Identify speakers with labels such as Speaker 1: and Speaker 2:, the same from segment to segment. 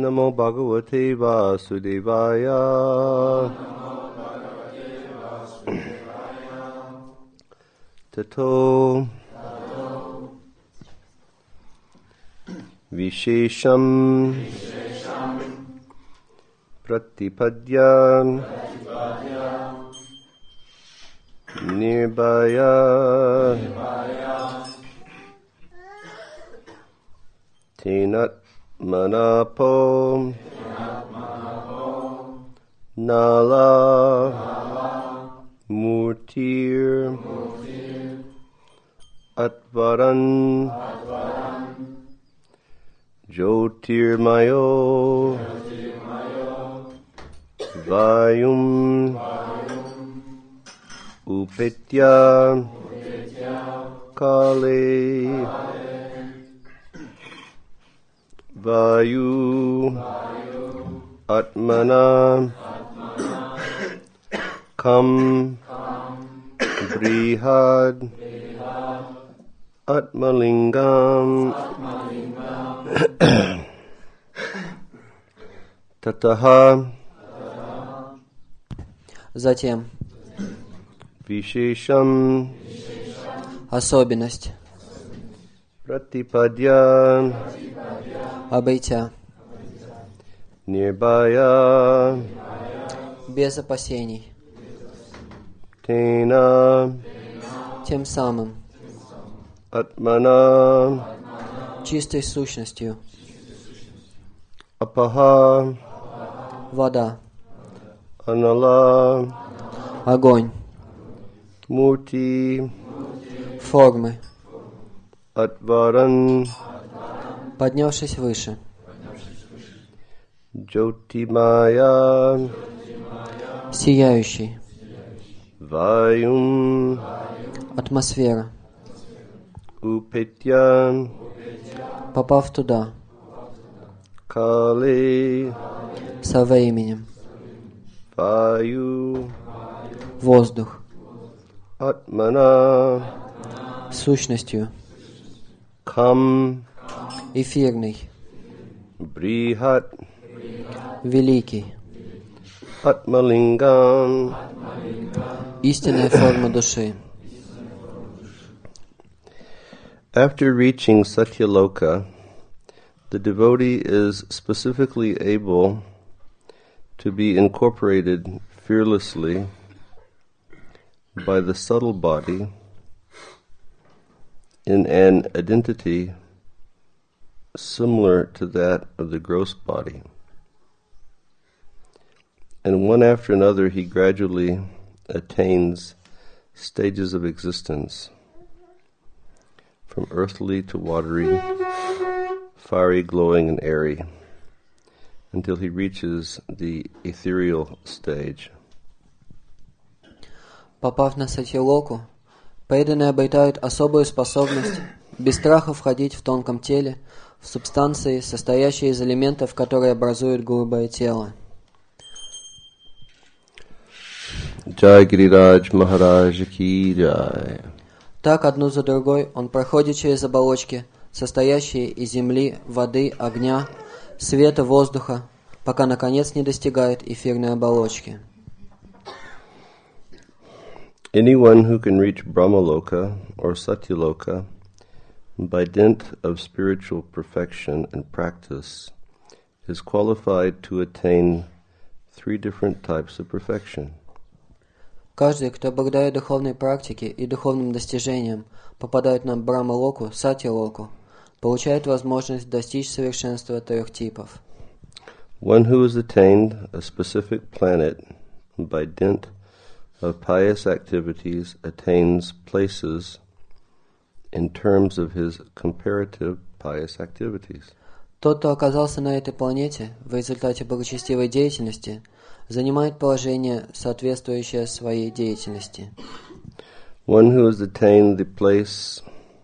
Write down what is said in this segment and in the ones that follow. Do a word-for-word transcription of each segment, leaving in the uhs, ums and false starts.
Speaker 1: Namo Bhagavate Vasudevaya. Tato Vishesham Pratipadya Nirbhaya Tenat Manapo Nala Murtir Atvaran Jyotirmayo Vayum Upetya Kale Vayu Atmana Kam Brihad Atmalingam Tataha
Speaker 2: Затем
Speaker 1: Vishesham
Speaker 2: особенность
Speaker 1: Pratipadya
Speaker 2: обойти
Speaker 1: Nirbhaya
Speaker 2: без опасений,
Speaker 1: Tena
Speaker 2: тем самым
Speaker 1: Atmana
Speaker 2: чистой сущностью
Speaker 1: Apaha
Speaker 2: вода,
Speaker 1: Anala
Speaker 2: огонь,
Speaker 1: Murti
Speaker 2: формы,
Speaker 1: Atvaran
Speaker 2: поднявшись выше,
Speaker 1: Jyotimaya
Speaker 2: сияющий,
Speaker 1: Vayum
Speaker 2: атмосфера,
Speaker 1: Upetya
Speaker 2: попав туда
Speaker 1: Kale
Speaker 2: со временем,
Speaker 1: Vayu
Speaker 2: воздух,
Speaker 1: Atmana
Speaker 2: сущностью,
Speaker 1: Kam
Speaker 2: эфирный,
Speaker 1: Brihat
Speaker 2: великий,
Speaker 1: Atmalingam.
Speaker 2: истинная форма души.
Speaker 1: After reaching Satyaloka, the devotee is specifically able to be incorporated fearlessly by the subtle body in an identity similar to that of the gross body. And one after another he gradually attains stages of existence, from earthly to watery, fiery, glowing, and airy, until he reaches the ethereal stage.
Speaker 2: Попав на Сатьялоку, преданные обретают особую способность без страха входить в тонком теле, в субстанции, состоящей из элементов, которые образуют грубое тело.
Speaker 1: Jai Giriraj Maharaj Ki Jai.
Speaker 2: Так, одну за другой, он проходит через оболочки, состоящие из земли, воды, огня, света, воздуха, пока, наконец, не достигает эфирной оболочки.
Speaker 1: Anyone who can reach Brahmaloka or Satyaloka by dint of spiritual perfection and practice is qualified to attain three different types of perfection.
Speaker 2: Каждый, кто благодаря духовной практике и духовным достижениям попадает на Брахма-локу, Сатья-локу, получает возможность достичь совершенства трех типов.
Speaker 1: One who has attained a specific planet by dint of pious activities attains places in terms of his comparative pious activities.
Speaker 2: Тот, кто оказался на этой планете в результате благочестивой деятельности, занимает положение, соответствующее своей деятельности.
Speaker 1: One who has attained the place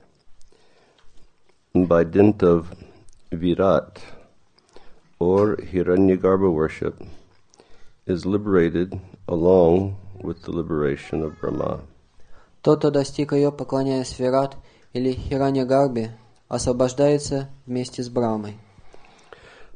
Speaker 1: by dint of virat or Hiranyagarbha worship is liberated along with the liberation of Brahma.
Speaker 2: Тот, кто достиг ее, поклоняясь Вират или Хираньягарбе, освобождается вместе с Брамой.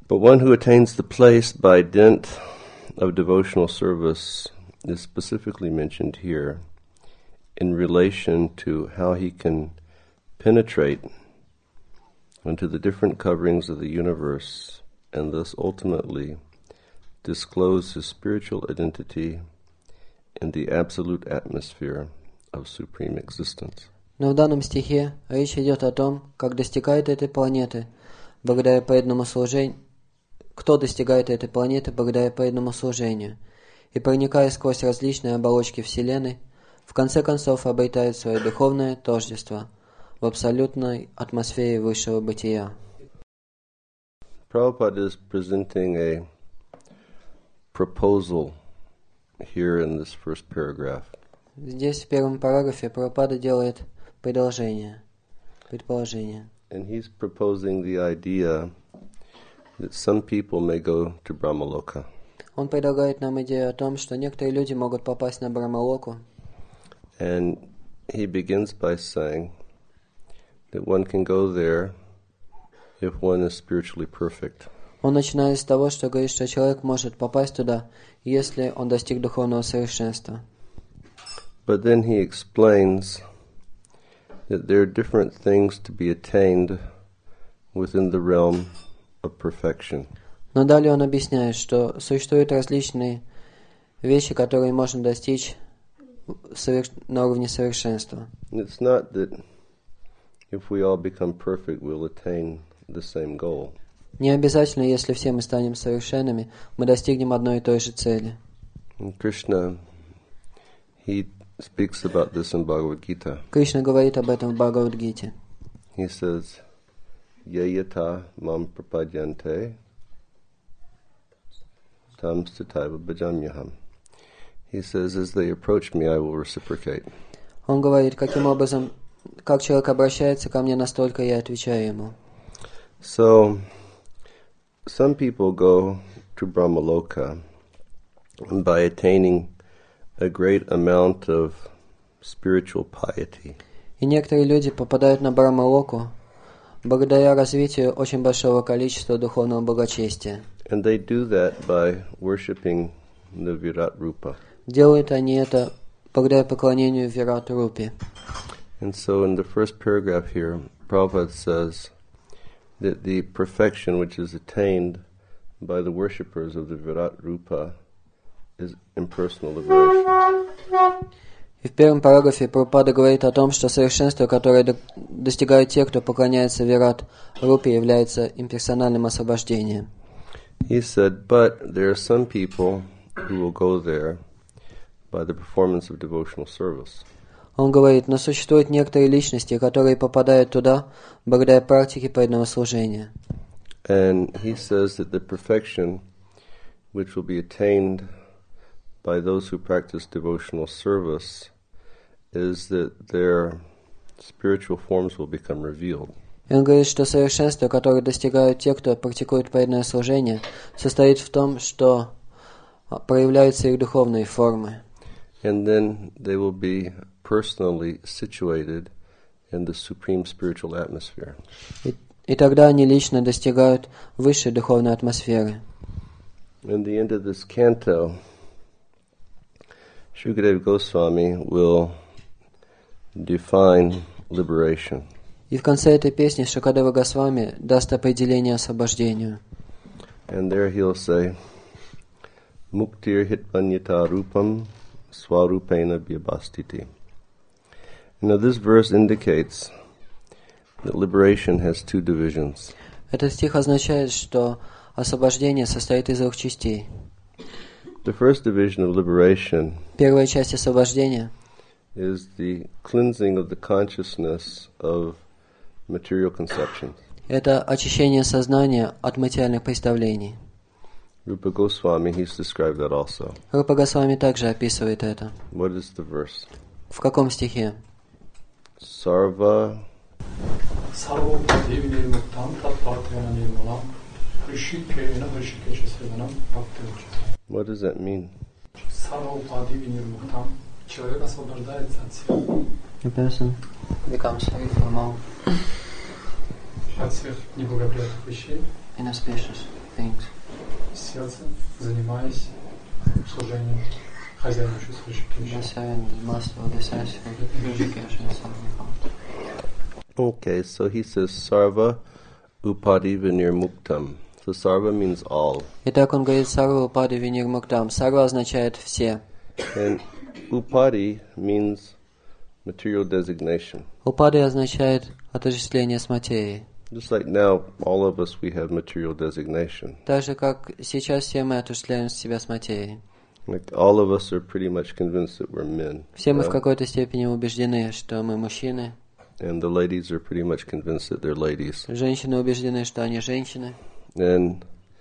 Speaker 1: But one who attains the place by dint of devotional service is specifically mentioned here in relation to how he can penetrate into the different coverings of the universe and thus ultimately disclose his spiritual identity in the absolute atmosphere of supreme existence.
Speaker 2: Но в данном стихе речь идет о том, как достигает этой планеты благодаря преданному служению, кто достигает этой планеты благодаря преданному служению, и, проникая сквозь различные оболочки Вселенной, в конце концов обретает свое духовное тождество в абсолютной атмосфере высшего бытия.
Speaker 1: Prabhupada is presenting a proposal here in this first paragraph.
Speaker 2: Здесь в первом параграфе Прабхупада делает предложение, предположение.
Speaker 1: And he's proposing the idea that some people may go to Brahmaloka.
Speaker 2: Он предлагает нам идею о том, что некоторые люди могут попасть на Брахмалоку.
Speaker 1: And he begins by saying that one can go there if one is spiritually perfect.
Speaker 2: Он начинает с того, что говорит, что человек может попасть туда, если он достиг духовного совершенства.
Speaker 1: But then he explains that there are different things to be attained within the realm of perfection.
Speaker 2: Но далее он объясняет, что существуют различные вещи, которые можно достичь соверш... на уровне совершенства.
Speaker 1: It's not that if we all become perfect, we'll attain the same goal.
Speaker 2: Не обязательно, если все мы станем совершенными, мы достигнем одной и той же цели.
Speaker 1: And Krishna, he speaks about this in Bhagavad Gita.
Speaker 2: Кришна говорит об этом в Бхагавад-гите.
Speaker 1: He says, Yayata mam prapadyante tam stitaiva bhajamyaham. He says, as they approach me, I will reciprocate.
Speaker 2: Он говорит, каким образом, как человек обращается ко мне, настолько я отвечаю ему.
Speaker 1: So, some people go to Brahmaloka by attaining a great amount of spiritual piety.
Speaker 2: И некоторые люди попадают на Брахмалоку благодаря развитию очень большого количества духовного благочестия.
Speaker 1: And they do that by worshipping the Virat Rupa.
Speaker 2: Делают они это благодаря поклонению Вират-рупе.
Speaker 1: And so in the first paragraph here, Prabhupada says that the perfection which is attained by the worshippers of the Virat Rupa is impersonal liberation.
Speaker 2: И в первом параграфе Прабхупада говорит о том, что совершенство, которое до- достигают те, кто поклоняется Вират-рупе, является имперсональным освобождением.
Speaker 1: He said, but there are some people who will go there by the performance of devotional service.
Speaker 2: Он говорит, но существуют некоторые личности, которые попадают туда благодаря практике преданного служения.
Speaker 1: And he says that the perfection which will be attained by those who practice devotional service is that their spiritual forms will become revealed.
Speaker 2: И он говорит, что совершенство, которое достигают те, кто практикует преданное служение, состоит в том, что проявляются их духовные формы.
Speaker 1: And then they will be personally situated in the supreme spiritual atmosphere.
Speaker 2: И, и тогда они лично достигают высшей духовной атмосферы.
Speaker 1: In the end of this canto, Shukadeva Goswami will define liberation.
Speaker 2: И в конце этой песни Шукадева Госвами даст определение освобождению.
Speaker 1: And there he'll say, Muktir hitpanyata rupam swarupena vyabhastiti. Now this verse indicates that liberation has two divisions.
Speaker 2: Этот стих означает, что освобождение состоит из двух частей.
Speaker 1: The first division of liberation
Speaker 2: Первая часть освобождения
Speaker 1: is the cleansing of the consciousness of material conceptions.
Speaker 2: – это очищение сознания от материальных представлений.
Speaker 1: Rupa Goswami, he's described that also.
Speaker 2: Рупа Госвами также описывает это.
Speaker 1: What is the verse?
Speaker 2: В каком стихе?
Speaker 1: Sarva
Speaker 3: Sarvopadi nirmuktam tatpatvena nirmalam Rishikena Rishikecha Sevanam Bhakti.
Speaker 1: What does that mean?
Speaker 3: Sarvopadi nirmuktam. Человек освобождается от всех,
Speaker 2: A person becomes free from all
Speaker 3: от всех неблагоприятных вещей.
Speaker 2: inauspicious things.
Speaker 3: Сердцем, занимаясь служением хозяину Ришикеша.
Speaker 2: Just having the master of the successful Rishikesh inside the heart.
Speaker 1: Okay, so he says sarva upadi vinirmuktam. So sarva means all.
Speaker 2: Итак, он говорит сарва упади винирмуктам. Сарва означает все.
Speaker 1: And upadi means material designation.
Speaker 2: Упади означает отождествление с материей.
Speaker 1: Just like now, all of us, we have material designation.
Speaker 2: Так же, как сейчас все мы отождествляем себя с материей.
Speaker 1: Like all of us are pretty much convinced that we're men.
Speaker 2: Все мы
Speaker 1: yeah?
Speaker 2: в какой-то степени убеждены, что мы мужчины.
Speaker 1: And the ladies are pretty much convinced that they're ladies.
Speaker 2: Женщины убеждены, что они женщины.
Speaker 1: And,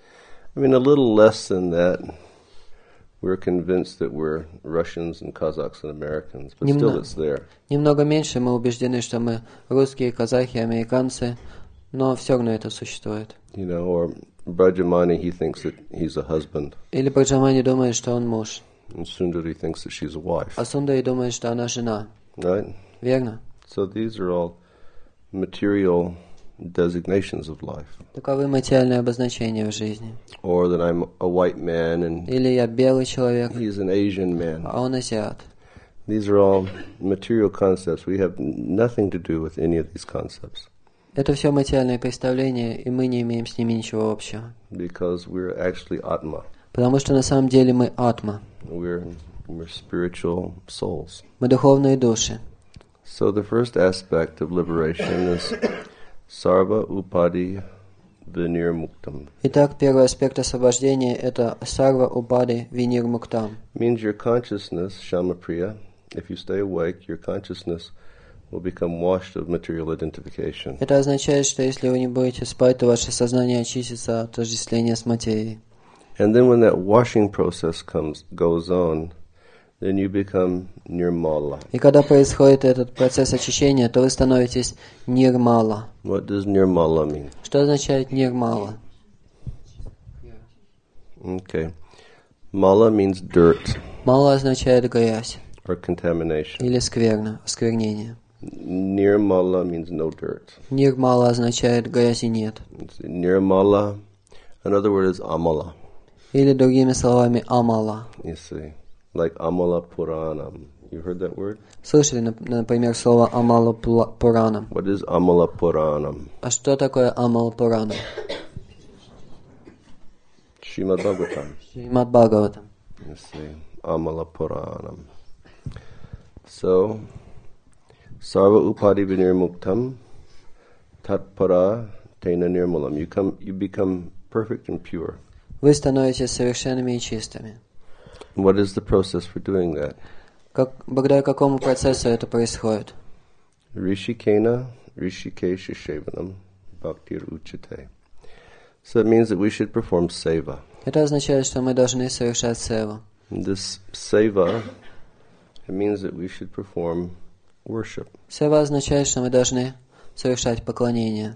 Speaker 1: I mean, a little less than that, we're convinced that we're Russians and Kazakhs and Americans, but still it's there.
Speaker 2: Немного меньше мы убеждены, что мы русские, казахи, американцы, но все равно это существует.
Speaker 1: You know, or Brajamani, he thinks that he's a husband.
Speaker 2: Или Браджамани думает, что он муж.
Speaker 1: And Sundari thinks that she's a wife.
Speaker 2: А Сундари думает, что она жена.
Speaker 1: Right?
Speaker 2: Верно?
Speaker 1: So these are all material designations of life.
Speaker 2: Таковы материальные обозначения в жизни.
Speaker 1: Or that I'm a white man and
Speaker 2: Или я белый человек,
Speaker 1: he's an Asian man.
Speaker 2: а он азиат.
Speaker 1: These are all material concepts. We have nothing to do with any of these concepts.
Speaker 2: Это все материальные представления, и мы не имеем с ними ничего общего.
Speaker 1: Because we're actually Atma.
Speaker 2: Потому что на самом деле мы атма.
Speaker 1: We're, we're spiritual souls.
Speaker 2: Мы духовные души.
Speaker 1: So the first aspect of liberation is sarva upadi vinirmuktam.
Speaker 2: Итак, первый аспект освобождения – это сарва упади винирмуктам.
Speaker 1: Means your consciousness, Shamapriya, if you stay awake, your consciousness will become washed of material identification.
Speaker 2: Это означает, что если вы не будете спать, то ваше сознание очистится от отождествления с материей.
Speaker 1: And then when that washing process comes goes on, then you become nirmala.
Speaker 2: И когда происходит этот процесс очищения, то вы становитесь нирмала.
Speaker 1: What does nirmala mean?
Speaker 2: Что означает нирмала?
Speaker 1: Okay. Mala means dirt
Speaker 2: Мала означает грязь
Speaker 1: or contamination.
Speaker 2: или скверно, осквернение.
Speaker 1: Nirmala means no dirt.
Speaker 2: Нирмала означает грязи нет.
Speaker 1: It's nirmala. Another word is amala.
Speaker 2: Или другими словами амала.
Speaker 1: You see, like amala puranam. You heard that word?
Speaker 2: Слышали, например, слово амала пуранам?
Speaker 1: What is amala puranam?
Speaker 2: А что такое амала пуранам?
Speaker 1: Srimad Bhagavatam.
Speaker 2: Шримад Бхагаватам.
Speaker 1: You see, amala puranam. So, sarva upadi vinirmuktam tatpara tena nirmalam. You come, you become perfect and pure.
Speaker 2: Вы становитесь совершенными и чистыми.
Speaker 1: What is the process for doing that?
Speaker 2: Как, благодаря какому процессу это происходит?
Speaker 1: Rishikena, Rishikesha Shevanam, Bhaktir Uchate. So it means that we should perform seva.
Speaker 2: Это означает, что мы должны совершать севу.
Speaker 1: And this seva, it means that we should perform worship.
Speaker 2: Сева означает, что мы должны совершать поклонение.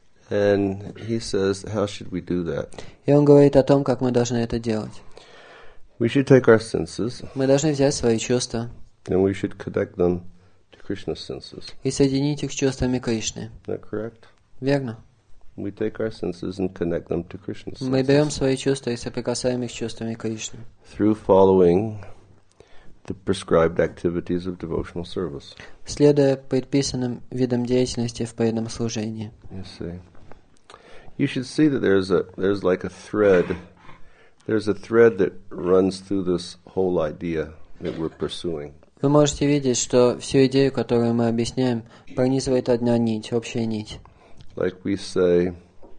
Speaker 1: And he says, how should we do that?
Speaker 2: И он говорит о том, как мы должны это делать.
Speaker 1: We should take our senses
Speaker 2: Мы должны взять свои чувства
Speaker 1: and we should connect them to Krishna's senses.
Speaker 2: и соединить их с чувствами Кришны.
Speaker 1: Is that correct?
Speaker 2: Верно?
Speaker 1: We take our senses and connect them to Krishna's
Speaker 2: Мы берем
Speaker 1: senses
Speaker 2: свои чувства и соприкасаем их с чувствами Кришны.
Speaker 1: through following the prescribed activities of devotional service.
Speaker 2: Следуя предписанным видам деятельности в преданном служении.
Speaker 1: You see, you should see that there's a there's like a thread. There's a thread that runs through this whole idea that we're pursuing.
Speaker 2: Вы можете видеть, что всю идею, которую мы объясняем, пронизывает одна нить, общая нить.
Speaker 1: Like we say,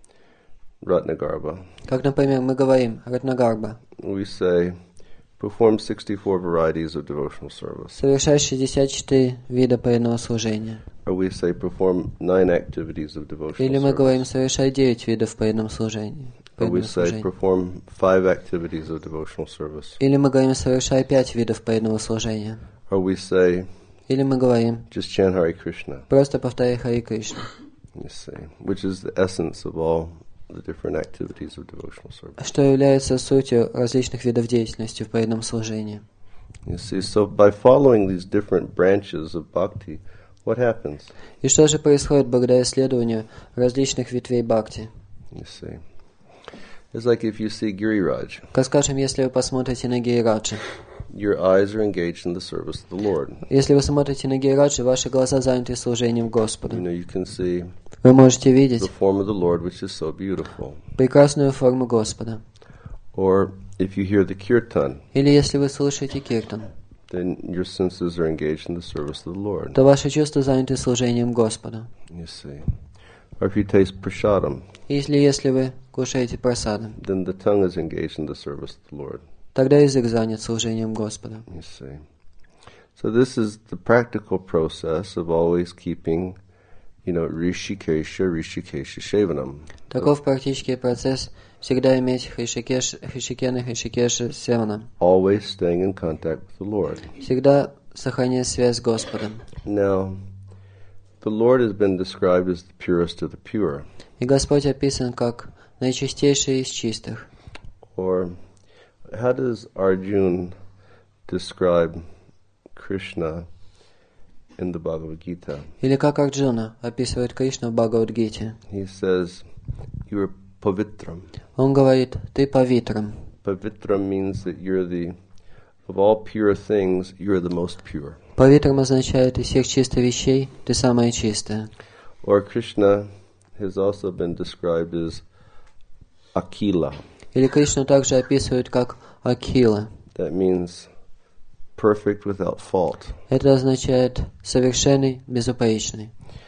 Speaker 1: Ratnagarba.
Speaker 2: Как, например, мы говорим Ратнагарба.
Speaker 1: We say, perform sixty-four varieties of devotional service.
Speaker 2: Совершай шестьдесят четыре вида преданного служения.
Speaker 1: Or we say, perform nine activities of devotional
Speaker 2: Или мы говорим,
Speaker 1: service.
Speaker 2: совершай девять видов преданного служения.
Speaker 1: Or we
Speaker 2: преданного
Speaker 1: say,
Speaker 2: служения.
Speaker 1: perform five activities of devotional service.
Speaker 2: Или мы говорим, совершай пять видов преданного служения.
Speaker 1: Or we say,
Speaker 2: Или мы говорим,
Speaker 1: just chant Hare Krishna.
Speaker 2: просто повторяй Хари Кришна.
Speaker 1: You see, which is the essence of all the different activities of devotional service.
Speaker 2: Что является сутью различных видов деятельности в преданном служении.
Speaker 1: You see, so by following these different branches of bhakti, what happens?
Speaker 2: И что же происходит благодаря исследованию различных ветвей бхакти?
Speaker 1: You see, It's like if you see Giriraj,
Speaker 2: Как скажем, если вы посмотрите на Гирираджа.
Speaker 1: your eyes are engaged in the service of the Lord.
Speaker 2: Если вы смотрите на Гирираджа, ваши глаза заняты служением Господу.
Speaker 1: You know, you can see
Speaker 2: Вы можете видеть
Speaker 1: the form of the Lord, which is so beautiful.
Speaker 2: прекрасную форму Господа.
Speaker 1: Or if you hear the kirtan,
Speaker 2: Или если вы слышите киртан,
Speaker 1: then your senses are engaged in the service of the Lord.
Speaker 2: то ваши чувства заняты служением Господа.
Speaker 1: You see. Or if you taste prasadam,
Speaker 2: Если если вы кушаете прасадом,
Speaker 1: then the tongue is engaged in the service of the Lord.
Speaker 2: тогда язык занят служением Господа.
Speaker 1: You see. So this is the practical process of always keeping, you know, Rishikesha, Rishikesha Shevanam.
Speaker 2: Таков практический процесс всегда иметь Хришикеш, Хришикена, Хришикеша, Севана.
Speaker 1: Always staying in contact with the Lord.
Speaker 2: Всегда сохранять связь с Господом.
Speaker 1: Now, the Lord has been described as the purest of the pure.
Speaker 2: И Господь описан как наичистейший из чистых.
Speaker 1: Or how does Arjuna describe Krishna in the Bhagavad Gita?
Speaker 2: Или как Арджуна описывает Кришну в Бхагавад-гите.
Speaker 1: He says, you are pavitram.
Speaker 2: Он говорит, ты павитрам.
Speaker 1: Pavitram means that you're the, of all pure things, you're the most pure.
Speaker 2: Павитрам означает из всех чистых вещей ты самая чистая.
Speaker 1: Or Krishna has also been described as Akila.
Speaker 2: Или Кришну также описывают как Акила.
Speaker 1: That means perfect without fault.
Speaker 2: Это означает совершенный, безупречный.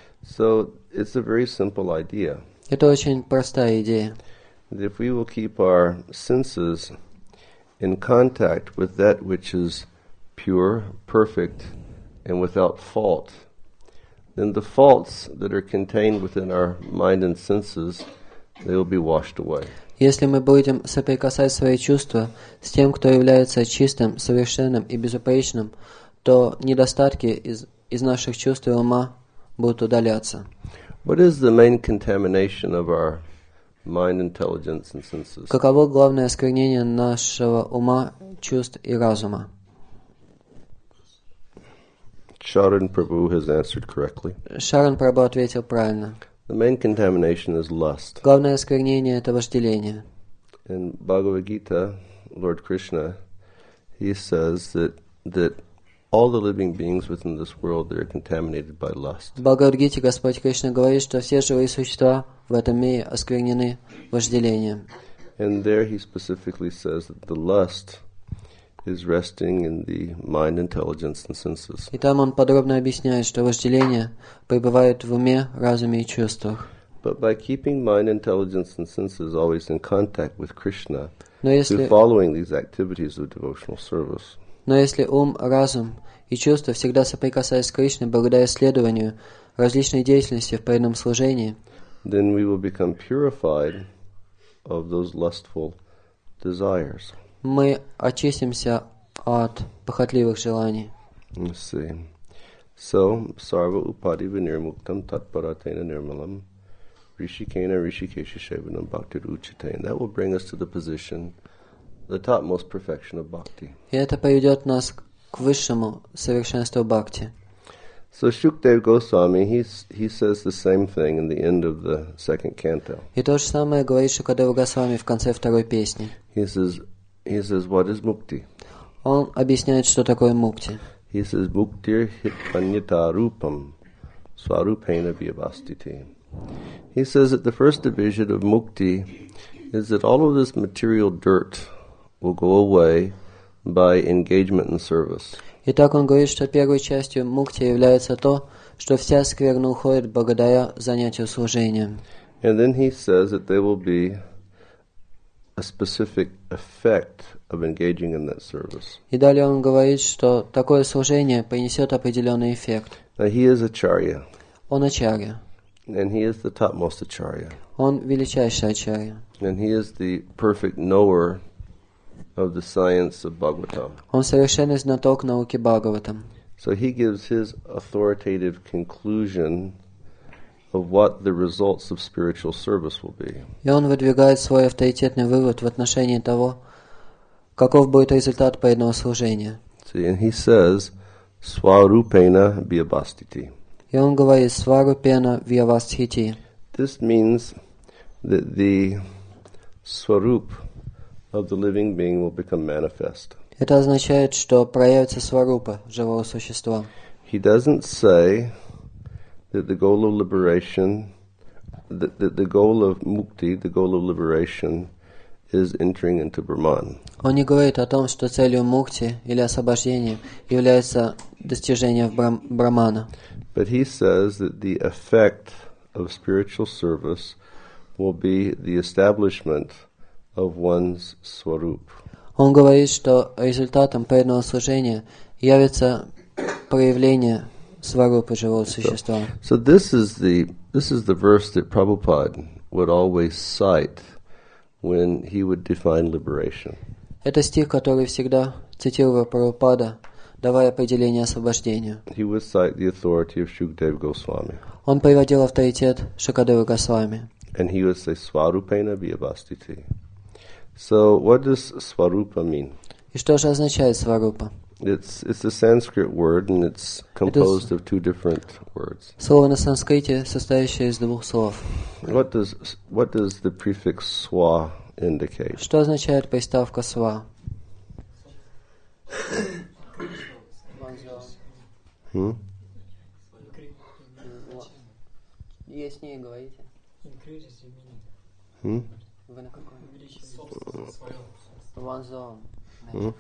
Speaker 1: So it's a very simple idea.
Speaker 2: Это очень простая идея.
Speaker 1: That if we will keep our senses in contact with that which is pure, perfect, and without fault, then the faults that are contained within our mind and senses, they will be washed away.
Speaker 2: Если мы будем соприкасать свои чувства с тем, кто является чистым, совершенным и безупречным, то недостатки из, из наших чувств и ума будут удаляться.
Speaker 1: What is the main contamination of our mind, intelligence, and senses?
Speaker 2: Каково главное осквернение нашего ума, чувств и разума?
Speaker 1: Sharan Prabhu has answered correctly.
Speaker 2: Шаран Прабху ответил правильно.
Speaker 1: The main contamination is lust.
Speaker 2: Главное осквернение – это вожделение.
Speaker 1: In Bhagavad Gita, Lord Krishna, he says that that all the living beings within this world, they're contaminated by lust.
Speaker 2: В Бхагавад-гите Господь Кришна говорит, что все живые существа в этом мире осквернены вожделением.
Speaker 1: And there he specifically says that the lust is resting in the mind, intelligence, and senses.
Speaker 2: И там он подробно объясняет, что вожделение пребывает в уме, разуме и чувствах.
Speaker 1: But by keeping mind, intelligence, and senses always in contact with Krishna,
Speaker 2: Но если,
Speaker 1: through following these activities of devotional service,
Speaker 2: но если ум, разум и чувства всегда соприкасаясь с Кришной благодаря следованию различной деятельности в преданном служении,
Speaker 1: then we will become purified of those lustful desires.
Speaker 2: мы очистимся от похотливых желаний.
Speaker 1: Let's see. So, sarva upadi vinirmuktam tatparatena nirmalam rishikena rishikesha shevanam bhakti uchite. And that will bring us to the position, the topmost perfection of bhakti.
Speaker 2: И это приведет нас к высшему совершенству бхакти.
Speaker 1: So Shukdev Goswami, he's, he says the same thing in the end of the second canto.
Speaker 2: И то же самое говорит Шукадева Госвами в конце второй песни.
Speaker 1: He says, he says, what is mukti?
Speaker 2: Он объясняет, что такое мукти.
Speaker 1: He says, muktir hitpanyata rupam swarupena vyavastiti. He says that the first division of mukti is that all of this material dirt will go away by engagement in service.
Speaker 2: Итак, он говорит, что первой частью мукти является то, что вся скверна уходит благодаря занятию служением.
Speaker 1: And then he says that there will be a specific effect of engaging in that service.
Speaker 2: И далее он говорит, что такое служение принесет определенный эффект.
Speaker 1: Now he is acharya,
Speaker 2: Он ачарья.
Speaker 1: and he is the topmost acharya,
Speaker 2: Он величайший ачарья.
Speaker 1: and he is the perfect knower of the science of Bhagavatam.
Speaker 2: Он совершенный знаток науки Бхагаватам.
Speaker 1: So he gives his authoritative conclusion of what the results of spiritual service will be.
Speaker 2: И он выдвигает свой авторитетный вывод в отношении того, каков будет результат преданного служения.
Speaker 1: See, and he says, Swarupena Vyavastiti.
Speaker 2: И он говорит «Сварупена Vyavastхити».
Speaker 1: This means that the swarup of the living being will become manifest.
Speaker 2: Это означает, что проявится сварупа живого существа.
Speaker 1: He doesn't say that the goal of liberation, that, that the goal of mukti, the goal of liberation, is entering into Brahman.
Speaker 2: Он не говорит о том, что целью мукти или освобождения является достижение в брам- брамана.
Speaker 1: But he says that the effect of spiritual service will be the establishment of one's swarup.
Speaker 2: Он говорит, что результатом преданного служения явится проявление сварупы живого существа.
Speaker 1: So this is the this is the verse that Prabhupada would always cite when he would define liberation.
Speaker 2: Это стих, который всегда цитировал Прабхупада, давая определение освобождению.
Speaker 1: He would cite the authority of Shukdev Goswami.
Speaker 2: Он приводил авторитет Шукадева Госвами.
Speaker 1: And he would say Swarupena Vyavastiti. So what does Swarupa mean?
Speaker 2: И что же означает сварупа?
Speaker 1: It's it's a Sanskrit word and it's composed of two different words.
Speaker 2: Слово на санскрите, состоящее из двух слов.
Speaker 1: What does what does the prefix swa indicate?
Speaker 2: Что означает приставка сва?
Speaker 1: Hmm?
Speaker 2: Есть не говорите.
Speaker 1: Hmm?
Speaker 2: Вы на каком? One's own.
Speaker 1: Hmm?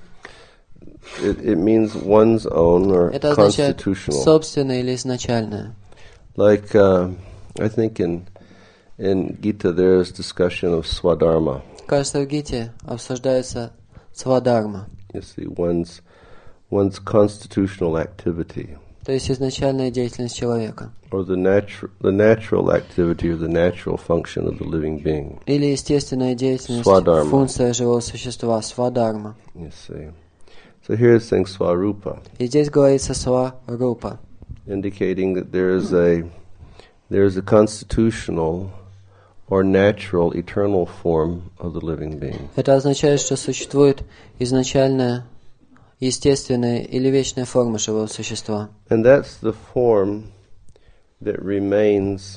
Speaker 1: It it means one's own or
Speaker 2: Это означает
Speaker 1: constitutional.
Speaker 2: собственное или изначальное.
Speaker 1: Like uh, I think in in Gita there is discussion of swadharma.
Speaker 2: Кажется, в Гите обсуждается свадарма,
Speaker 1: You see, one's one's constitutional activity,
Speaker 2: то есть изначальная деятельность человека,
Speaker 1: or the natural the natural activity or the natural function of the living being.
Speaker 2: или естественная деятельность,
Speaker 1: Свадарма.
Speaker 2: функция живого существа, свадарма.
Speaker 1: You see, so here it's saying swarupa,
Speaker 2: И здесь говорится сварупа,
Speaker 1: indicating that there is a there is a constitutional or natural eternal form of the living being.
Speaker 2: Это означает, что существует изначальная, естественная или вечная форма живого существа.
Speaker 1: And that's the form that remains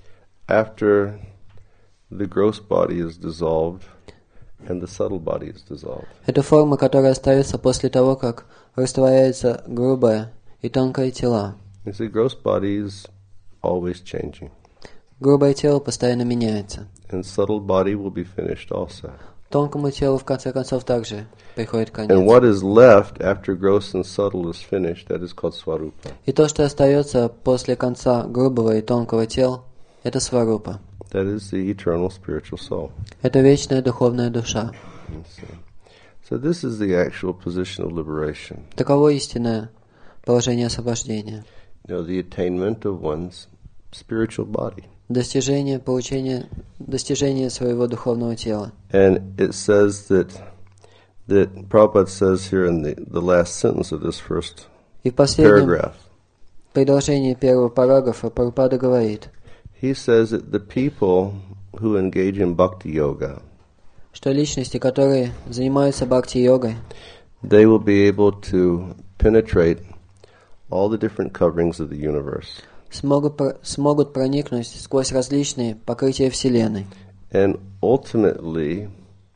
Speaker 1: after the gross body is dissolved and the subtle body is dissolved.
Speaker 2: Это форма, которая остается после того, как растворяется грубое и тонкое тела.
Speaker 1: You see, gross body is always changing,
Speaker 2: Грубое тело постоянно меняется.
Speaker 1: and subtle body will be finished also.
Speaker 2: Тонкому телу в конце концов также приходит конец.
Speaker 1: And what is left after gross and subtle is finished, that is called swarupa.
Speaker 2: И то, что остается после конца грубого и тонкого тел, это сварупа.
Speaker 1: That is the eternal spiritual soul.
Speaker 2: Это вечная духовная душа.
Speaker 1: You see. So this is the actual position of liberation.
Speaker 2: Таково истинное положение освобождения.
Speaker 1: You know, the attainment of one's spiritual body.
Speaker 2: Достижение, получение, достижение своего духовного тела.
Speaker 1: And it says that that Prabhupada says here in the, the last sentence of this first
Speaker 2: И в последнем
Speaker 1: paragraph,
Speaker 2: продолжении первого параграфа Прабхупада говорит,
Speaker 1: he says that the people who engage in bhakti yoga,
Speaker 2: что личности, которые занимаются бхакти-йогой,
Speaker 1: they will be able to penetrate all the different coverings of the universe.
Speaker 2: смогут, про- смогут проникнуть сквозь различные покрытия Вселенной.
Speaker 1: And ultimately,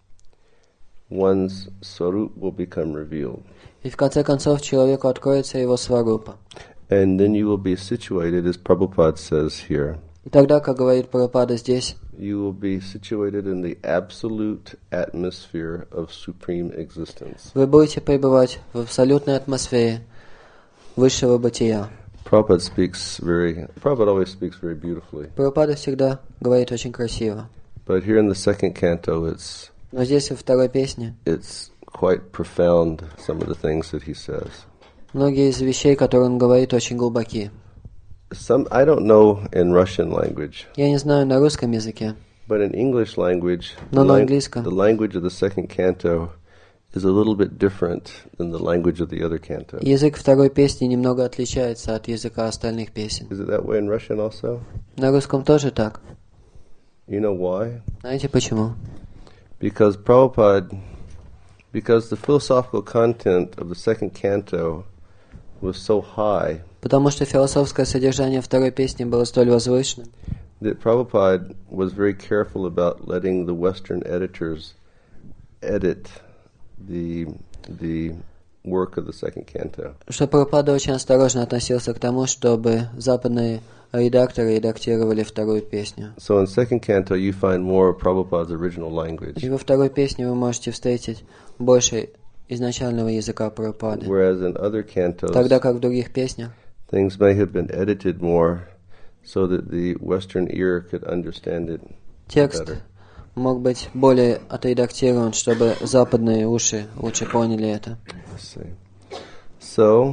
Speaker 1: one's swarup will become revealed.
Speaker 2: И в конце концов человеку откроется его сварупа.
Speaker 1: And then you will be situated, as Prabhupada says here,
Speaker 2: И тогда, как говорит Прабхупада здесь,
Speaker 1: you will be situated in the absolute atmosphere of supreme existence.
Speaker 2: вы будете пребывать в абсолютной атмосфере высшего бытия.
Speaker 1: Prabhupada speaks very, Prabhupada always speaks very beautifully.
Speaker 2: Прабхупада всегда говорит очень красиво.
Speaker 1: But here in the second canto, it's
Speaker 2: Но здесь во второй песне
Speaker 1: it's quite profound, some of the things that he says.
Speaker 2: многие из вещей, которые он говорит, очень глубоки.
Speaker 1: Some, I don't know in Russian language,
Speaker 2: Я не знаю на русском языке,
Speaker 1: but in English language,
Speaker 2: Но
Speaker 1: the,
Speaker 2: на
Speaker 1: lang-
Speaker 2: английском.
Speaker 1: the language of the second canto is a little bit different than the language of the other canto.
Speaker 2: язык второй песни немного отличается от языка остальных песен.
Speaker 1: Is it that way in Russian also?
Speaker 2: На русском тоже так.
Speaker 1: You know why?
Speaker 2: Знаете почему?
Speaker 1: Because Prabhupada, because the philosophical content of the second canto was so high
Speaker 2: Потому что философское содержание второй песни было столь возвышенным,
Speaker 1: that Prabhupada was very careful about letting the Western editors edit the the work of the second canto.
Speaker 2: Что Прабхупада очень осторожно относился к тому, чтобы западные редакторы редактировали вторую песню.
Speaker 1: So in second canto you find more of Prabhupada's original language.
Speaker 2: И во второй песне вы можете встретить больше изначального языка Прабхупады.
Speaker 1: Whereas in other cantos,
Speaker 2: Тогда как в других песнях
Speaker 1: things may have been edited more so that the Western ear could understand it
Speaker 2: текст
Speaker 1: better.
Speaker 2: мог быть более отредактирован, чтобы западные уши лучше поняли это.
Speaker 1: Let's see. So,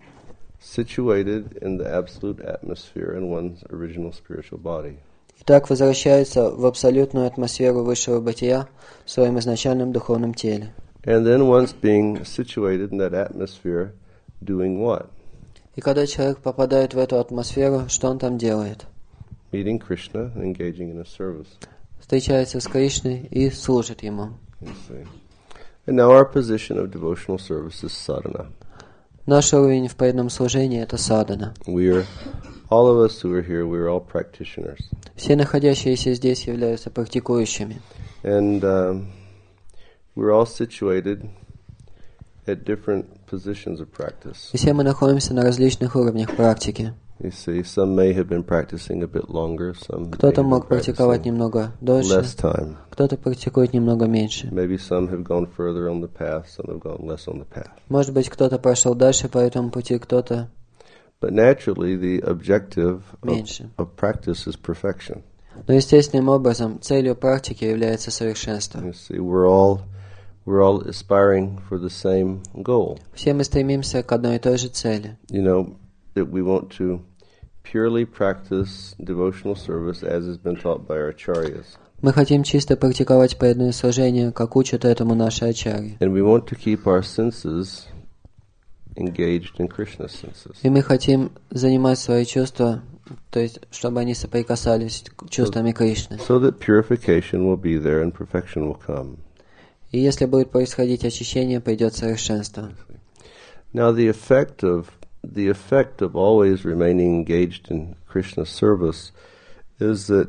Speaker 1: situated in the absolute atmosphere in one's original spiritual body.
Speaker 2: Итак, возвращается в абсолютную атмосферу высшего бытия в своем изначальном духовном теле.
Speaker 1: And then once being situated in that atmosphere, doing what?
Speaker 2: И когда человек попадает в эту атмосферу, что он там делает?
Speaker 1: Meeting Krishna and engaging in his service.
Speaker 2: Встречается с Кришной и служит ему.
Speaker 1: You see. And now our position of devotional service is sadhana.
Speaker 2: Наш уровень в преданном служении – это садхана.
Speaker 1: We are, all of us who are here, we are all practitioners.
Speaker 2: Все находящиеся здесь являются практикующими.
Speaker 1: And um, we're all situated at different positions of practice.
Speaker 2: И все мы находимся на различных уровнях практики.
Speaker 1: You see, some may have been practicing a bit longer, some may
Speaker 2: Кто-то
Speaker 1: have
Speaker 2: мог
Speaker 1: been
Speaker 2: практиковать
Speaker 1: practicing
Speaker 2: немного дольше,
Speaker 1: less time.
Speaker 2: кто-то практикует немного меньше.
Speaker 1: Maybe some have gone further on the path, some have gone less on the path.
Speaker 2: Может быть, кто-то прошел дальше по этому пути, кто-то
Speaker 1: But naturally, the objective of,
Speaker 2: меньше.
Speaker 1: of practice is perfection.
Speaker 2: Но естественным образом целью практики является совершенство.
Speaker 1: You see, we're all we're all aspiring for the same goal.
Speaker 2: Все мы стремимся к одной и той же цели.
Speaker 1: You know, that we want to purely practice devotional service as has been taught by our acharyas.
Speaker 2: Мы хотим чисто практиковать преданное служение, как учат этому наши ачарьи.
Speaker 1: And we want to keep our senses engaged in Krishna's senses.
Speaker 2: И мы хотим занимать свои чувства, то есть, чтобы они соприкасались с чувствами Кришны.
Speaker 1: So that purification will be there and perfection will come.
Speaker 2: И если будет происходить очищение, придет совершенство.
Speaker 1: Now the effect of the effect of always remaining engaged in Krishna's service is that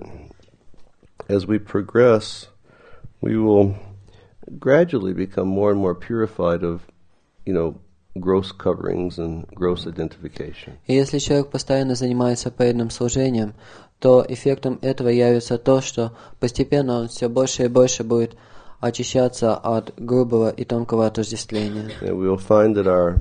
Speaker 1: as we progress, we will gradually become more and more purified of, you know, gross coverings and gross identification.
Speaker 2: И если человек постоянно занимается преданным служением, то эффектом этого явится то, что постепенно он все больше и больше будет очищаться от грубого и тонкого отождествления.
Speaker 1: And we will find that our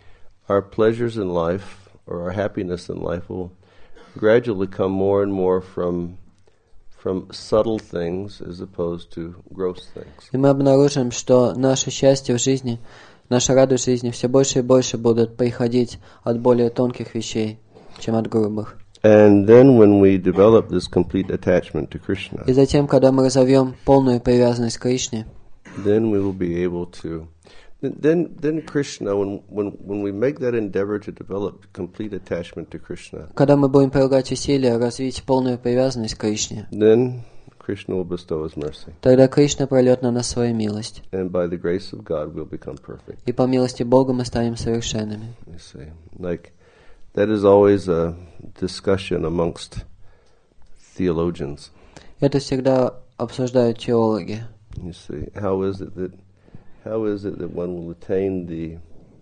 Speaker 1: our pleasures in life or our happiness in life will gradually come more and more from from subtle things as opposed to gross things.
Speaker 2: И мы обнаружим, что наше счастье в жизни, наша радость в жизни все больше и больше будут приходить от более тонких вещей, чем от грубых.
Speaker 1: And then when we develop this complete attachment to Krishna,
Speaker 2: И затем, когда мы разовьем полную привязанность к Кришне,
Speaker 1: then we will be able to Then, then Krishna, when, when, when we make that endeavor to develop complete attachment to Krishna,
Speaker 2: когда мы будем прилагать усилия развить полную привязанность к Кришне,
Speaker 1: then Krishna will bestow His mercy.
Speaker 2: тогда Кришна прольет на нас свою милость.
Speaker 1: And by the grace of God, we'll become perfect.
Speaker 2: И по милости Бога мы станем совершенными.
Speaker 1: You see, like that is always a discussion amongst theologians.
Speaker 2: Это всегда обсуждают теологи.
Speaker 1: You see, how is it that How is it that one will attain the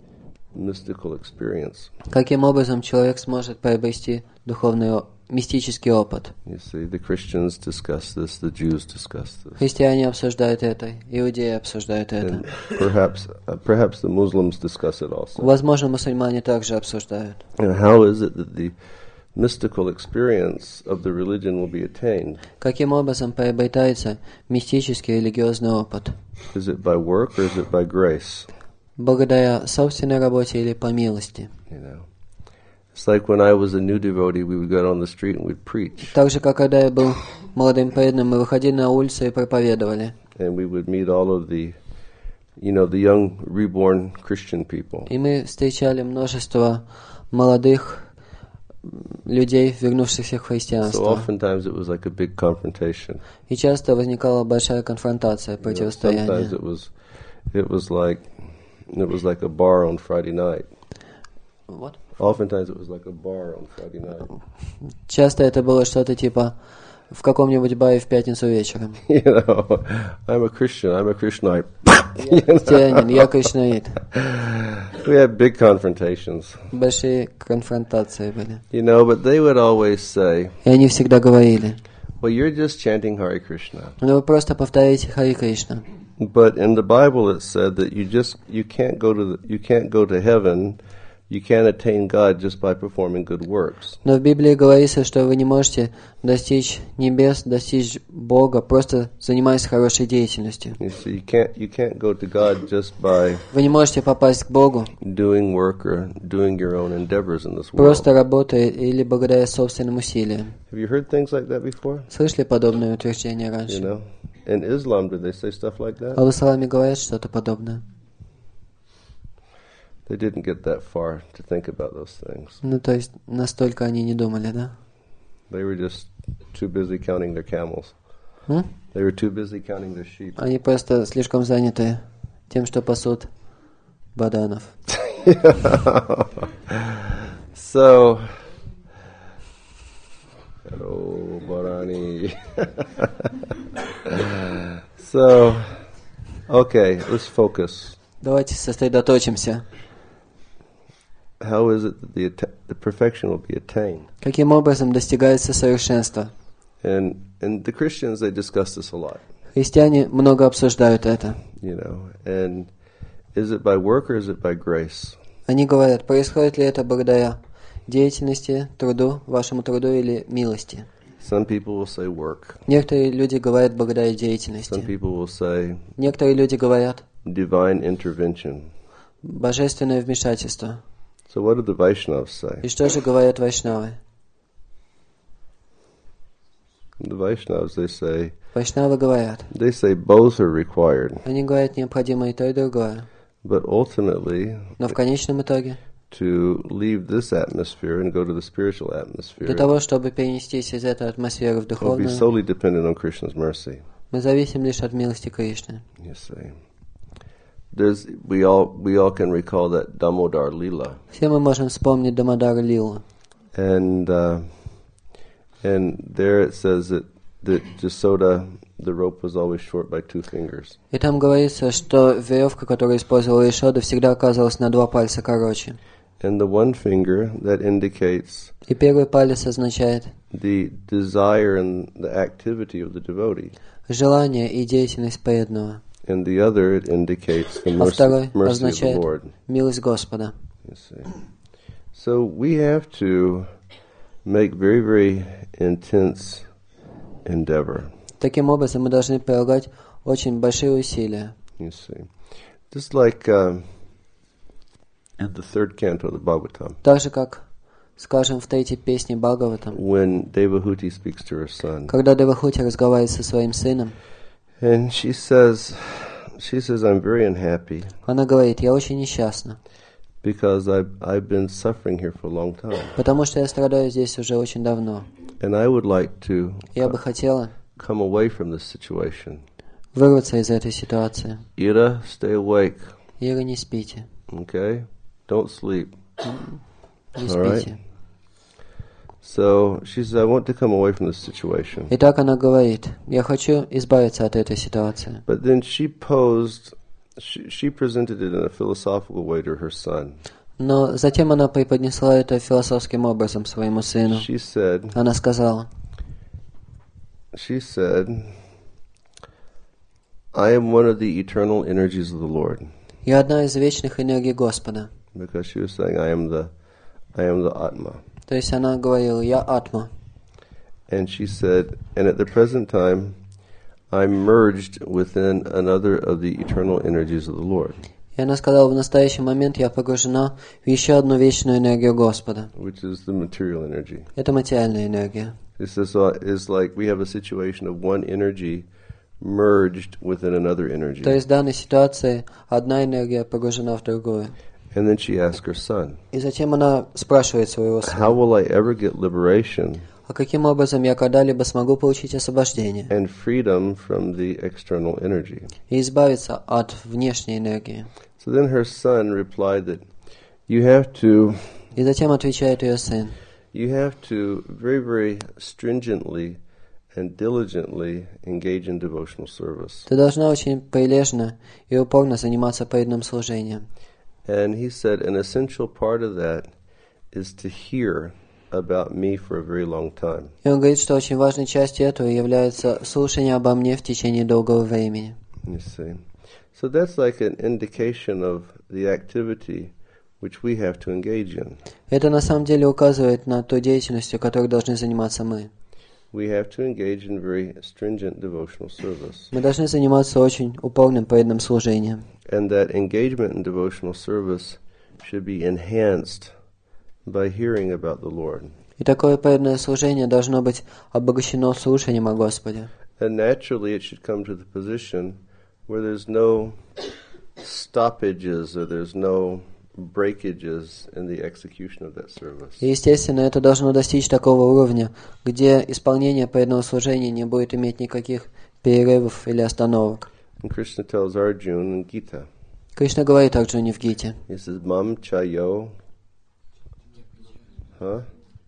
Speaker 1: mystical experience?
Speaker 2: Каким образом человек сможет приобрести духовный мистический опыт?
Speaker 1: You see, the Christians discuss this, the Jews discuss this.
Speaker 2: Христиане обсуждают это, иудеи обсуждают это.
Speaker 1: And perhaps, uh, perhaps the Muslims discuss it also.
Speaker 2: Возможно, мусульмане также обсуждают.
Speaker 1: And how is it that the mystical experience of the religion will be attained?
Speaker 2: Каким образом приобретается мистический религиозный опыт?
Speaker 1: Is it by work or is it by grace?
Speaker 2: Благодаря собственной работе или по милости?
Speaker 1: You know, it's like when I was a new devotee, we would go on the street and we'd preach.
Speaker 2: Так же, как когда я был молодым преданным, мы выходили на улицу и проповедовали.
Speaker 1: And we would meet all of the, you know, the young reborn Christian people.
Speaker 2: И мы встречали множество молодых людей, вернувшихся в
Speaker 1: So
Speaker 2: христианство.
Speaker 1: oftentimes it was like a big confrontation.
Speaker 2: И часто возникала большая конфронтация,
Speaker 1: You know,
Speaker 2: противостояние.
Speaker 1: sometimes it was, it was like, it was like a bar on Friday night.
Speaker 2: What?
Speaker 1: Oftentimes it was like a bar on Friday night.
Speaker 2: Часто это было что-то типа в каком-нибудь баре в пятницу вечером.
Speaker 1: You know, I'm a Christian, I'm a Krishnite.
Speaker 2: Я христианин, я кришнаит.
Speaker 1: We had big confrontations.
Speaker 2: Большие конфронтации были.
Speaker 1: You know, but they would always say,
Speaker 2: И они всегда говорили:
Speaker 1: well, you're just chanting Hare Krishna.
Speaker 2: ну вы просто повторяете Хари Кришна.
Speaker 1: But in the Bible it said that you just you can't go to the, you can't go to heaven, you can't attain God just by performing good works.
Speaker 2: Но в Библии говорится, что вы не можете достичь небес, достичь Бога, просто занимаясь хорошей деятельностью.
Speaker 1: You see, you can't you can't go to God just by
Speaker 2: Вы не можете попасть к Богу
Speaker 1: doing work or doing your own endeavors in this world.
Speaker 2: просто работая или благодаря собственным усилиям.
Speaker 1: Have you heard things like that before?
Speaker 2: Слышали подобные утверждения
Speaker 1: You
Speaker 2: раньше?
Speaker 1: know, in Islam, did they say stuff like that?
Speaker 2: А в исламе говорят что-то подобное.
Speaker 1: They didn't get that far to think about those things.
Speaker 2: Ну, то есть, настолько они не думали, да?
Speaker 1: They were just too busy counting their camels.
Speaker 2: М?
Speaker 1: They were too busy counting their sheep.
Speaker 2: Они просто слишком заняты тем, что пасут баданов.
Speaker 1: So, hello, Barani. So, okay, let's focus.
Speaker 2: Давайте сосредоточимся.
Speaker 1: How is it that the, atta- the perfection will be attained?
Speaker 2: Каким образом достигается совершенство?
Speaker 1: And and the Christians, they discuss this a lot,
Speaker 2: Христиане много обсуждают это.
Speaker 1: you know. And is it by work or is it by grace?
Speaker 2: Они говорят, происходит ли это благодаря деятельности, труду, вашему труду или милости?
Speaker 1: Some people will say work.
Speaker 2: Некоторые люди говорят благодаря
Speaker 1: Some
Speaker 2: деятельности.
Speaker 1: people will say
Speaker 2: Некоторые люди говорят
Speaker 1: divine intervention.
Speaker 2: божественное вмешательство.
Speaker 1: So what do the Vaishnavas say?
Speaker 2: И что же говорят вайшнавы?
Speaker 1: The Vaishnavas, they say
Speaker 2: Вайшнавы говорят,
Speaker 1: they say both are required,
Speaker 2: они говорят, необходимо и то, и другое.
Speaker 1: but ultimately
Speaker 2: Но в конечном итоге,
Speaker 1: to leave this atmosphere and go to the spiritual atmosphere
Speaker 2: для того, чтобы перенестись из этой атмосферы в
Speaker 1: will be
Speaker 2: духовную,
Speaker 1: solely dependent on Krishna's mercy.
Speaker 2: мы зависим лишь от милости Кришны.
Speaker 1: You see, there's we all we all can recall that Damodar Leela,
Speaker 2: Все мы можем вспомнить Дамодар Лилу.
Speaker 1: and uh, and there it says that that Jasoda, the rope was always short by two fingers.
Speaker 2: И там говорится, что веревка, которую использовала Ишода, всегда оказывалась на два пальца короче.
Speaker 1: And the one finger that indicates
Speaker 2: И первый палец означает
Speaker 1: the desire and the activity of the devotee,
Speaker 2: желание и деятельность преданного,
Speaker 1: and the other it indicates the
Speaker 2: а
Speaker 1: mercy,
Speaker 2: второй
Speaker 1: mercy of the
Speaker 2: означает
Speaker 1: Lord.
Speaker 2: милость Господа.
Speaker 1: You see. So we have to make very, very intense endeavor.
Speaker 2: Таким образом, мы должны прилагать очень большие усилия.
Speaker 1: You see, just like uh, in the third canto of the Bhagavatam,
Speaker 2: Так же, как, скажем, в третьей песне Бхагаватам,
Speaker 1: when Devahuti speaks to her son,
Speaker 2: когда Девахути разговаривает со своим сыном,
Speaker 1: and she says, she says, "I'm very unhappy
Speaker 2: она говорит, я очень несчастна,
Speaker 1: because I've I've been suffering here for a long time,
Speaker 2: потому что я страдаю здесь уже очень давно.
Speaker 1: and I would like to
Speaker 2: Я бы хотела
Speaker 1: come away from this situation."
Speaker 2: вырваться из этой ситуации.
Speaker 1: Ira, stay awake,
Speaker 2: Ира, не спите,
Speaker 1: okay? Don't sleep.
Speaker 2: не
Speaker 1: All right.
Speaker 2: спите.
Speaker 1: So she says, "I want to come away from this situation."
Speaker 2: И так она говорит, я хочу избавиться от этой ситуации.
Speaker 1: But then she posed, she, she presented it in a philosophical way to her son.
Speaker 2: Но затем она преподнесла это философским образом своему сыну.
Speaker 1: She said,
Speaker 2: Она сказала,
Speaker 1: she said, "I am one of the eternal energies of the Lord."
Speaker 2: я одна из вечных энергий Господа.
Speaker 1: Because she was saying, I am the, I am the Atma.
Speaker 2: То есть она говорила, я Атма.
Speaker 1: And she said, and at the present time, I'm merged within another of the eternal energies of the Lord.
Speaker 2: И она сказала, в настоящий момент я погружена в еще одну вечную энергию Господа.
Speaker 1: Which is the material energy.
Speaker 2: Это материальная энергия.
Speaker 1: This is uh, is like we have a situation of one energy merged within another energy.
Speaker 2: То есть в данной ситуации одна энергия погружена в другую.
Speaker 1: And then she asked her son,
Speaker 2: И затем она спрашивает своего
Speaker 1: how
Speaker 2: сына,
Speaker 1: will I ever get liberation
Speaker 2: а каким образом я когда-либо смогу получить освобождение
Speaker 1: and freedom from the external energy?
Speaker 2: и избавиться от внешней энергии?
Speaker 1: So then her son replied that you have to
Speaker 2: И затем отвечает ее сын.
Speaker 1: You have to very, very stringently and diligently engage in devotional service.
Speaker 2: Ты должна очень прилежно и упорно заниматься преданным служением.
Speaker 1: And he said an essential part of that is to hear about me for a very long time.
Speaker 2: И он говорит, что очень важной частью этого является слушание обо мне в течение долгого времени.
Speaker 1: You see. So that's like an indication of the activity which we have to engage in.
Speaker 2: Это на самом деле указывает на ту деятельность, которой должны заниматься мы.
Speaker 1: We have to engage in very stringent devotional service.
Speaker 2: Мы должны заниматься очень упорным преданным служением.
Speaker 1: And that engagement in devotional service should be enhanced by hearing about the Lord.
Speaker 2: И такое преданное служение должно быть обогащено слушанием о Господе.
Speaker 1: And naturally it should come to the position where there's no stoppages or there's no breakages in the execution of that service.
Speaker 2: И, естественно, это должно достичь такого уровня, где исполнение преданного служения не будет иметь никаких перерывов или остановок.
Speaker 1: And Krishna tells Arjuna in Gita,
Speaker 2: Кришна говорит Арджуне в Гите.
Speaker 1: he says, Mam chayo, huh?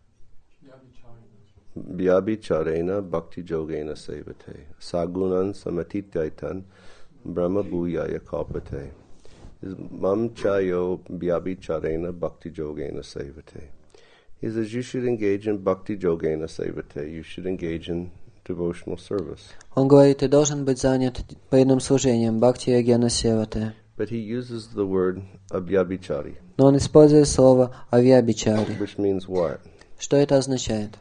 Speaker 1: Vyabhicharena bhakti yogena sevate, sagunan samatityaitan brahma bhuyaya kalpate. Is mam chayo vyabhicharena bhakti yogena sevate. He says you should engage in bhakti yogena sevate. You should engage in devotional service.
Speaker 2: Он говорит, ты должен быть занят преданным служением, бхакти йогена севате.
Speaker 1: But he uses the word abhyabhichari,
Speaker 2: Но он использует слово авьябичари.
Speaker 1: which means what?
Speaker 2: Что это означает?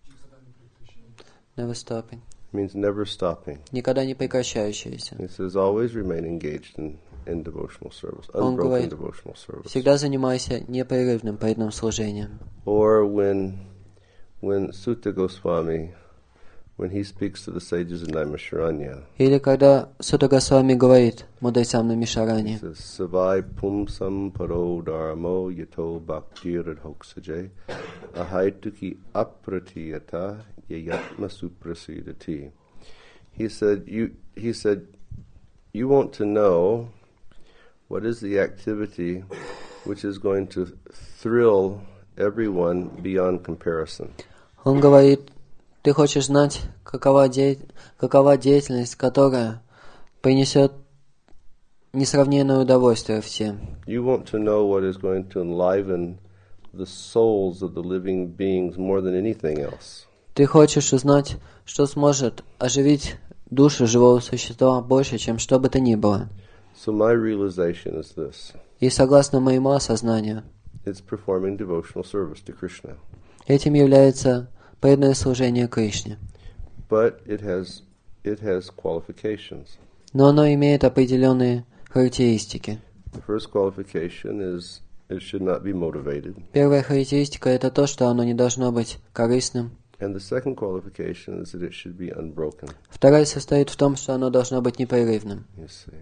Speaker 2: Never stopping.
Speaker 1: It means never stopping.
Speaker 2: Никогда не прекращающееся.
Speaker 1: He says always remain engaged in, in devotional service,
Speaker 2: Он
Speaker 1: unbroken
Speaker 2: говорит,
Speaker 1: devotional service.
Speaker 2: всегда занимайся непрерывным преданным служением.
Speaker 1: Or when when Sutta Goswami, when he speaks to the sages in Naimisharanya,
Speaker 2: Или когда Сута Госвами говорит мудрецам на
Speaker 1: he
Speaker 2: Мишаране,
Speaker 1: says, Savai pumsam paro dharmo yato bhaktir adhoksaje ahaituki apratiyata yayatma suprasidati. He said, you, he said, you want to know what is the activity which is going to thrill everyone beyond comparison.
Speaker 2: он говорит, ты хочешь знать, какова, де... какова деятельность, которая принесет несравненное удовольствие всем.
Speaker 1: You want to know what is going to enliven the souls of the living beings more than anything else.
Speaker 2: Ты хочешь узнать, что сможет оживить душу живого существа больше, чем что бы то ни было.
Speaker 1: So my realization is this.
Speaker 2: И согласно моему осознанию,
Speaker 1: It's performing devotional service to Krishna.
Speaker 2: этим является преданное служение Кришне.
Speaker 1: But it has it has qualifications.
Speaker 2: Но оно имеет определенные характеристики.
Speaker 1: The first qualification is it should not be motivated.
Speaker 2: Первая характеристика – это то, что оно не должно быть корыстным.
Speaker 1: And the second qualification is that it should be unbroken.
Speaker 2: Вторая состоит в том, что оно должно быть непрерывным.
Speaker 1: You see.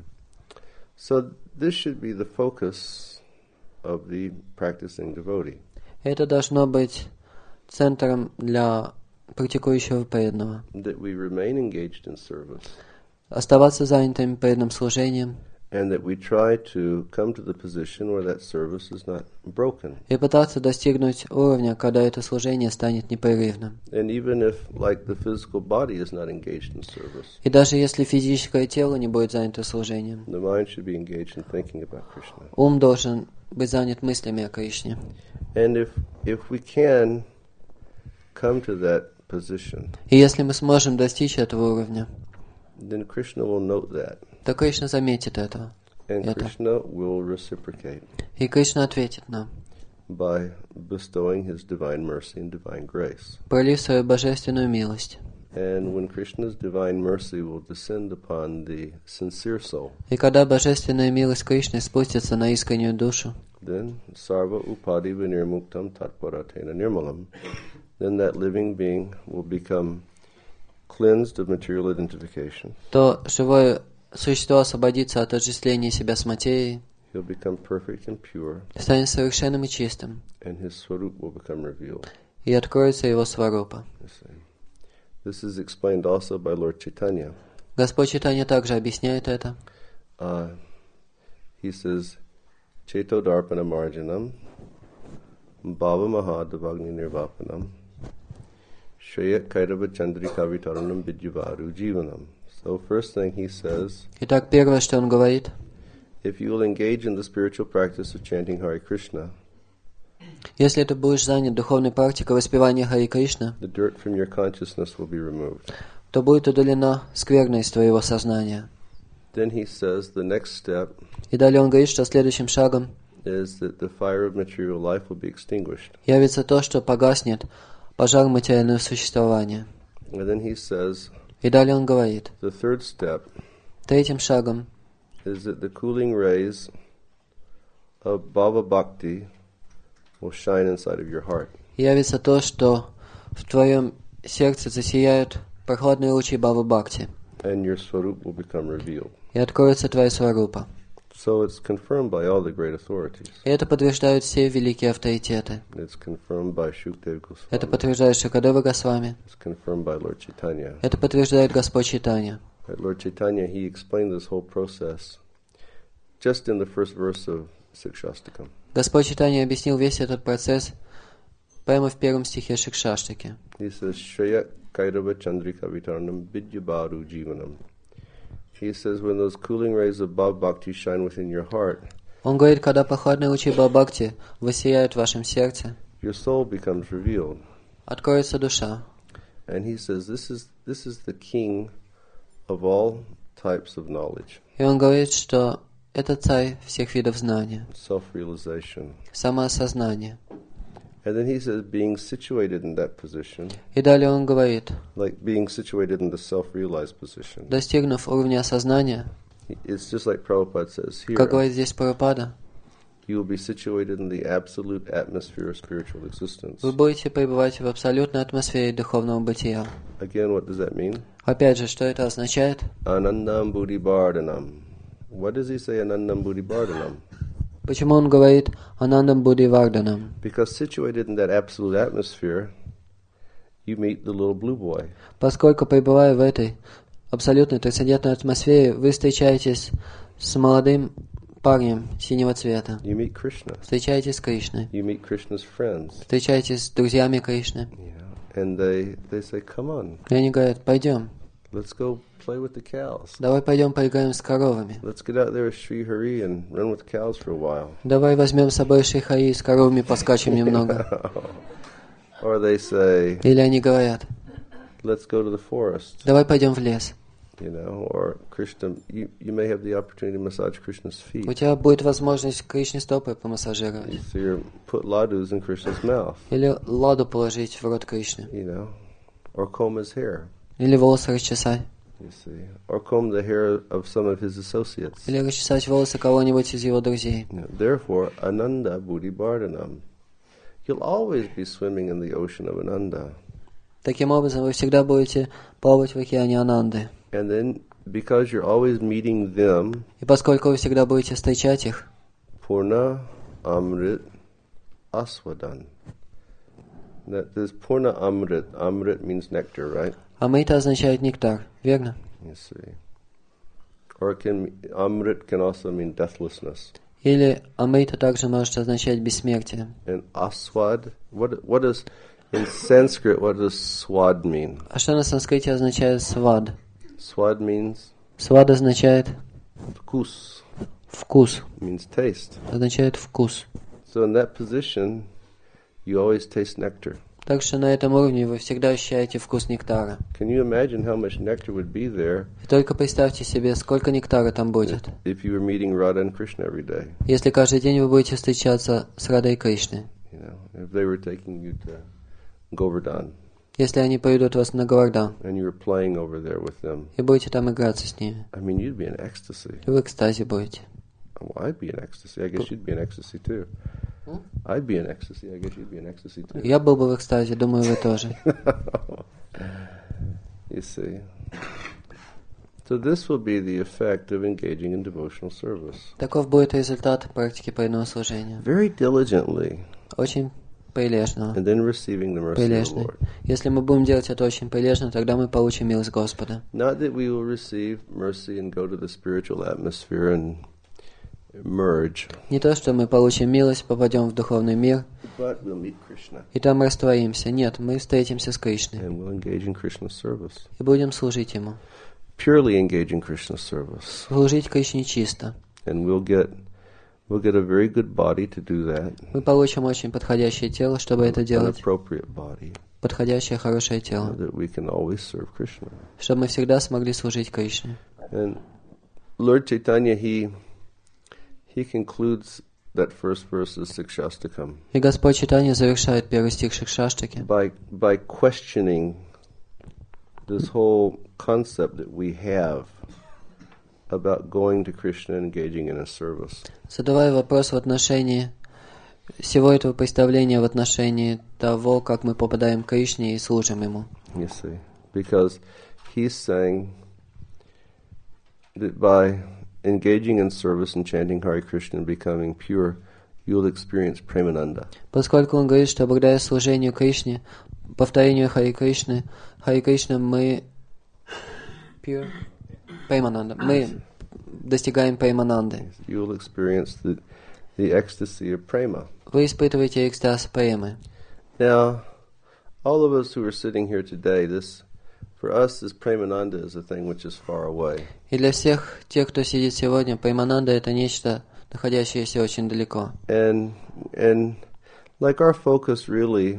Speaker 1: So this should be the focus of the practicing devotee.
Speaker 2: Это должно быть центром для практикующего преданного.
Speaker 1: That we remain engaged in service.
Speaker 2: Оставаться занятыми преданным служением.
Speaker 1: And that we try to come to the position where that service is not broken.
Speaker 2: И пытаться достигнуть уровня, когда это служение станет непрерывным.
Speaker 1: And even if, like, the physical body is not engaged in service,
Speaker 2: И даже если физическое тело не будет занято служением,
Speaker 1: the mind should be engaged in thinking about Krishna.
Speaker 2: ум должен быть занят мыслями о Кришне.
Speaker 1: And if if we can come to that position,
Speaker 2: И если мы сможем достичь этого уровня,
Speaker 1: then Krishna will note that.
Speaker 2: то Кришна заметит этого.
Speaker 1: And
Speaker 2: Это.
Speaker 1: Krishna will reciprocate
Speaker 2: И Кришна ответит нам,
Speaker 1: by bestowing his divine mercy and divine grace.
Speaker 2: пролив свою божественную милость.
Speaker 1: And when Krishna's divine mercy will descend upon the sincere soul,
Speaker 2: И когда божественная милость Кришны спустится на искреннюю душу,
Speaker 1: then sarva upadi vinirmuktam tatparatena nirmalam, then that living being will become cleansed of material identification.
Speaker 2: то живое существо освободится от отождествления себя с материей,
Speaker 1: He'll become perfect and pure,
Speaker 2: станет совершенным и чистым,
Speaker 1: and his swarup will become revealed.
Speaker 2: и откроется его сварупа.
Speaker 1: You see. This is explained also by Lord Chaitanya.
Speaker 2: Господь Чайтанья также объясняет это.
Speaker 1: Uh, he says, Cheto darpana marjanam Bhava Mahadavagni Nirvapanam, Shreya Kairava Chandrika Vitaranam Vidyavaru Jivanam. So first thing he says,
Speaker 2: Итак, первое, что он говорит,
Speaker 1: if you will engage in the spiritual practice of chanting Hare Krishna,
Speaker 2: если ты будешь занят духовной практикой воспевания Хари Кришна,
Speaker 1: the dirt from your consciousness will be removed.
Speaker 2: то будет удалена скверна из твоего сознания.
Speaker 1: Then he says the next step
Speaker 2: И далее он говорит, что следующим шагом
Speaker 1: is that the fire of material life will be extinguished.
Speaker 2: явится то, что погаснет пожар материального существования.
Speaker 1: And then he says
Speaker 2: И далее он говорит,
Speaker 1: the third step
Speaker 2: третьим шагом
Speaker 1: is that the cooling rays of Bhava Bhakti will shine inside of your heart.
Speaker 2: явится то, что в твоем сердце засияют прохладные лучи Бхавы Бхакти,
Speaker 1: And your swarup will become revealed.
Speaker 2: и откроется твоя сварупа.
Speaker 1: So it's confirmed by all the great authorities.
Speaker 2: И это подтверждают все великие авторитеты.
Speaker 1: It's confirmed by Shukdev
Speaker 2: Это
Speaker 1: Goswami.
Speaker 2: подтверждает Шукадева Госвами.
Speaker 1: It's confirmed by Lord Chaitanya.
Speaker 2: Это подтверждает Господь Чайтанья.
Speaker 1: Right, Lord Chaitanya, he explained this whole process just in the first verse of Sikshastakam.
Speaker 2: Господь Чайтанья объяснил весь этот процесс прямо в первом стихе Шикшаштаки.
Speaker 1: He says, Shreya Kairava Chandrika Vitarnam Vidyabaru Jivanam. He says, when those cooling rays of Bhava Bhakti shine within your heart,
Speaker 2: Он говорит, когда прохладные лучи Бхакти воссияют в вашем сердце,
Speaker 1: your soul becomes revealed.
Speaker 2: откроется душа.
Speaker 1: And he says, this is this is the king of all types of knowledge,
Speaker 2: И он говорит, что это царь всех видов знания,
Speaker 1: self-realization.
Speaker 2: самоосознание.
Speaker 1: And then he says, being situated in that position,
Speaker 2: И далее он говорит,
Speaker 1: like being situated in the self-realized position,
Speaker 2: достигнув уровня осознания,
Speaker 1: it's just like Prabhupada says
Speaker 2: как
Speaker 1: here,
Speaker 2: говорит здесь Прабхупада,
Speaker 1: you will be situated in the absolute atmosphere of spiritual existence.
Speaker 2: вы будете пребывать в абсолютной атмосфере духовного бытия.
Speaker 1: Again, what does that mean?
Speaker 2: Опять же, что это означает?
Speaker 1: Anandam Buddhi Bardhanam. What does he say, Anandam Buddhi Bardhanam?
Speaker 2: Почему он говорит Анандам Будди Варданам?
Speaker 1: Because situated in that absolute atmosphere, you meet the little blue boy.
Speaker 2: Поскольку, пребывая в этой абсолютной трансцендентной атмосфере, вы встречаетесь с молодым парнем синего цвета.
Speaker 1: You meet Krishna.
Speaker 2: Встречаетесь с Кришной.
Speaker 1: You meet Krishna's friends.
Speaker 2: Встречаетесь с друзьями Кришны.
Speaker 1: Yeah. And they, they say, come on,
Speaker 2: И они говорят, пойдем,
Speaker 1: let's go play with the cows.
Speaker 2: давай пойдем поиграем с коровами.
Speaker 1: Let's get out there with Sri Hari and run with the cows for a while.
Speaker 2: Давай возьмем с собой Шри-Хари и с коровами поскачем немного.
Speaker 1: Or they say,
Speaker 2: Или они говорят,
Speaker 1: let's go to the forest.
Speaker 2: давай пойдем в лес.
Speaker 1: You know, or Krishna, you, you may have the opportunity to massage Krishna's feet.
Speaker 2: У тебя будет возможность Кришне стопы помассажировать.
Speaker 1: So you put ladus in Krishna's mouth,
Speaker 2: Или ладу положить в рот Кришны.
Speaker 1: you know, or comb his hair,
Speaker 2: Или волосы расчесать.
Speaker 1: you see, or comb the hair of some of his associates.
Speaker 2: Или расчесать волосы кого-нибудь из его друзей.
Speaker 1: You know, therefore, Ananda Buddhi Bardhanam. You'll always be swimming in the ocean of Ananda.
Speaker 2: Таким образом, вы всегда будете плавать в океане Ананды.
Speaker 1: And then, because you're always meeting them,
Speaker 2: И поскольку вы всегда будете встречать их,
Speaker 1: Purna Amrit Aswadan. That this Purna Amrit. Amrit means nectar, right?
Speaker 2: Амрита означает нектар, верно?
Speaker 1: You see. Or it can, Amrit can also mean deathlessness.
Speaker 2: Или Амрита также может означать бессмертие.
Speaker 1: And Aswad, what what does, in Sanskrit, what does swad mean?
Speaker 2: А что на санскрите означает свад?
Speaker 1: Swad means
Speaker 2: Свад означает
Speaker 1: vkus,
Speaker 2: вкус,
Speaker 1: means taste.
Speaker 2: означает вкус.
Speaker 1: So in that position, you always taste nectar.
Speaker 2: Так что на этом уровне вы всегда ощущаете вкус нектара.
Speaker 1: Can you imagine how much nectar would be there
Speaker 2: И только представьте себе, сколько нектара там будет,
Speaker 1: if you were meeting Radha and Krishna every day?
Speaker 2: если каждый день вы будете встречаться с Радой и Кришной.
Speaker 1: You know, if they were taking you to Govardhan
Speaker 2: Если они поведут вас на Говардан,
Speaker 1: and you were playing over there with them,
Speaker 2: и будете там играться с ними,
Speaker 1: I mean, you'd be in ecstasy.
Speaker 2: и в экстазе будете.
Speaker 1: Well, I'd be in ecstasy. I guess you'd be in ecstasy too. I'd be in ecstasy. I guess you'd be in ecstasy too.
Speaker 2: Я был бы в экстазе, думаю, вы тоже.
Speaker 1: You see. So this will be the effect of engaging in devotional service.
Speaker 2: Таков будет результат практики преданного служения.
Speaker 1: Very diligently,
Speaker 2: Очень прилежно.
Speaker 1: and then receiving the mercy of the
Speaker 2: Прилежно.
Speaker 1: Lord.
Speaker 2: Если мы будем делать это очень прилежно, тогда мы получим милость Господа.
Speaker 1: Not that we will receive mercy and go to the spiritual atmosphere and merge,
Speaker 2: Не то, что мы получим милость, попадем в духовный мир,
Speaker 1: but we'll meet Krishna
Speaker 2: и там растворимся. Нет, мы встретимся с Кришной
Speaker 1: and we'll engage in Krishna's service.
Speaker 2: и будем служить Ему.
Speaker 1: Purely engage in Krishna's service.
Speaker 2: Служить Кришне чисто.
Speaker 1: And we'll get we'll get a very good body to do that.
Speaker 2: Мы получим очень подходящее тело, чтобы это
Speaker 1: An
Speaker 2: делать.
Speaker 1: appropriate body,
Speaker 2: Подходящее, хорошее
Speaker 1: so
Speaker 2: тело.
Speaker 1: that we can always serve Krishna.
Speaker 2: Чтобы мы всегда смогли служить Кришне.
Speaker 1: And Lord Chaitanya, he he concludes that first verse of Sikshastakam
Speaker 2: И Господь Чайтанья завершает первый стих Шикшаштаки
Speaker 1: by by questioning this whole concept that we have about going to Krishna and engaging in his service.
Speaker 2: задавая вопрос в отношении всего этого представления, в отношении того, как мы попадаем к Кришне и служим Ему.
Speaker 1: You see, because he's saying that by engaging in service and chanting Hare Krishna and becoming pure, you'll experience Premananda.
Speaker 2: Поскольку Он говорит, что благодаря служению Кришне, повторению Хари Кришны, Хари Кришна мы pure Преймананда, мы достигаем Преймананды.
Speaker 1: You'll experience the, the ecstasy of Prema.
Speaker 2: Вы испытываете экстаз Премы.
Speaker 1: Now, all of us who are sitting here today, this, for us, this Premananda is a thing which is far away.
Speaker 2: И для всех тех, кто сидит сегодня, Преймананда — это нечто, находящееся очень далеко.
Speaker 1: And, and like our focus really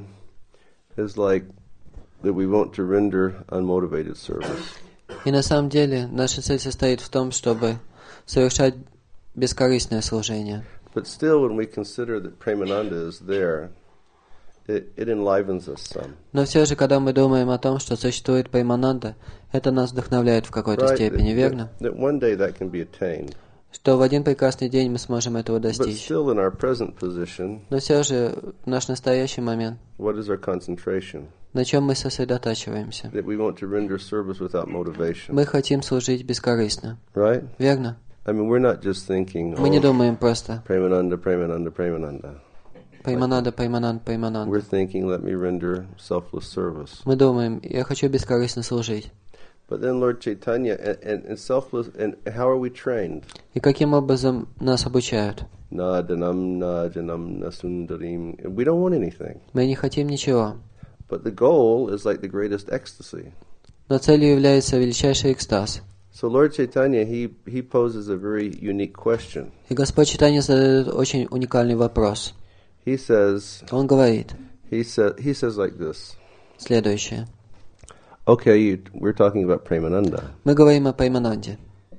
Speaker 1: is like that we want to render unmotivated service.
Speaker 2: И на самом деле наша цель состоит в том, чтобы совершать бескорыстное служение.
Speaker 1: But still, when we consider that Premananda is there, it, it enlivens us some.
Speaker 2: Но все же, когда мы думаем о том, что существует Преймананда, это нас вдохновляет в какой-то
Speaker 1: Right?
Speaker 2: степени,
Speaker 1: That,
Speaker 2: верно?
Speaker 1: that, that one day that can be attained.
Speaker 2: Что в один прекрасный день мы сможем этого
Speaker 1: But
Speaker 2: достичь.
Speaker 1: still, in our present position,
Speaker 2: Но все же, в наш настоящий момент,
Speaker 1: what is our concentration?
Speaker 2: на чем мы сосредотачиваемся?
Speaker 1: That we want to render service without motivation.
Speaker 2: Мы хотим служить бескорыстно,
Speaker 1: Right?
Speaker 2: верно?
Speaker 1: I mean, we're not just thinking,
Speaker 2: Мы не
Speaker 1: oh,
Speaker 2: думаем просто
Speaker 1: Premananda, Premananda, Premananda.
Speaker 2: Преймананда, Преймананд, Преймананд.
Speaker 1: We're thinking, let me render selfless service.
Speaker 2: Мы думаем, я хочу бескорыстно служить.
Speaker 1: But then Lord Chaitanya, and, and, and selfless, and how are we trained?
Speaker 2: И каким образом нас обучают?
Speaker 1: Nadanam, najanam, nasundarim. We don't want anything.
Speaker 2: Мы не хотим ничего.
Speaker 1: But the goal is like the greatest ecstasy.
Speaker 2: Но целью является величайший экстаз.
Speaker 1: So Lord Chaitanya, he, he poses a very unique question.
Speaker 2: И Господь Чайтанья задает очень уникальный вопрос.
Speaker 1: He says,
Speaker 2: Он говорит
Speaker 1: he said, he says like this.
Speaker 2: следующее.
Speaker 1: Okay, you, we're talking about Premananda,
Speaker 2: Мы говорим о Преймананде,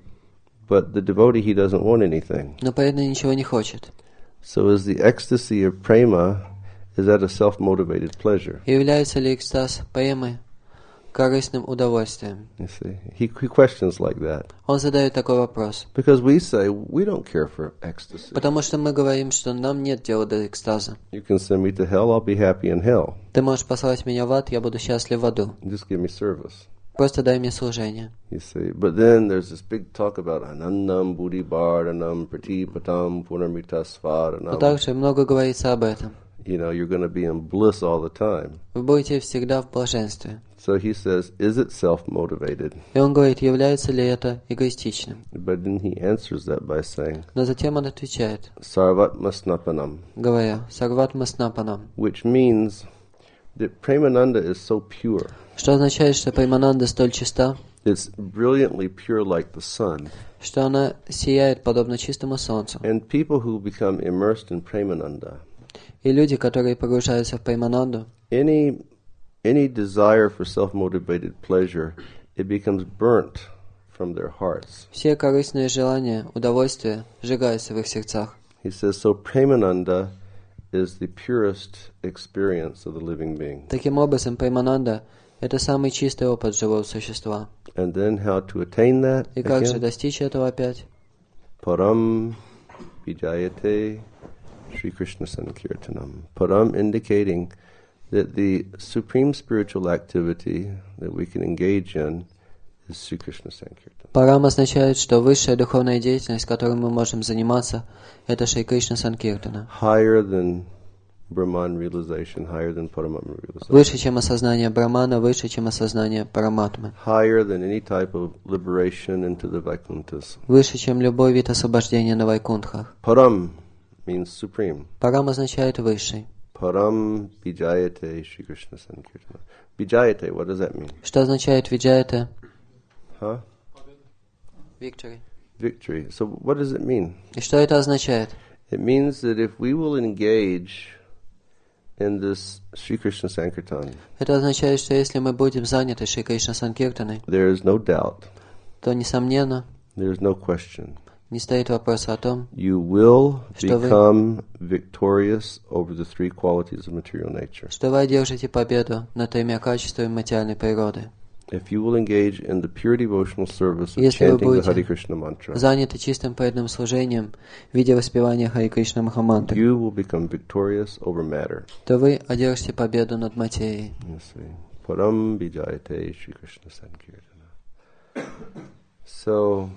Speaker 1: but the devotee, he doesn't want anything.
Speaker 2: но преданный ничего не хочет.
Speaker 1: So is the ecstasy of prema, is that a self-motivated pleasure?
Speaker 2: И является ли экстаз Премы корыстным удовольствием?
Speaker 1: You see, he, he questions like that.
Speaker 2: Он задает такой вопрос.
Speaker 1: Because we say, we don't care for ecstasy.
Speaker 2: Потому что мы говорим, что нам нет дела до экстаза.
Speaker 1: You can send me to hell, I'll be happy in hell.
Speaker 2: Ты можешь послать меня в ад, я буду счастлив в аду.
Speaker 1: Just give me service.
Speaker 2: Просто дай мне служение.
Speaker 1: You see, but then there's this big talk about anandam buddhi bardhanam pratipatam punarmita
Speaker 2: Но
Speaker 1: svaranam.
Speaker 2: также много говорится об этом.
Speaker 1: You know, you're going to be in bliss all the time.
Speaker 2: Вы будете всегда в блаженстве.
Speaker 1: So he says, is it self-motivated?
Speaker 2: И он говорит, является ли это эгоистичным.
Speaker 1: But then he answers that by saying,
Speaker 2: Но затем он отвечает,
Speaker 1: sarvatma snapanam,
Speaker 2: говоря, сарват маснапанам,
Speaker 1: which means that Premananda is so pure.
Speaker 2: что означает, что Преймананда столь чиста,
Speaker 1: It's brilliantly pure like the sun.
Speaker 2: что она сияет подобно чистому солнцу.
Speaker 1: And people who become immersed in Premananda,
Speaker 2: И люди, которые погружаются в Преймананду,
Speaker 1: any any desire for self-motivated pleasure, it becomes burnt from their hearts.
Speaker 2: все корыстные желания, удовольствия сжигаются в их сердцах.
Speaker 1: He says, so Premananda is the purest experience of the living being.
Speaker 2: Таким образом, Преймананда — это самый чистый опыт живого существа.
Speaker 1: And then how to attain that?
Speaker 2: И как же
Speaker 1: Again?
Speaker 2: достичь этого опять?
Speaker 1: Param vijayate Sri Krishna Sankirtanam. Param indicating that the supreme spiritual activity that we can engage in is Sri Krishna Sankirtan.
Speaker 2: Парам означает, что высшая духовная деятельность, которой мы можем заниматься, это Шри Кришна Санкиртана.
Speaker 1: Higher than Brahman realization, higher than Paramatma realization.
Speaker 2: Выше, чем осознание Брамана, выше, чем осознание Параматмы.
Speaker 1: Higher than any type of liberation into the Vaikunthas.
Speaker 2: Выше, чем любой вид освобождения на Вайкунтхах.
Speaker 1: Param means supreme.
Speaker 2: Парам означает высший.
Speaker 1: Param Vijayate Shri Krishna Sankirtana. Vijayate, what does that mean?
Speaker 2: Что означает Виджайата?
Speaker 1: Huh?
Speaker 2: Victory.
Speaker 1: Victory. So what does it mean?
Speaker 2: И что это означает?
Speaker 1: It means that if we will engage in this Shri Krishna Sankirtan,
Speaker 2: Это означает, что если мы будем заняты Шри Кришна Санкиртаной,
Speaker 1: there is no doubt,
Speaker 2: то, несомненно,
Speaker 1: there is no question,
Speaker 2: не стоит вопроса о том,
Speaker 1: you will
Speaker 2: Что вы-
Speaker 1: become victorious over the three qualities of material nature.
Speaker 2: что вы одержите победу над тремя качествами материальной природы.
Speaker 1: If you will engage in the pure devotional service of
Speaker 2: Если вы
Speaker 1: chanting the
Speaker 2: будете
Speaker 1: Hare Krishna mantra,
Speaker 2: заняты чистым преданным служением в виде воспевания Хари Кришна Махамантры,
Speaker 1: you will become victorious over matter.
Speaker 2: то вы одержите победу над материей.
Speaker 1: You see, Param Vijayate Shri Krishna Sankirtana. So,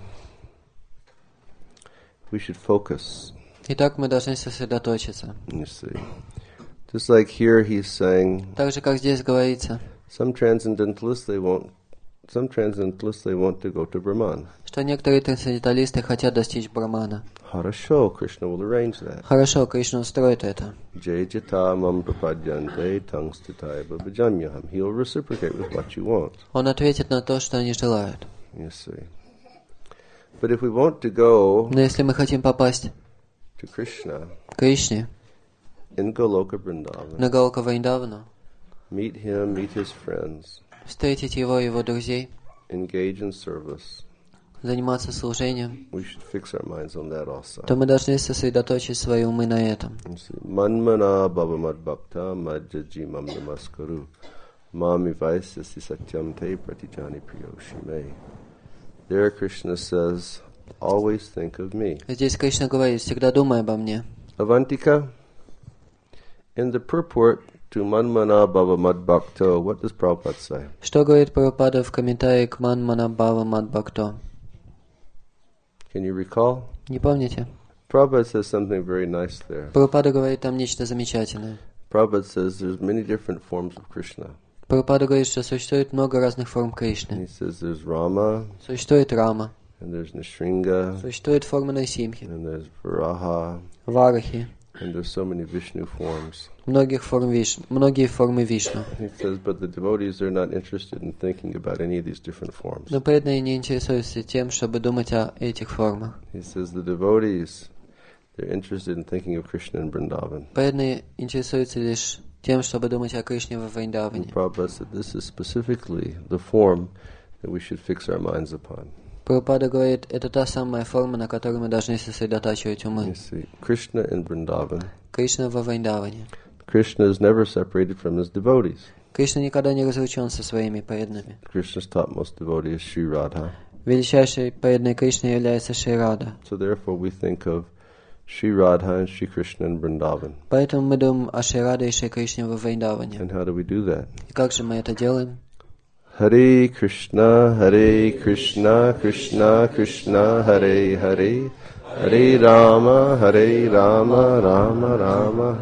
Speaker 1: we should focus,
Speaker 2: Итак, мы должны сосредоточиться.
Speaker 1: you see. Just like here he's saying,
Speaker 2: Так же, как здесь говорится,
Speaker 1: some transcendentalists, they want, some transcendentalists, they want to go to Brahman.
Speaker 2: что некоторые трансценденталисты хотят достичь Брамана.
Speaker 1: Harasho, Krishna will arrange that.
Speaker 2: Хорошо, Кришна устроит это.
Speaker 1: Jai jata mam prapadyante tangstitaiva bhajamyaham. He'll reciprocate with what you want.
Speaker 2: Он ответит на то, что они желают.
Speaker 1: You see. But if we want to go
Speaker 2: Но если мы хотим попасть
Speaker 1: to Krishna
Speaker 2: к Кришне,
Speaker 1: in Goloka Vrindavan,
Speaker 2: на Галока Вриндавану,
Speaker 1: meet him, meet his friends,
Speaker 2: встретить его и его друзей,
Speaker 1: engage in service,
Speaker 2: заниматься служением,
Speaker 1: we should fix our minds on that also.
Speaker 2: то мы должны сосредоточить свои умы на этом.
Speaker 1: You see, Manmana bhavamad bhakta majjaji mam namaskaru mami vaisyasi satyam te pratijani priyoshime. There Krishna says, always think of me.
Speaker 2: Здесь Кришна говорит, всегда думай обо мне.
Speaker 1: Avantika, in the purport to Manmana bhavamad bhakta, what does Prabhupada say?
Speaker 2: Что говорит Прабхупада в комментарии к Манмана Бхава Мадбхакто?
Speaker 1: Can you recall?
Speaker 2: Не помните?
Speaker 1: Prabhupada says something very nice there.
Speaker 2: Прабхупада говорит там нечто замечательное.
Speaker 1: Prabhupada says there's many different forms of Krishna.
Speaker 2: Прабхупада говорит, что существует много разных форм
Speaker 1: And
Speaker 2: Кришны.
Speaker 1: he says there's Rama,
Speaker 2: Существует Рама,
Speaker 1: and there's Nishringa,
Speaker 2: существует форма Нарсимхи,
Speaker 1: and there's Varaha,
Speaker 2: Варахи,
Speaker 1: and there's so many Vishnu forms.
Speaker 2: многих форм Вишну, многие формы Вишну.
Speaker 1: He says, but the devotees are not interested in thinking about any of these different forms.
Speaker 2: Но преданные не интересуются тем, чтобы думать о этих формах.
Speaker 1: He says the devotees, they're interested in thinking of Krishna in Vrindavan.
Speaker 2: Преданные интересуются лишь тем, чтобы думать о Кришне во
Speaker 1: And
Speaker 2: Вриндаване.
Speaker 1: Prabhupada said this is specifically the form that we should fix our minds upon.
Speaker 2: Прабхупада говорит, это та самая форма, на которой мы должны сосредотачивать
Speaker 1: You
Speaker 2: умы.
Speaker 1: see, Krishna in Vrindavan,
Speaker 2: Кришна во Вриндаване.
Speaker 1: Krishna is never separated from his devotees.
Speaker 2: Кришна никогда не разлучен со своими преданными.
Speaker 1: Krishna's topmost devotee is Sri Radha.
Speaker 2: Величайшей преданной Кришны является Шри Рада.
Speaker 1: So therefore we think of Sri Radha and Sri Krishna in Vrindavan.
Speaker 2: Поэтому мы думаем о Шри Раде и Шри Кришне во Вриндаване.
Speaker 1: And how do we do that?
Speaker 2: И как же мы это делаем?
Speaker 1: Hare Krishna, Hare Krishna, Krishna Krishna, Hare Hare, Hare Rama, Hare Rama, Rama Rama.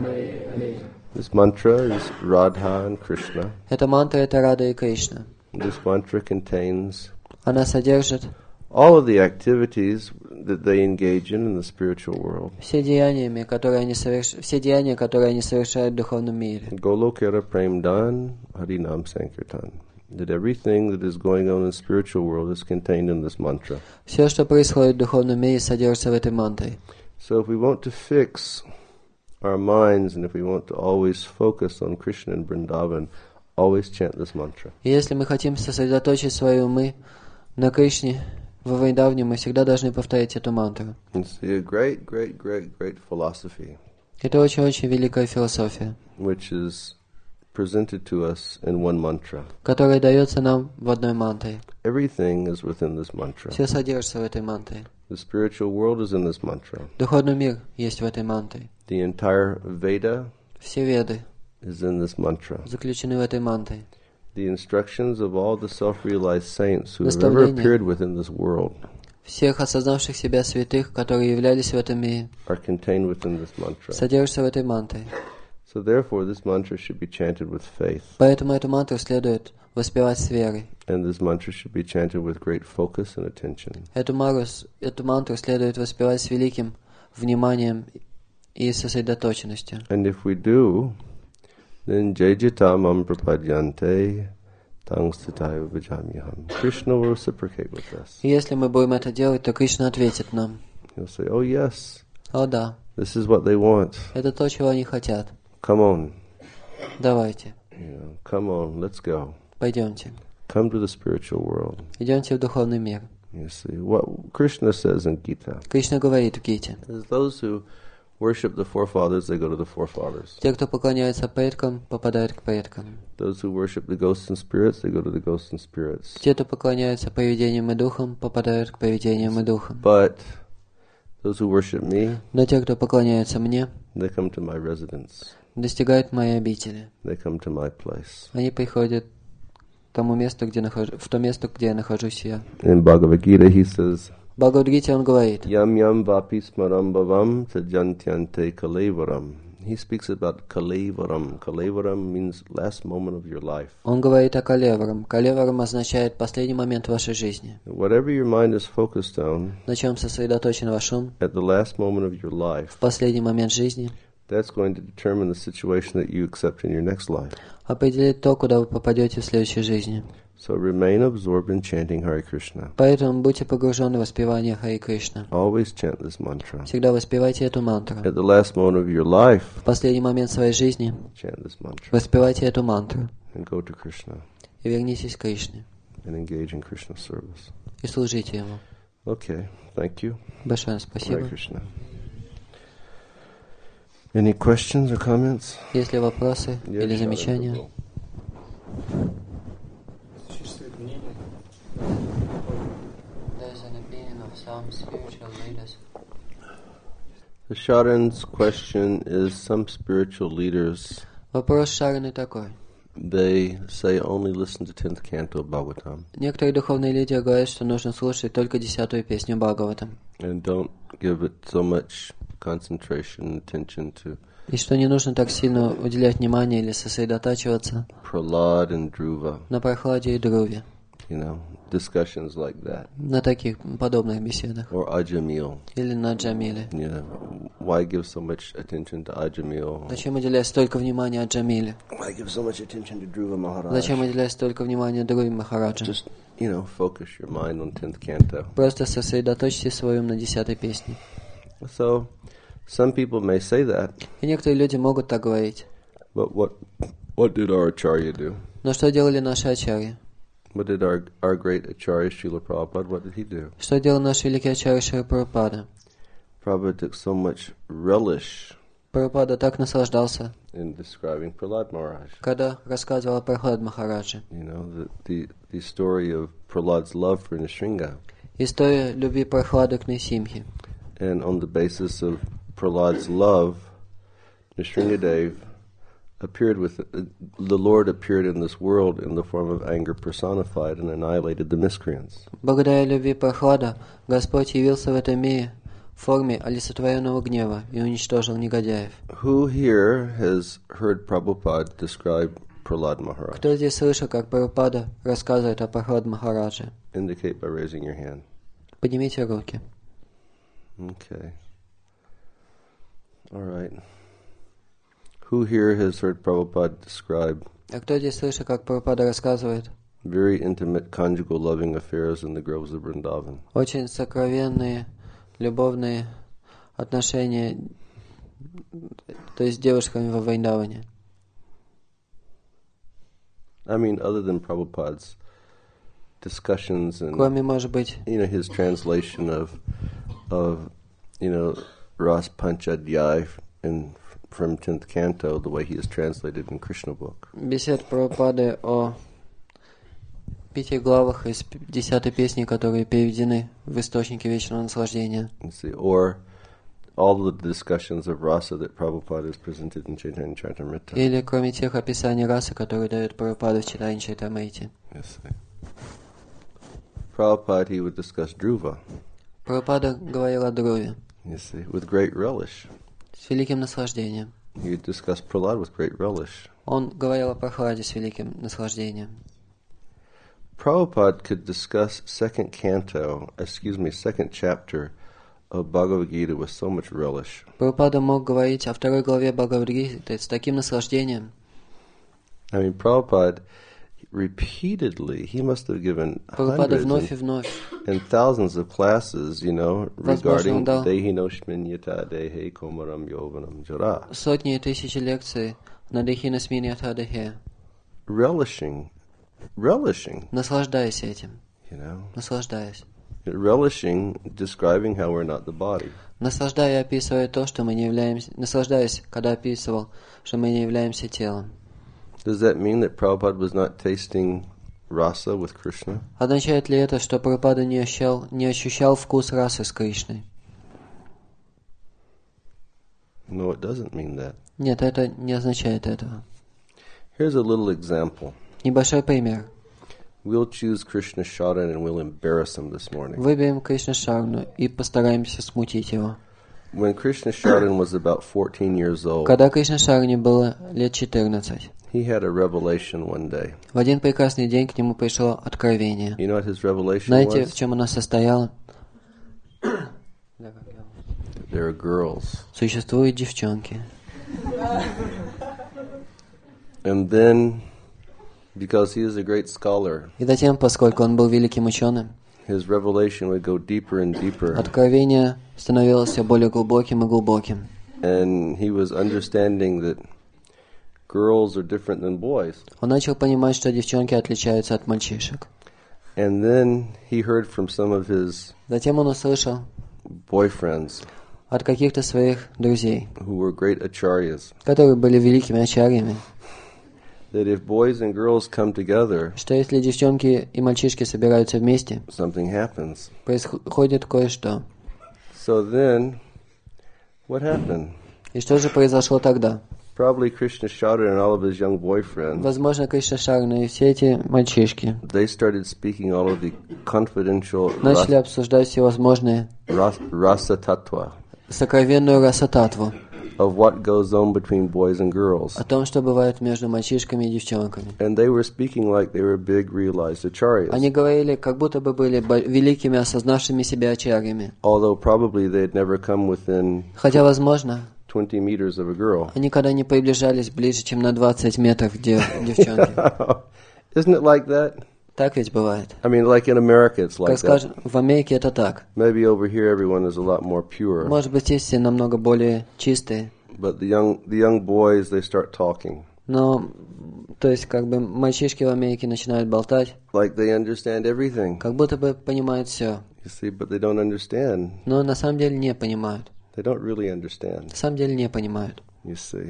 Speaker 1: This mantra is Radha and Krishna.
Speaker 2: Эта мантра — это Рада и Кришна.
Speaker 1: This mantra contains
Speaker 2: Она содержит
Speaker 1: all of the activities that they engage in in the spiritual world.
Speaker 2: все деяния, которые они соверш... все деяния, которые они совершают в духовном мире.
Speaker 1: Golokera Premdan Harinam Sankirtan. That everything that is going on in the spiritual world is contained in this mantra.
Speaker 2: Все, что происходит в духовном мире, содержится в этой мантре.
Speaker 1: So if we want to fix our minds and if we want to always focus on Krishna and Vrindavan, always chant this mantra.
Speaker 2: И если мы хотим сосредоточить свои умы на Кришне, во Вриндаване, мы всегда должны повторять эту мантру.
Speaker 1: It's a great, great, great, great philosophy
Speaker 2: Это очень-очень великая философия,
Speaker 1: which is presented to us in one mantra.
Speaker 2: которая дается нам в одной мантре.
Speaker 1: Everything is within this mantra.
Speaker 2: Все содержится в этой мантре.
Speaker 1: The spiritual world is in this mantra.
Speaker 2: Духовный мир есть в этой мантре.
Speaker 1: The entire Veda
Speaker 2: Все веды
Speaker 1: is in this mantra.
Speaker 2: заключены в этой мантре.
Speaker 1: The instructions of all the self-realized saints who have ever
Speaker 2: Наставления
Speaker 1: appeared within this world
Speaker 2: всех осознавших себя святых, которые являлись в этом мире,
Speaker 1: are contained within this mantra.
Speaker 2: содержатся в этой мантре.
Speaker 1: So So therefore, this mantra should be chanted with faith.
Speaker 2: Поэтому эту мантру следует воспевать с верой.
Speaker 1: And this mantra should be chanted with great focus and attention.
Speaker 2: Эту, марус, эту мантру следует воспевать с великим вниманием и сосредоточенностью.
Speaker 1: And if we do, then Jajitamam Prapadyante Tang Sthitaya Vijamyaham. Krishna will reciprocate with us.
Speaker 2: И если мы будем это делать, то Кришна ответит нам.
Speaker 1: He'll say, oh yes,
Speaker 2: О да,
Speaker 1: this is what they want.
Speaker 2: это то, чего они хотят.
Speaker 1: Come on.
Speaker 2: Давайте,
Speaker 1: You know, come on, let's go.
Speaker 2: пойдемте.
Speaker 1: Come to the spiritual world.
Speaker 2: Идемте в духовный мир.
Speaker 1: You see, what Krishna says in Gita
Speaker 2: Кришна говорит в Гите.
Speaker 1: is those who worship the forefathers, they go to the forefathers.
Speaker 2: Те, кто поклоняется предкам, попадают к предкам.
Speaker 1: Those who worship the ghosts and spirits, they go to the ghosts and spirits.
Speaker 2: Те, кто поклоняется привидениям и духам, попадают к привидениям и духам.
Speaker 1: But those who worship me,
Speaker 2: Но те, кто поклоняется мне,
Speaker 1: they come to my residence.
Speaker 2: достигают моей обители.
Speaker 1: They come to my place.
Speaker 2: Они приходят к тому месту, где нахожу, в то место, где нахожусь я.
Speaker 1: In Bhagavad Gita, he says,
Speaker 2: В Бхагавад-гите он говорит,
Speaker 1: Yam yam vapi smaram bhavam tajantyante kalevaram. He speaks about kalevaram. Kalevaram means last moment of your life.
Speaker 2: он говорит о калеварам. Калеварам означает последний момент вашей жизни.
Speaker 1: Whatever your mind is focused on,
Speaker 2: На чем сосредоточен ваш ум
Speaker 1: at the last moment of your life,
Speaker 2: в последний момент жизни,
Speaker 1: that's going to determine the situation that you accept in your next life.
Speaker 2: определит то, куда вы попадете в следующей жизни.
Speaker 1: So remain absorbed in chanting Hare Krishna.
Speaker 2: Поэтому будьте погружены в воспевание Хари Кришна.
Speaker 1: Always chant this mantra.
Speaker 2: Всегда воспевайте эту мантру.
Speaker 1: At the last moment of your life,
Speaker 2: В последний момент своей жизни
Speaker 1: chant this mantra
Speaker 2: воспевайте эту мантру
Speaker 1: and go to Krishna
Speaker 2: и вернитесь к Кришне
Speaker 1: and engage in Krishna service.
Speaker 2: и служите Ему.
Speaker 1: Okay, thank you.
Speaker 2: Большое
Speaker 1: Hare
Speaker 2: спасибо.
Speaker 1: Krishna. Any questions or comments?
Speaker 2: Есть ли вопросы
Speaker 1: Yeah,
Speaker 2: или
Speaker 1: Sharon,
Speaker 2: замечания?
Speaker 1: Prabhu.
Speaker 3: Существует мнение,
Speaker 1: The Sharan's question is, some spiritual leaders,
Speaker 2: Вопрос Шараны такой.
Speaker 1: they say only listen to tenth canto of Bhagavatam
Speaker 2: Некоторые духовные лидеры говорят, что нужно слушать только десятую песню Бхагаватам,
Speaker 1: and don't give it so much concentration and attention to
Speaker 2: и что не нужно так сильно уделять внимание или сосредотачиваться
Speaker 1: Prahlad and Dhruva,
Speaker 2: на Прохладе и Друве,
Speaker 1: you know, discussions like that,
Speaker 2: на таких подобных беседах,
Speaker 1: or Ajamil.
Speaker 2: или на Джамиле.
Speaker 1: You know, why give so much attention to Ajamil?
Speaker 2: Зачем уделять столько внимания Джамиле?
Speaker 1: Why give so much attention to Dhruva Maharaj?
Speaker 2: Зачем уделять столько внимания Друве Махараджа?
Speaker 1: Just, you know, focus your mind on tenth canto.
Speaker 2: Просто сосредоточьте свой ум на десятой песне.
Speaker 1: So, some people may say that,
Speaker 2: И некоторые люди могут так говорить.
Speaker 1: but what what did our Acharya do?
Speaker 2: Но что делали наши ачарьи?
Speaker 1: What did our our great Acharya Srila Prabhupada, what did he do?
Speaker 2: Что делал наш великий ачарья Шрила Прабхупада?
Speaker 1: Prabhupada took so much relish
Speaker 2: Прабхупада так наслаждался,
Speaker 1: in describing Prahlad Maharaj.
Speaker 2: когда рассказывал о Прохлад Махараджи.
Speaker 1: You know, the, the, the story of Prahlad's love for Nrsimha.
Speaker 2: История любви Прохлады к Нрисимхе.
Speaker 1: And on the basis of Prahlad's love, Nrsimhadev appeared with, uh, the Lord appeared in this world in the form of anger personified and annihilated the miscreants.
Speaker 2: Благодаря любви Прохлада Господь явился в этом мире в форме олицетворенного гнева и уничтожил негодяев.
Speaker 1: Who here has heard Prabhupada describe Prahlad Maharaj?
Speaker 2: Кто здесь слышал, как Прабхупада рассказывает о Прохлад Махарадже?
Speaker 1: Indicate by raising your hand.
Speaker 2: Поднимите руки.
Speaker 1: Okay. All right. Who here has heard Prabhupada describe
Speaker 2: А кто здесь слышал, как Прабхупада рассказывает
Speaker 1: very intimate conjugal loving affairs in the groves of Vrindavan?
Speaker 2: очень сокровенные, любовные отношения, то есть с девушками во Вриндаване?
Speaker 1: I mean, other than Prabhupada's discussions and,
Speaker 2: Кроме, может быть,
Speaker 1: you know, his translation of, of, you know, Ras Panchadhyay in from tenth canto, the way he is translated in Krishna book.
Speaker 2: бесед Прабхупады о пяти главах из десятой песни, которые переведены в источники вечного наслаждения.
Speaker 1: You see, or all the discussions of rasa that Prabhupada has presented in Chaitanya Charitamrita.
Speaker 2: Или кроме тех описаний расы, которые дает Прабхупада в читании Чайтамрити.
Speaker 1: Yes. Prabhupada, he would discuss Dhruva,
Speaker 2: Прабхупада говорил о Друве
Speaker 1: you see, with great relish.
Speaker 2: с великим наслаждением.
Speaker 1: He discussed Prahlad with great relish.
Speaker 2: Он говорил о Прохладе с великим наслаждением.
Speaker 1: Prabhupada could discuss second canto, excuse me, second chapter of Bhagavad Gita with so much relish.
Speaker 2: Прабхупада мог говорить о второй главе Бхагавад-гиты с таким наслаждением.
Speaker 1: I mean, Prabhupada repeatedly, he must have given
Speaker 2: Прабхупада
Speaker 1: hundreds
Speaker 2: вновь и
Speaker 1: and,
Speaker 2: вновь.
Speaker 1: and thousands of classes, you know,
Speaker 2: Возможно,
Speaker 1: regarding
Speaker 2: он дал
Speaker 1: Dehino Shminyata Dehe Komaram Yovanam Jara.
Speaker 2: сотни и тысячи лекций на Дехина Сминьята Дехе.
Speaker 1: Relishing, relishing,
Speaker 2: Наслаждаясь этим.
Speaker 1: you know,
Speaker 2: Наслаждаясь.
Speaker 1: relishing, describing how we're not the body.
Speaker 2: Наслаждая, описывая то, что мы не являемся... Наслаждаясь, когда описывал, что мы не являемся телом.
Speaker 1: Does that mean that Prabhupada was not tasting rasa with Krishna?
Speaker 2: Означает ли это, что Прабхупада не ощущал, не ощущал вкус расы с Кришной?
Speaker 1: No, it doesn't mean that.
Speaker 2: Нет, это не означает этого.
Speaker 1: Here's a little example.
Speaker 2: Небольшой пример.
Speaker 1: We'll choose Krishna Sharan and we'll embarrass him this morning.
Speaker 2: Выберем Кришна Шарну и постараемся смутить его.
Speaker 1: When Krishna Sharan was about fourteen years old,
Speaker 2: Когда Кришна Шарне было лет четырнадцать,
Speaker 1: he had a revelation one day.
Speaker 2: в один прекрасный день к нему пришло откровение.
Speaker 1: You know what his revelation
Speaker 2: Знаете,
Speaker 1: was?
Speaker 2: в чем оно состояло?
Speaker 1: There are girls.
Speaker 2: Существуют девчонки.
Speaker 1: And then, because he was a great scholar,
Speaker 2: И затем, поскольку он был великим ученым,
Speaker 1: his revelation would go deeper and deeper.
Speaker 2: откровение становилось все более глубоким и глубоким.
Speaker 1: And he was understanding that girls are different than boys.
Speaker 2: Он начал понимать, что девчонки отличаются от мальчишек.
Speaker 1: And then he heard from some of his
Speaker 2: Затем он услышал
Speaker 1: boyfriends
Speaker 2: от каких-то своих друзей,
Speaker 1: who were great acharyas,
Speaker 2: которые были великими ачарьями,
Speaker 1: that if boys and girls come together,
Speaker 2: что если девчонки и мальчишки собираются вместе,
Speaker 1: something happens.
Speaker 2: происходит кое-что.
Speaker 1: So then, what happened?
Speaker 2: И что же произошло тогда?
Speaker 1: Probably Krishna Shadra and all of his young boyfriends,
Speaker 2: Возможно, Кришна Шарна и все эти мальчишки
Speaker 1: they started speaking all of the confidential
Speaker 2: начали
Speaker 1: ras-
Speaker 2: обсуждать всевозможные
Speaker 1: ras- rasa tattva
Speaker 2: сокровенную расататву
Speaker 1: of what goes on between boys and girls.
Speaker 2: о том, что бывает между мальчишками и девчонками.
Speaker 1: And they were speaking like they were big realized acharyas,
Speaker 2: Они говорили, как будто бы были бо- великими, осознавшими себя ачарьями.
Speaker 1: although probably they had never come within
Speaker 2: Хотя, возможно,
Speaker 1: twenty meters of a girl.
Speaker 2: они никогда не приближались ближе, чем на двадцать метров к де- девчонке.
Speaker 1: Isn't it like that?
Speaker 2: Так ведь бывает.
Speaker 1: I mean, like in America, it's
Speaker 2: Как
Speaker 1: like that.
Speaker 2: скажем, в Америке это так.
Speaker 1: Maybe over here everyone is a lot more pure.
Speaker 2: Может быть, здесь все намного более чистые.
Speaker 1: But the young, the young boys, they start talking.
Speaker 2: Но, то есть, как бы мальчишки в Америке начинают болтать,
Speaker 1: Like they understand everything.
Speaker 2: как будто бы понимают все.
Speaker 1: You see, but they don't understand.
Speaker 2: Но на самом деле не понимают.
Speaker 1: They don't really understand,
Speaker 2: На самом деле не понимают.
Speaker 1: you see.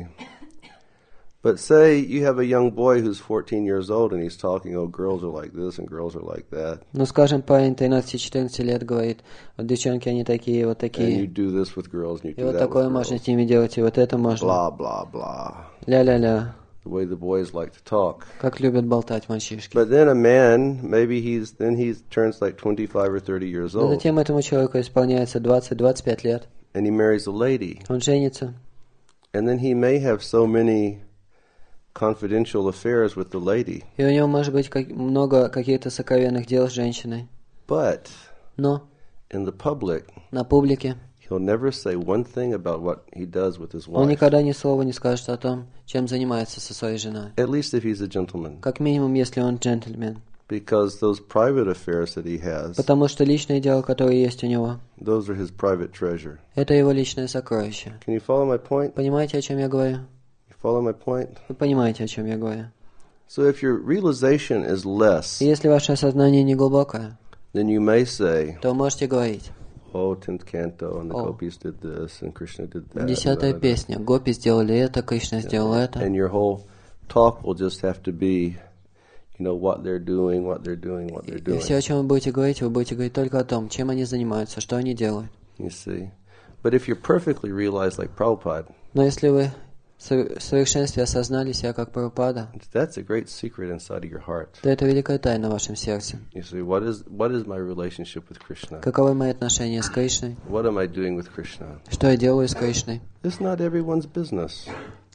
Speaker 1: But say you have a young boy who's fourteen years old and he's talking, oh, girls are like this and girls are like that.
Speaker 2: Ну, скажем, парень тринадцать-четырнадцать лет говорит, вот девчонки, они такие, вот
Speaker 1: And you
Speaker 2: такие.
Speaker 1: do this with girls and you
Speaker 2: И
Speaker 1: do
Speaker 2: вот
Speaker 1: that
Speaker 2: такое
Speaker 1: with
Speaker 2: можно
Speaker 1: girls.
Speaker 2: с ними делать, и вот это можно.
Speaker 1: Blah, blah, blah.
Speaker 2: Ля-ля-ля.
Speaker 1: The way the boys like to talk.
Speaker 2: Как любят болтать мальчишки.
Speaker 1: But then a man, maybe he's, then he turns like twenty-five or thirty years
Speaker 2: Но
Speaker 1: old.
Speaker 2: затем этому человеку исполняется двадцать-двадцать пять лет.
Speaker 1: And he marries a lady.
Speaker 2: Он женится.
Speaker 1: And then he may have so many confidential affairs with the lady.
Speaker 2: И у него может быть как- много каких-то сокровенных дел с женщиной.
Speaker 1: But
Speaker 2: Но
Speaker 1: in the public,
Speaker 2: на публике
Speaker 1: he'll never say one thing about what he does with his
Speaker 2: он
Speaker 1: wife.
Speaker 2: никогда ни слова не скажет о том, чем занимается со своей женой.
Speaker 1: At least if he's a gentleman.
Speaker 2: Как минимум, если он джентльмен.
Speaker 1: Because those private affairs that he has,
Speaker 2: Потому что личные дела, которые есть у него,
Speaker 1: those are his private treasure.
Speaker 2: это его личное сокровище.
Speaker 1: Can you follow my point?
Speaker 2: Понимаете, о чем я говорю?
Speaker 1: You follow my point?
Speaker 2: Вы понимаете, о чем я говорю.
Speaker 1: So if your realization is less,
Speaker 2: И если ваше сознание не глубокое,
Speaker 1: then you may say,
Speaker 2: то можете говорить.
Speaker 1: oh, tenth canto, and the
Speaker 2: Oh.
Speaker 1: gopis did this, and Krishna did that.
Speaker 2: Десятая
Speaker 1: and that, and that.
Speaker 2: песня. Гопи сделали это, Кришна сделал это.
Speaker 1: And your whole talk will just have to be, you know, what they're doing, what they're doing, what they're
Speaker 2: И все,
Speaker 1: doing.
Speaker 2: о чем вы будете говорить, вы будете говорить только о том, чем они занимаются, что они делают.
Speaker 1: You see? But if you're perfectly realized like Prabhupada,
Speaker 2: Но если вы в сов- в совершенстве осознали себя как Прабхупада,
Speaker 1: that's a great secret inside of your heart.
Speaker 2: то это великая тайна в вашем сердце.
Speaker 1: You see, what is what is my relationship with Krishna?
Speaker 2: Каковы мои отношения с Кришной?
Speaker 1: What am I doing with Krishna?
Speaker 2: Что я делаю с Кришной?
Speaker 1: It's not everyone's business.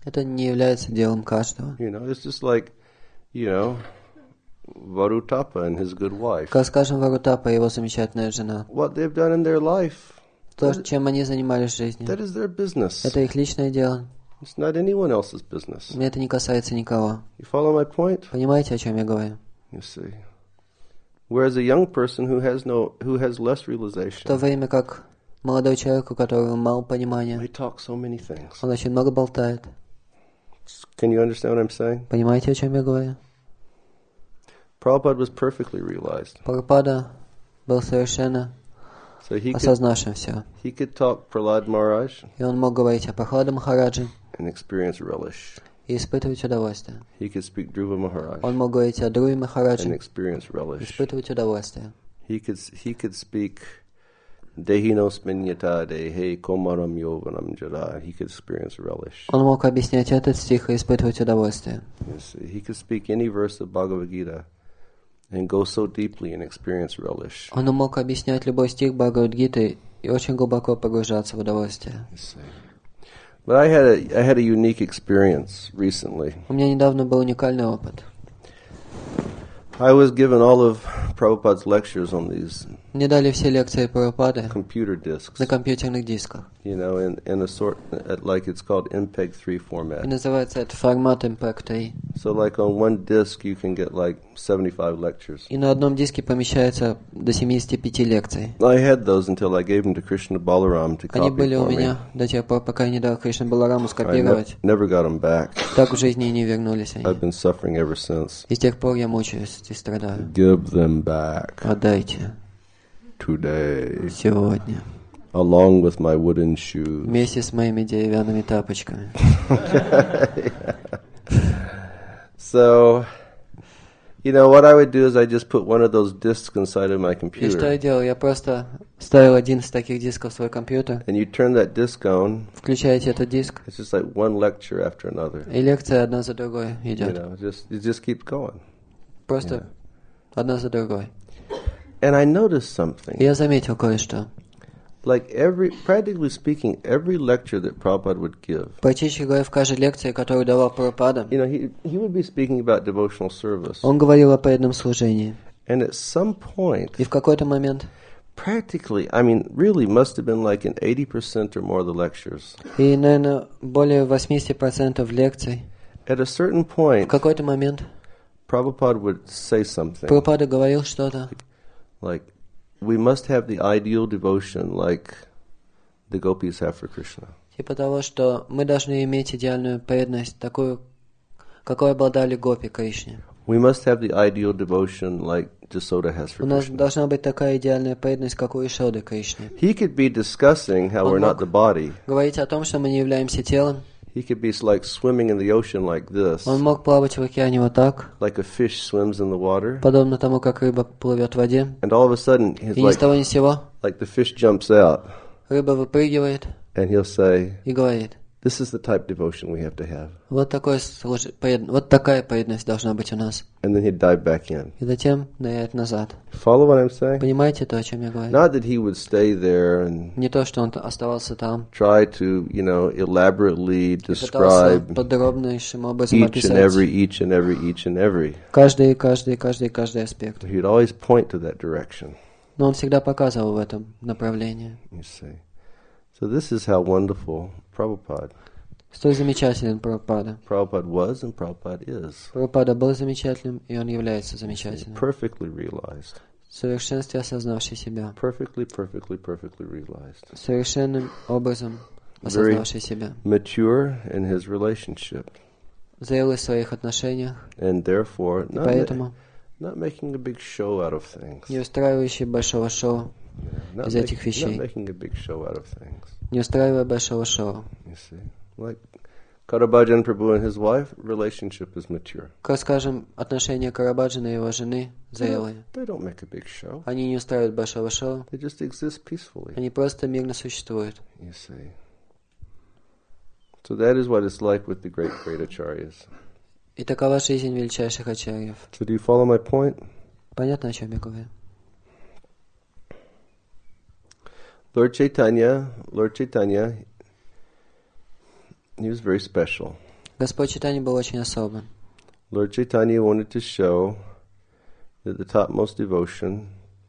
Speaker 2: Это не является делом каждого.
Speaker 1: You know, it's just like, you know, Varutapa and his good wife.
Speaker 2: Как, скажем, Варутапа и его замечательная жена.
Speaker 1: What they've done in their life,
Speaker 2: То, чем они занимались в жизни,
Speaker 1: that is their business.
Speaker 2: это их личное дело.
Speaker 1: It's not anyone else's business.
Speaker 2: Мне это не касается никого.
Speaker 1: You follow my point?
Speaker 2: Понимаете, о чем я говорю?
Speaker 1: You see. Whereas a young person who has no, who has less
Speaker 2: В то
Speaker 1: realization,
Speaker 2: время как молодой человек, у которого мало
Speaker 1: they
Speaker 2: понимания,
Speaker 1: talk so many things.
Speaker 2: он очень много болтает.
Speaker 1: Can you understand what I'm saying?
Speaker 2: Понимаете, о чем я говорю?
Speaker 1: Prabhupada was perfectly realized.
Speaker 2: Прабхупада был совершенно
Speaker 1: So he could,
Speaker 2: осознавшим все.
Speaker 1: he could talk Prahlad Maharaj
Speaker 2: И он мог говорить о Прахладе Махараджи
Speaker 1: and experience relish.
Speaker 2: и испытывать удовольствие.
Speaker 1: He could speak Dhruva Maharaj
Speaker 2: Он мог говорить о Друве
Speaker 1: and
Speaker 2: Махараджи
Speaker 1: experience
Speaker 2: и
Speaker 1: relish.
Speaker 2: испытывать удовольствие.
Speaker 1: He could he could speak Dehinos Minyata Dehe Komaram Yovanam Jada. He could experience relish.
Speaker 2: Он мог объяснять этот стих и испытывать удовольствие.
Speaker 1: You see, he could speak any verse of Bhagavad Gita and go so deeply and experience relish.
Speaker 2: Он мог объяснять любой стих Бхагавад-гиты и очень глубоко погружаться в удовольствие.
Speaker 1: You see. But I had a I had a unique experience recently.
Speaker 2: У меня недавно был уникальный опыт.
Speaker 1: I was given all of Prabhupada's lectures on these
Speaker 2: Мне дали все лекции Прабхупады
Speaker 1: computer discs,
Speaker 2: на компьютерных дисках.
Speaker 1: you know, in, in a sort, like it's called M P E G three
Speaker 2: И
Speaker 1: format.
Speaker 2: называется это формат эм пи и джи три.
Speaker 1: So like on one disc you can get like seventy-five lectures.
Speaker 2: И на одном диске помещается до семидесяти пяти лекций.
Speaker 1: I had those until I gave them to Krishna Balaram to
Speaker 2: Они
Speaker 1: copy
Speaker 2: были у
Speaker 1: for me.
Speaker 2: меня до тех пор, пока я не дал Кришна Балараму
Speaker 1: I ne-
Speaker 2: скопировать.
Speaker 1: never got them back.
Speaker 2: Так в жизни и не вернулись они.
Speaker 1: I've been suffering ever since.
Speaker 2: И с тех пор я мучаюсь и страдаю.
Speaker 1: Give them back
Speaker 2: Отдайте
Speaker 1: today,
Speaker 2: сегодня.
Speaker 1: along with my wooden shoes.
Speaker 2: Вместе с моими деревянными тапочками.
Speaker 1: So, you know, what I would do is I just put one of those discs inside of my
Speaker 2: И что я
Speaker 1: computer,
Speaker 2: делал? Я просто ставил один из таких дисков в свой компьютер,
Speaker 1: and you turn that disc on.
Speaker 2: включаете этот диск,
Speaker 1: It's just like one lecture after another.
Speaker 2: и лекция одна за другой
Speaker 1: You
Speaker 2: идет.
Speaker 1: know, just it just keeps going.
Speaker 2: Просто одна за другой.
Speaker 1: And I noticed
Speaker 2: И
Speaker 1: something.
Speaker 2: я заметил кое-что.
Speaker 1: Like every, practically speaking, every lecture that Prabhupada would give,
Speaker 2: Практически говоря, в каждой лекции, которую давал Прабхупада,
Speaker 1: you know, he he would be speaking about devotional service,
Speaker 2: он говорил о преданном служении.
Speaker 1: and at some point,
Speaker 2: И в какой-то момент,
Speaker 1: practically, I mean, really, must have been like in eighty percent or more of the lectures.
Speaker 2: и, наверное, более восемьдесят процентов лекций,
Speaker 1: At a certain
Speaker 2: в
Speaker 1: point,
Speaker 2: какой-то момент
Speaker 1: Prabhupada would say something
Speaker 2: Прабхупада говорил что-то,
Speaker 1: like, "We must have the ideal devotion like the gopis have for Krishna."
Speaker 2: типа того, что мы должны иметь идеальную преданность, такую, какой обладали гопи Кришне.
Speaker 1: We must have the ideal devotion like Jasoda has for
Speaker 2: У нас
Speaker 1: Krishna.
Speaker 2: должна быть такая идеальная преданность, как у Ишоды Кришне.
Speaker 1: He could be discussing how
Speaker 2: Он
Speaker 1: we're not
Speaker 2: мог
Speaker 1: the body.
Speaker 2: говорить о том, что мы не являемся телом.
Speaker 1: He could be like swimming in the ocean like this,
Speaker 2: Он мог плавать в океане вот так,
Speaker 1: like a fish swims in the water,
Speaker 2: подобно тому, как рыба плывет в воде.
Speaker 1: and all of a sudden, he's
Speaker 2: И ни с
Speaker 1: like,
Speaker 2: того ни с сего
Speaker 1: like the fish jumps out,
Speaker 2: рыба выпрыгивает
Speaker 1: and he'll say,
Speaker 2: и говорит:
Speaker 1: "This is the type of devotion we have to have,"
Speaker 2: вот, такой служ... пред- вот такая преданность должна быть у нас.
Speaker 1: and then he'd dive back in.
Speaker 2: И затем ныряет назад.
Speaker 1: Follow what I'm saying?
Speaker 2: Понимаете то, о чем я говорю?
Speaker 1: Not that he would stay there and
Speaker 2: Не то, что он оставался там
Speaker 1: try to, you know, elaborately
Speaker 2: и пытался
Speaker 1: describe
Speaker 2: подробнейшим образом
Speaker 1: each and
Speaker 2: описать
Speaker 1: every, each and every, each and every.
Speaker 2: каждый, каждый, каждый, каждый аспект.
Speaker 1: He'd always point to that direction.
Speaker 2: Но он всегда показывал в этом направлении.
Speaker 1: You see. So this is how wonderful Prabhupada.
Speaker 2: Столь замечателен Прабхупада.
Speaker 1: Prabhupada was and Prabhupada is.
Speaker 2: Прабхупада был замечательным, и он является замечательным.
Speaker 1: Perfectly realized.
Speaker 2: В совершенстве осознавший себя.
Speaker 1: Perfectly, perfectly, perfectly realized.
Speaker 2: Совершенным образом
Speaker 1: Very
Speaker 2: осознавший себя.
Speaker 1: mature in his relationship.
Speaker 2: Зрелый в своих отношениях,
Speaker 1: And therefore
Speaker 2: и
Speaker 1: not,
Speaker 2: поэтому
Speaker 1: ma- not making a big show out of things.
Speaker 2: не устраивающий большого шоу
Speaker 1: Not,
Speaker 2: из
Speaker 1: make-
Speaker 2: этих
Speaker 1: not
Speaker 2: вещей.
Speaker 1: making a big show out of things.
Speaker 2: Не устраивая большого шоу.
Speaker 1: You see. Like Karabhajan Prabhu and his wife, relationship is mature.
Speaker 2: Как, скажем, отношения Карабаджана и его жены
Speaker 1: They don't,
Speaker 2: зрелые.
Speaker 1: they don't make a big show.
Speaker 2: Они не устраивают большого шоу,
Speaker 1: They just exist peacefully.
Speaker 2: они просто мирно существуют.
Speaker 1: You see. So that is what it's like with the great, great acharyas.
Speaker 2: И такова жизнь величайших ачарьев.
Speaker 1: So do you follow my point?
Speaker 2: Понятно, о чем я говорю?
Speaker 1: Lord Chaitanya, Lord Chaitanya, he was very special.
Speaker 2: Господь Чайтанья был очень особым.
Speaker 1: Lord Chaitanya wanted to show that the topmost devotion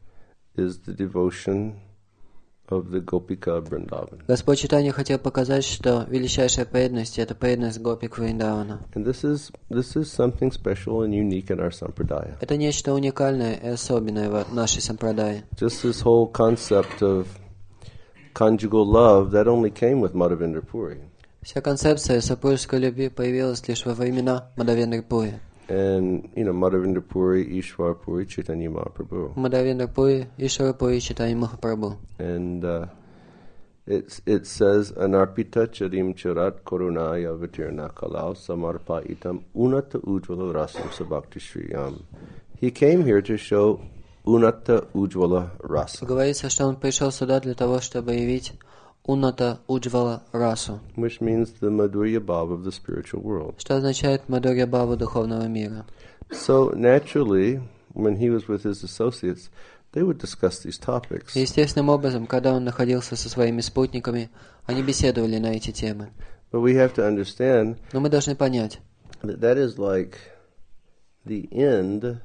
Speaker 1: is the devotion of the Gopika of Vrindavan.
Speaker 2: Господь Чайтанья хотел показать, что величайшая преданность – это преданность гопик Вриндавана.
Speaker 1: And this is this is something special and unique in our sampradaya.
Speaker 2: Это нечто уникальное и особенное в нашей сампрадае.
Speaker 1: Just this whole concept of conjugal love that only came with Madhavendra Puri.
Speaker 2: Вся концепция супружеской любви появилась лишь во времена Мадхавендра Пури.
Speaker 1: And, you know, Madhavendra Puri, Ishwar Puri, Chaitanya Mahaprabhu.
Speaker 2: Мадхавендра Пури, Ишвара Пури, Чайтанья Махапрабху.
Speaker 1: And uh, it's, it says, Anarpita charim charat korunaya vitirna kalau samarpa itam unata ujvala rasam sabhakti shriyam. He came here to show unata ujvala rasa.
Speaker 2: Говорится, что он пришел сюда для того, чтобы явить Уната Уджвала Расу,
Speaker 1: Which means the Madhurya Bhava of the spiritual world.
Speaker 2: что означает Мадхурья Бхаву духовного мира.
Speaker 1: So naturally, when he was with his associates, they would discuss these topics.
Speaker 2: Естественным образом, когда он находился со своими спутниками, они беседовали на эти темы.
Speaker 1: But we have to understand
Speaker 2: Но мы должны понять,
Speaker 1: that that is like the end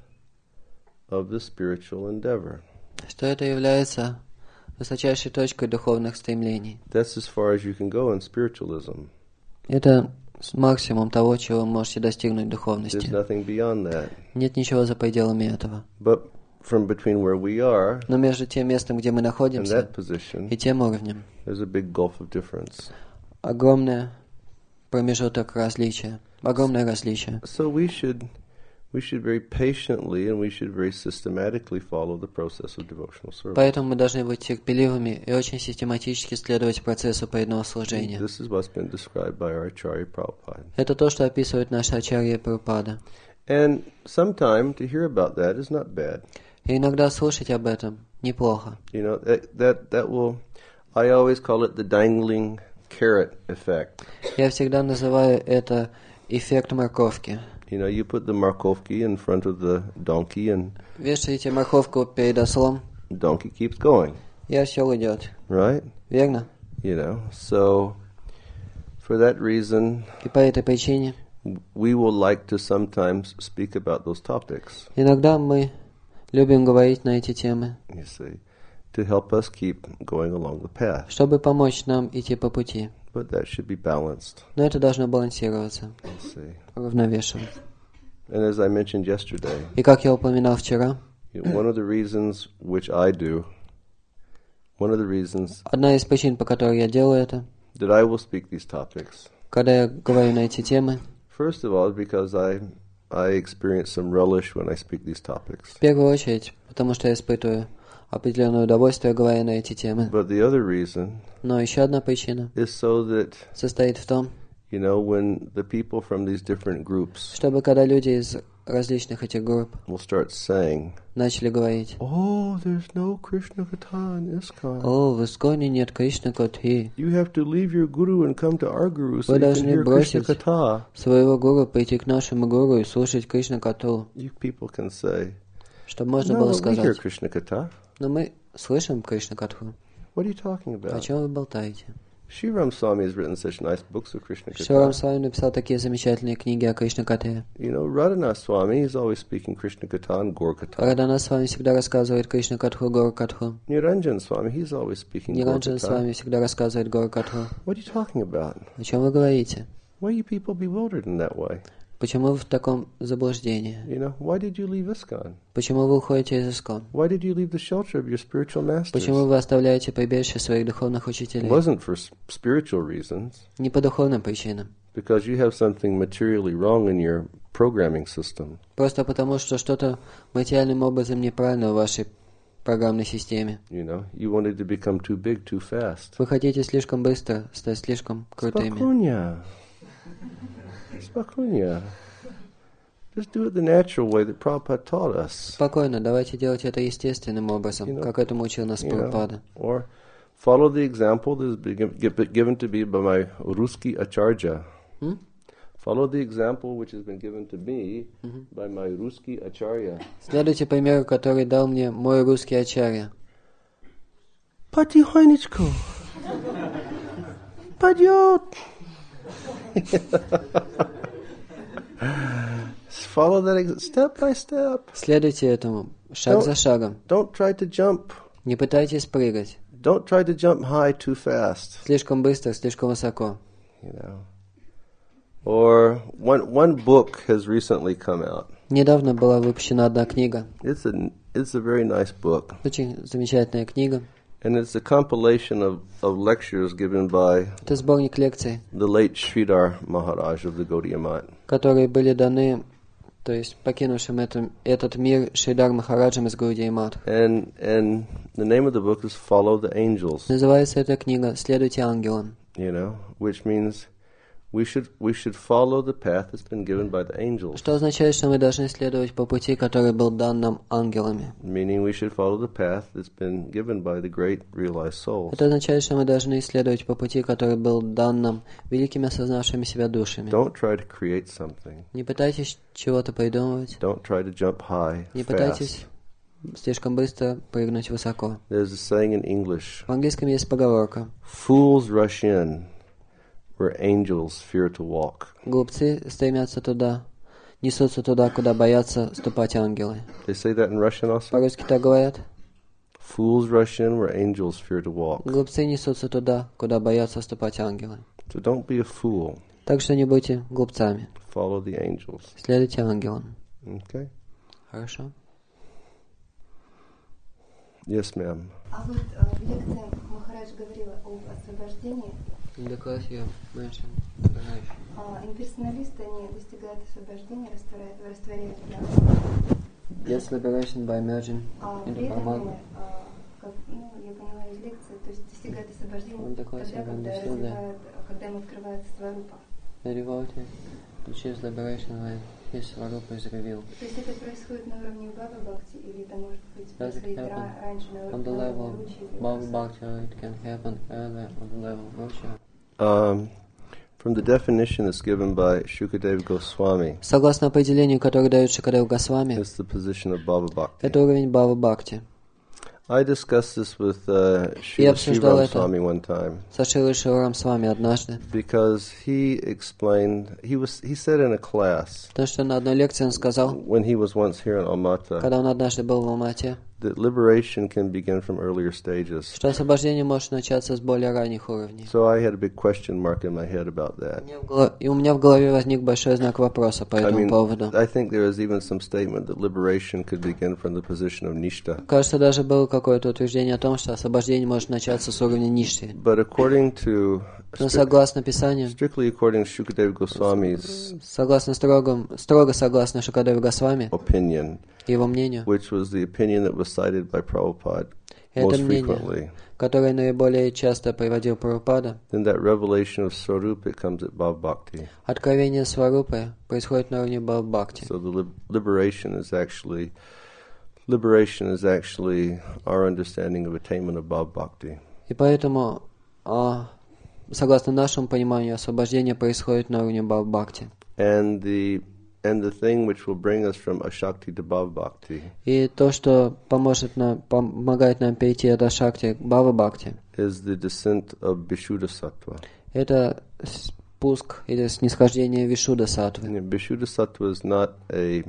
Speaker 1: of the spiritual endeavor.
Speaker 2: что это является высочайшей точкой духовных стремлений.
Speaker 1: That's as far as you can go in spiritualism.
Speaker 2: Это максимум того, чего вы можете достигнуть в
Speaker 1: There's
Speaker 2: духовности.
Speaker 1: nothing beyond that.
Speaker 2: Нет ничего за пределами этого.
Speaker 1: But from between where we are
Speaker 2: Но между тем местом, где мы
Speaker 1: and
Speaker 2: находимся,
Speaker 1: that position,
Speaker 2: и тем уровнем,
Speaker 1: there's a big gulf of difference.
Speaker 2: огромный промежуток различия, огромное различие.
Speaker 1: So we should we should very patiently and we should very systematically follow the process of devotional service.
Speaker 2: Поэтому мы должны быть терпеливыми и очень систематически следовать процессу преданного служения.
Speaker 1: This is what's been described by our Acharya Prabhupada.
Speaker 2: Это то, что описывает наша Ачарья Прабхупада.
Speaker 1: And sometime to hear about that is not bad.
Speaker 2: И иногда слушать об этом неплохо.
Speaker 1: You know, that that, that will, I always call it the dangling carrot effect.
Speaker 2: Я всегда называю это эффект морковки.
Speaker 1: You know, you put the markovki in front of the donkey and
Speaker 2: Вешаете морковку перед ослом,
Speaker 1: the donkey keeps going,
Speaker 2: и осел идет.
Speaker 1: right?
Speaker 2: Верно?
Speaker 1: You know, so for that reason,
Speaker 2: И по этой причине
Speaker 1: we will like to sometimes speak about those topics,
Speaker 2: иногда мы любим говорить на эти темы,
Speaker 1: you see, to help us keep going along the path.
Speaker 2: чтобы помочь нам идти по пути.
Speaker 1: But that should be balanced,
Speaker 2: Но это должно балансироваться,
Speaker 1: you see.
Speaker 2: равновешивать.
Speaker 1: And as I mentioned yesterday,
Speaker 2: И как я упоминал вчера,
Speaker 1: you know, one of the reasons which I do, one of the reasons
Speaker 2: одна из причин, по которой я делаю это,
Speaker 1: that I will speak these topics,
Speaker 2: когда я говорю на эти темы,
Speaker 1: first of all, is because I I experience some relish when I speak these topics.
Speaker 2: в первую очередь, потому что я испытываю определенное удовольствие, говоря на эти темы.
Speaker 1: But the other reason
Speaker 2: Но еще одна причина
Speaker 1: is so that,
Speaker 2: состоит в том,
Speaker 1: you know, when the people from these different groups
Speaker 2: чтобы когда люди из различных этих групп
Speaker 1: will start saying,
Speaker 2: начали говорить:
Speaker 1: "Oh, there's no Krishna Katha in ISKCON.
Speaker 2: «О, в Исконе нет Кришна Катхи.
Speaker 1: You have to leave your guru and come to our guru so
Speaker 2: Вы
Speaker 1: you can
Speaker 2: должны
Speaker 1: hear Krishna
Speaker 2: бросить
Speaker 1: Katha."
Speaker 2: своего гуру, пойти к нашему гуру и слушать Кришна Катху».
Speaker 1: You people can say,
Speaker 2: Чтобы можно
Speaker 1: "No,
Speaker 2: было
Speaker 1: we hear
Speaker 2: сказать:
Speaker 1: Krishna Katha.
Speaker 2: «Но мы слышим Кришна Катху.
Speaker 1: What are you talking
Speaker 2: О
Speaker 1: about?"
Speaker 2: чем вы болтаете?»
Speaker 1: Shri Ram Swami has written such nice books of Krishna
Speaker 2: Шрам
Speaker 1: Katha.
Speaker 2: Свами написал такие замечательные книги о Кришна Катхе.
Speaker 1: You know, Radhanath Swami is always speaking Krishna Katha and Gaur Katha.
Speaker 2: Радана с вами всегда рассказывает Кришна Катху, Гора Катху.
Speaker 1: Niranjan Swami, he's always speaking Gaur
Speaker 2: Ниранджан с
Speaker 1: Katha.
Speaker 2: вами всегда рассказывает Гора Катху.
Speaker 1: What are you talking about?
Speaker 2: О чем вы говорите?
Speaker 1: Why are you people bewildered in that way?
Speaker 2: Почему вы в таком заблуждении?
Speaker 1: You know, why did you leave ISKCON?
Speaker 2: Почему вы уходите из Искон?
Speaker 1: Why did you leave the shelter of your spiritual masters?
Speaker 2: Почему вы оставляете прибежище своих духовных
Speaker 1: It
Speaker 2: учителей?
Speaker 1: wasn't for s- spiritual reasons,
Speaker 2: Не по духовным причинам.
Speaker 1: because you have something materially wrong in your programming system.
Speaker 2: Просто потому, что что-то материальным образом неправильно в вашей программной системе.
Speaker 1: You know, you wanted to become too big too fast.
Speaker 2: Вы хотите слишком быстро стать слишком крутыми.
Speaker 1: Spakunya. Spakunya. Just do it the natural way that Prabhupada taught us.
Speaker 2: Спокойно, давайте делать это естественным образом,
Speaker 1: You know,
Speaker 2: как этому учил нас
Speaker 1: You know,
Speaker 2: Прабхупада.
Speaker 1: or follow the example that has been given given to me by my Ruski Acharya.
Speaker 2: М?
Speaker 1: Follow the example which has been given to me by my Ruski Acharya.
Speaker 2: Следуйте примеру, который дал мне мой русский ачарья.
Speaker 1: Потихонечку. Пойдет. Follow that ex- step by step.
Speaker 2: Следуйте этому, шаг
Speaker 1: Don't-
Speaker 2: за шагом.
Speaker 1: Don't try to jump.
Speaker 2: Не пытайтесь прыгать.
Speaker 1: Don't try to jump high too fast.
Speaker 2: Слишком быстро, слишком высоко.
Speaker 1: You know. Or one one book has recently come out.
Speaker 2: Недавно была выпущена одна книга.
Speaker 1: It's a it's a very nice book,
Speaker 2: Очень замечательная книга.
Speaker 1: and it's a compilation of, of lectures given by
Speaker 2: Это сборник лекций,
Speaker 1: the late Sridhar Maharaj of the Gaudiya Math.
Speaker 2: которые были даны, то есть покинувшим это, этот мир Шридар Махараджем из Гаудия Мат.
Speaker 1: And and the name of the book is Follow the Angels.
Speaker 2: Называется эта книга «Следуйте ангелам»,
Speaker 1: You know, which means we should we should follow the path that's been given by the angels.
Speaker 2: что означает, что мы должны следовать по пути, который был дан нам ангелами.
Speaker 1: Meaning we should follow the path that's been given by the great realized souls.
Speaker 2: Это означает, что мы должны следовать по пути, который был дан нам великими осознавшими себя душами.
Speaker 1: Don't try to create something.
Speaker 2: Не пытайтесь чего-то придумывать,
Speaker 1: Don't try to jump high,
Speaker 2: не
Speaker 1: fast.
Speaker 2: пытайтесь слишком быстро прыгнуть высоко.
Speaker 1: There's a saying in English:
Speaker 2: В английском есть поговорка:
Speaker 1: "Fools rush in where angels fear to walk."
Speaker 2: глупцы стремятся туда, несутся туда, куда боятся ступать ангелы.
Speaker 1: They say that in Russian also.
Speaker 2: По-русски так говорят:
Speaker 1: Fools rush in where angels fear to walk.
Speaker 2: глупцы несутся туда, куда боятся ступать ангелы.
Speaker 1: So don't be a fool.
Speaker 2: Так что не будьте глупцами.
Speaker 1: Follow the angels.
Speaker 2: Следуйте ангелам.
Speaker 1: Okay.
Speaker 2: Хорошо?
Speaker 1: Yes, ma'am.
Speaker 4: А вот э, в лекции Махарадж говорила об освобождении. А, имперсоналисты, они достигают освобождения, растворяют, растворяют практику.
Speaker 2: Yes, liberation by merging
Speaker 4: А
Speaker 2: into
Speaker 4: при этом,
Speaker 2: Paramatma.
Speaker 4: а, как, ну, я поняла из лекции, то есть достигают освобождения
Speaker 2: Он такой
Speaker 4: тогда,
Speaker 2: себе
Speaker 4: когда,
Speaker 2: understood, да.
Speaker 4: развивают, когда им открывается сварупа.
Speaker 2: The devotee achieves liberation when his Swarupa is revealed.
Speaker 4: То есть это происходит на уровне Бхава Бхакти, или это может быть
Speaker 2: Does it
Speaker 4: происходить
Speaker 2: happen
Speaker 4: ра- раньше на
Speaker 2: on the
Speaker 4: уровне
Speaker 2: level
Speaker 4: Ручи или
Speaker 2: of Bhava Bhakti, or it can happen earlier on the level of Rocha?
Speaker 1: Um, from the definition that's given by Shukadeva Goswami,
Speaker 2: Согласно определению, которое дает Шукадев Госвами,
Speaker 1: it's the position of Bhava Bhakti.
Speaker 2: это уровень Бхава Бхакти.
Speaker 1: I discussed this with uh,
Speaker 2: Я
Speaker 1: Srila
Speaker 2: обсуждал
Speaker 1: Shivam
Speaker 2: это.
Speaker 1: Swami one time
Speaker 2: Со Шилой Шиварам с вами однажды.
Speaker 1: because he explained he was he said in a class
Speaker 2: То, что на одной лекции он сказал,
Speaker 1: when he was once here in Almaty
Speaker 2: когда он однажды был в Алмате,
Speaker 1: that liberation can begin from earlier stages.
Speaker 2: что освобождение может начаться с более ранних уровней.
Speaker 1: So I had a big question mark in my head about
Speaker 2: У
Speaker 1: that.
Speaker 2: меня в голо- И у меня в голове возник большой знак вопроса по
Speaker 1: I
Speaker 2: этому
Speaker 1: mean,
Speaker 2: поводу.
Speaker 1: I think there is even some statement that liberation could begin from the position of nishta.
Speaker 2: Кажется, даже было какое-то утверждение о том, что освобождение может начаться с уровня ништы.
Speaker 1: But according to
Speaker 2: Но
Speaker 1: strict-
Speaker 2: согласно Писанию,
Speaker 1: strictly according to Shukadeva Goswami's
Speaker 2: согласно строгом, строго согласно Шукадеву Госвами,
Speaker 1: opinion,
Speaker 2: его мнению,
Speaker 1: which was the opinion that was cited by Prabhupada
Speaker 2: это
Speaker 1: most
Speaker 2: мнение,
Speaker 1: frequently,
Speaker 2: которое наиболее часто приводил Прабхупада,
Speaker 1: then that revelation of Swarupa comes at Bhava Bhakti.
Speaker 2: откровение Сварупы происходит на уровне Бхава Бхакти.
Speaker 1: So the lib- liberation is actually liberation is actually our understanding of attainment of Bhava Bhakti.
Speaker 2: И поэтому, а, согласно нашему пониманию, освобождение происходит на уровне Бхава Бхакти.
Speaker 1: And the and the thing which will bring us from Ashakti to Bhava Bhakti
Speaker 2: И то, что поможет нам, помогает нам перейти от Ашакти к Бхава Бхакти,
Speaker 1: is the descent of Vishuddha Sattva.
Speaker 2: это спуск или снисхождение Вишудда Саттвы.
Speaker 1: And Vishuddha Sattva is not a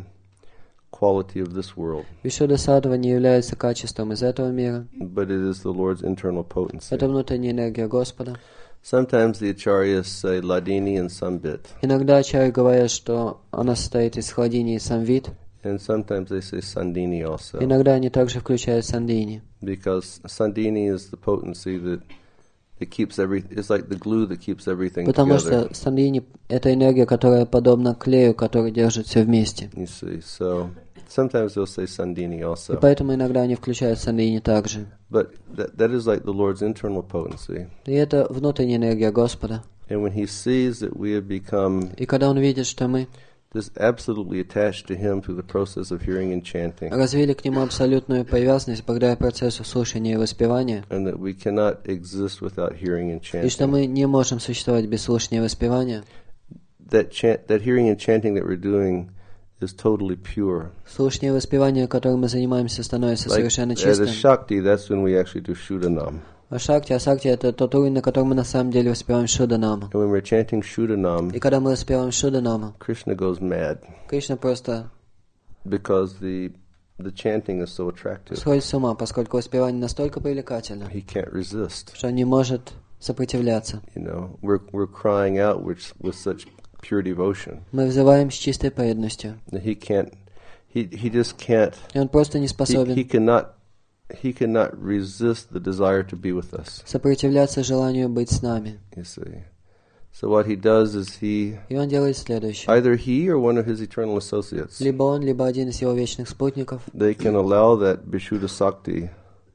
Speaker 1: quality of this world,
Speaker 2: Вишудда Саттва не является качеством из этого мира.
Speaker 1: but it is the Lord's internal potency.
Speaker 2: Это внутренняя энергия Господа.
Speaker 1: Sometimes the acharyas say ladini and sambit,
Speaker 2: Иногда ачарьи говорят, что она состоит из хладини и самвит.
Speaker 1: and sometimes they say sandini also,
Speaker 2: Иногда они также включают сандини.
Speaker 1: because sandini is the potency that that keeps every. It's like the glue that keeps everything
Speaker 2: Потому
Speaker 1: together.
Speaker 2: что сандини — это энергия, которая подобна клею, который держит все вместе.
Speaker 1: You see, so sometimes they'll say sandini
Speaker 2: И
Speaker 1: also,
Speaker 2: поэтому иногда они включают сандини также.
Speaker 1: but that that is like the Lord's internal potency.
Speaker 2: И это внутренняя энергия Господа.
Speaker 1: And when He sees that we have become
Speaker 2: И когда Он видит, что мы
Speaker 1: just absolutely attached to Him through the process of hearing and chanting,
Speaker 2: развили к Нему абсолютную привязанность благодаря процессу слушания и воспевания,
Speaker 1: and that we cannot exist without hearing and
Speaker 2: и что
Speaker 1: chanting,
Speaker 2: мы не можем существовать без слушания и воспевания,
Speaker 1: that chant, that hearing and chanting that we're doing is totally pure.
Speaker 2: слушание и воспевание, которым мы занимаемся, становится
Speaker 1: Like
Speaker 2: совершенно
Speaker 1: at a
Speaker 2: чистым.
Speaker 1: Shakti, that's when we actually do Shuddhanam.
Speaker 2: Ашакти, асакти — это тот уровень, на котором мы на самом деле воспеваем Шуданама.
Speaker 1: And when we're chanting Shudanam,
Speaker 2: И когда мы воспеваем Шуданама,
Speaker 1: Krishna goes mad
Speaker 2: Кришна просто
Speaker 1: because the the chanting is so attractive.
Speaker 2: сходит с ума, поскольку воспевание настолько привлекательно,
Speaker 1: He can't resist.
Speaker 2: что он не может сопротивляться.
Speaker 1: You know, we're we're crying out with with such pure devotion.
Speaker 2: Мы взываем с чистой преданностью.
Speaker 1: that He can't. He he just can't.
Speaker 2: И он просто не
Speaker 1: He,
Speaker 2: способен
Speaker 1: he cannot. He cannot resist the desire to be with us.
Speaker 2: сопротивляться желанию быть с нами.
Speaker 1: You see. So what he does is he
Speaker 2: И он делает следующее.
Speaker 1: either he or one of his eternal associates.
Speaker 2: Либо он, либо один из его вечных спутников
Speaker 1: They can allow that Vishuddha Sakti,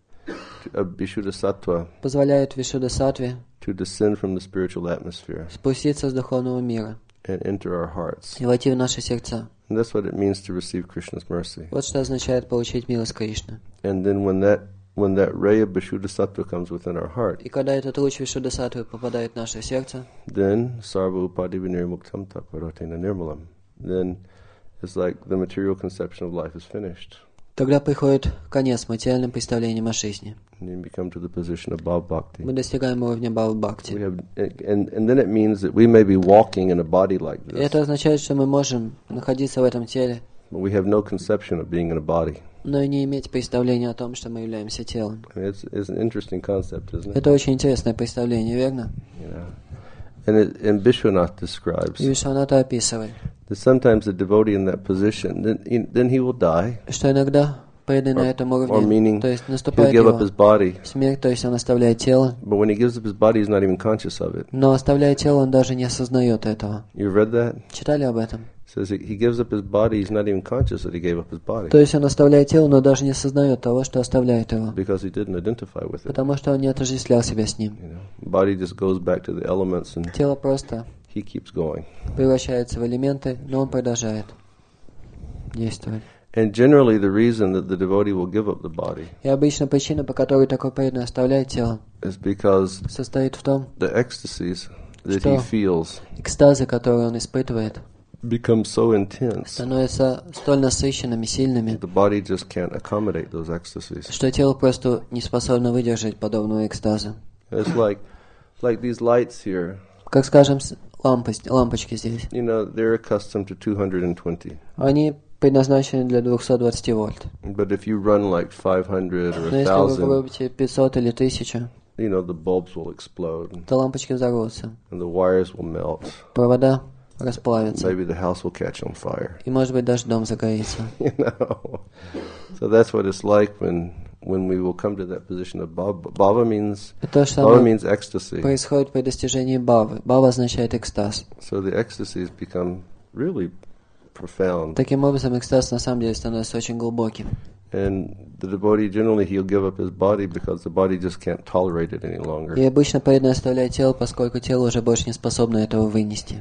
Speaker 1: uh, Vishuddha Sattva,
Speaker 2: позволяет Вишудха Саттве
Speaker 1: to descend from the spiritual atmosphere
Speaker 2: спуститься с духовного мира
Speaker 1: and enter our hearts.
Speaker 2: и войти в наши сердца.
Speaker 1: And that's what it means to receive Krishna's mercy.
Speaker 2: Вот что означает получить милость Кришны.
Speaker 1: And then when that when that ray of Vishuddha Sattva comes within our heart,
Speaker 2: И когда этот луч Вишудха Саттвы попадает в наше сердце,
Speaker 1: then sarva upadi vinirmuktam taparatena nirmalam. Then it's like the material conception of life is finished.
Speaker 2: тогда приходит конец материальным представлениям о жизни.
Speaker 1: And you become to the position of Bhava Bhakti.
Speaker 2: Мы достигаем уровня Бхава
Speaker 1: We
Speaker 2: Бхакти.
Speaker 1: have, and, and then it means that we may be walking in a body like
Speaker 2: И
Speaker 1: this,
Speaker 2: это означает, что мы можем находиться в этом теле,
Speaker 1: but we have no conception of being in a body.
Speaker 2: но и не иметь представления о том, что мы являемся телом.
Speaker 1: I mean, it's, it's an interesting concept, isn't it?
Speaker 2: Это очень интересное представление, верно?
Speaker 1: You know? And, it, and Vishwanath describes
Speaker 2: И Вишваната описывает,
Speaker 1: that sometimes the devotee in that position, then he, then he will die,
Speaker 2: что иногда преданный на этом
Speaker 1: or
Speaker 2: уровне,
Speaker 1: meaning
Speaker 2: то есть
Speaker 1: he'll
Speaker 2: наступает
Speaker 1: give up
Speaker 2: его
Speaker 1: his body,
Speaker 2: смерть, то есть он оставляет тело,
Speaker 1: but when he gives up his body, he's not even conscious of it.
Speaker 2: но оставляя тело, он даже не осознает этого.
Speaker 1: You've read that?
Speaker 2: Читали об этом?
Speaker 1: It says he, he gives up his body, he's not even conscious that he gave up his body,
Speaker 2: То есть он оставляет тело, но даже не осознает того, что оставляет его,
Speaker 1: because he didn't identify with it.
Speaker 2: потому что он не отождествлял себя с ним.
Speaker 1: You know, body just goes back to the elements, and
Speaker 2: Тело просто
Speaker 1: he keeps going.
Speaker 2: превращается в элементы, но он продолжает действовать.
Speaker 1: And generally, the reason that the devotee will give up the body
Speaker 2: И обычно причина, по которой такой преданный оставляет тело,
Speaker 1: is because
Speaker 2: состоит в том,
Speaker 1: the ecstasies that
Speaker 2: Что?
Speaker 1: he feels
Speaker 2: экстазы, которые он испытывает,
Speaker 1: become so intense
Speaker 2: становятся столь насыщенными, сильными,
Speaker 1: the body just can't accommodate those ecstasies.
Speaker 2: что тело просто не способно выдержать подобного экстаза.
Speaker 1: It's like, like these lights here.
Speaker 2: Как, скажем, с- лампость- лампочки здесь.
Speaker 1: You know, they're accustomed to two hundred twenty,
Speaker 2: Они предназначены для двухсот двадцати вольт.
Speaker 1: but if you run like five hundred or
Speaker 2: Но
Speaker 1: a
Speaker 2: если вы
Speaker 1: thousand,
Speaker 2: попробуете пятьсот или тысячу,
Speaker 1: you know, the bulbs will explode
Speaker 2: то лампочки взорвутся,
Speaker 1: and the wires will melt.
Speaker 2: провода расплавятся,
Speaker 1: Maybe the house will catch on fire.
Speaker 2: и, может быть, даже дом загорится.
Speaker 1: You know, so that's what it's like when when we will come to that position of bhava. Bhava means
Speaker 2: И то же
Speaker 1: bhava
Speaker 2: самое
Speaker 1: means ecstasy.
Speaker 2: происходит при достижении бхавы. Бхава означает экстаз.
Speaker 1: So the ecstasies become really profound,
Speaker 2: Таким образом, экстаз на самом деле становится очень глубоким.
Speaker 1: and the devotee generally he'll give up his body because the body just can't tolerate it any longer.
Speaker 2: И обычно преданный оставляет тело, поскольку тело уже больше не способно этого вынести.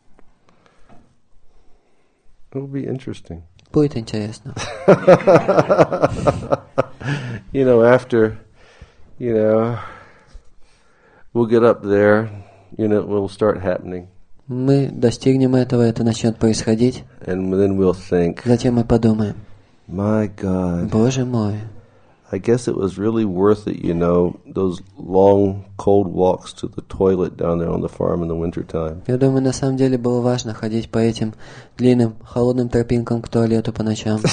Speaker 1: It'll be interesting.
Speaker 2: Будет интересно.
Speaker 1: You know, after, you know, we'll get up there, you know, it will start happening,
Speaker 2: Мы достигнем этого, это начнет происходить.
Speaker 1: and then we'll think,
Speaker 2: Затем мы подумаем,
Speaker 1: my God,
Speaker 2: Боже мой,
Speaker 1: I guess it was really worth it, you know, those long, cold walks to the toilet down there on the farm in the wintertime.
Speaker 2: я думаю, на самом деле было важно ходить по этим длинным, холодным тропинкам к туалету по ночам.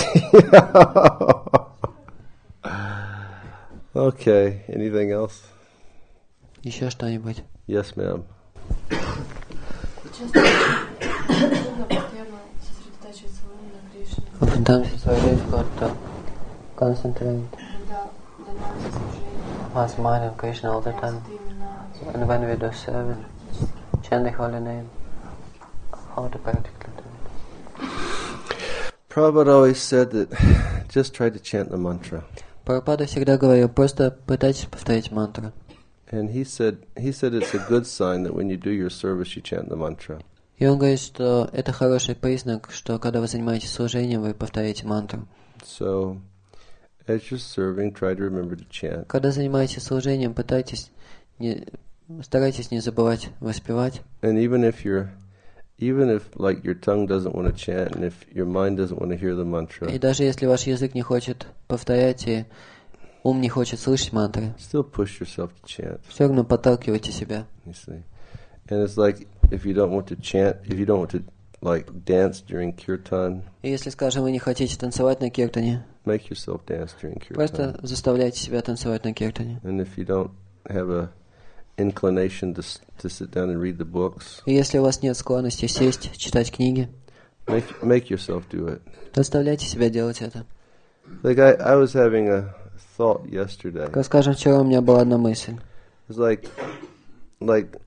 Speaker 1: Okay, anything else?
Speaker 2: Еще что-нибудь?
Speaker 1: Yes, ma'am.
Speaker 5: Часто трудно постоянно сосредотачивать свой ум на Кришне,
Speaker 2: Sometimes it's very difficult to concentrate
Speaker 5: когда занимаемся служением,
Speaker 2: one's mind on Krishna all the time.
Speaker 5: именно
Speaker 2: And when we do service, chant the holy name, how to practically do it.
Speaker 1: Prabhupada always said that just try to chant the mantra.
Speaker 2: Прабхупада всегда говорил, просто пытайтесь повторить мантру.
Speaker 1: And he said he said it's a good sign that when you do your service you chant the mantra.
Speaker 2: И он говорит, что это хороший признак, что когда вы занимаетесь служением, вы повторяете мантру.
Speaker 1: So as you're serving, try to remember to chant.
Speaker 2: Когда занимаетесь служением, пытайтесь, не, старайтесь не забывать воспевать.
Speaker 1: And even if you're even if like your tongue doesn't want to chant and if your mind doesn't want to hear the mantra,
Speaker 2: И даже если ваш язык не хочет повторять, и ум не хочет слышать мантры,
Speaker 1: still push yourself to chant.
Speaker 2: все равно подталкивайте себя.
Speaker 1: You see, and it's like if you don't want to chant, if you don't want to like dance during kirtan,
Speaker 2: И если, скажем, вы не хотите танцевать на киртане,
Speaker 1: make yourself dance during kirtan.
Speaker 2: просто заставляйте себя танцевать на киртане.
Speaker 1: And if you don't have a inclination to to sit down and read the books,
Speaker 2: И если у вас нет склонности сесть, читать книги,
Speaker 1: make make yourself do it.
Speaker 2: заставляйте себя делать это.
Speaker 1: Like I, I was having a thought yesterday.
Speaker 2: Как, скажем, вчера у меня была одна мысль.
Speaker 1: It's like, like,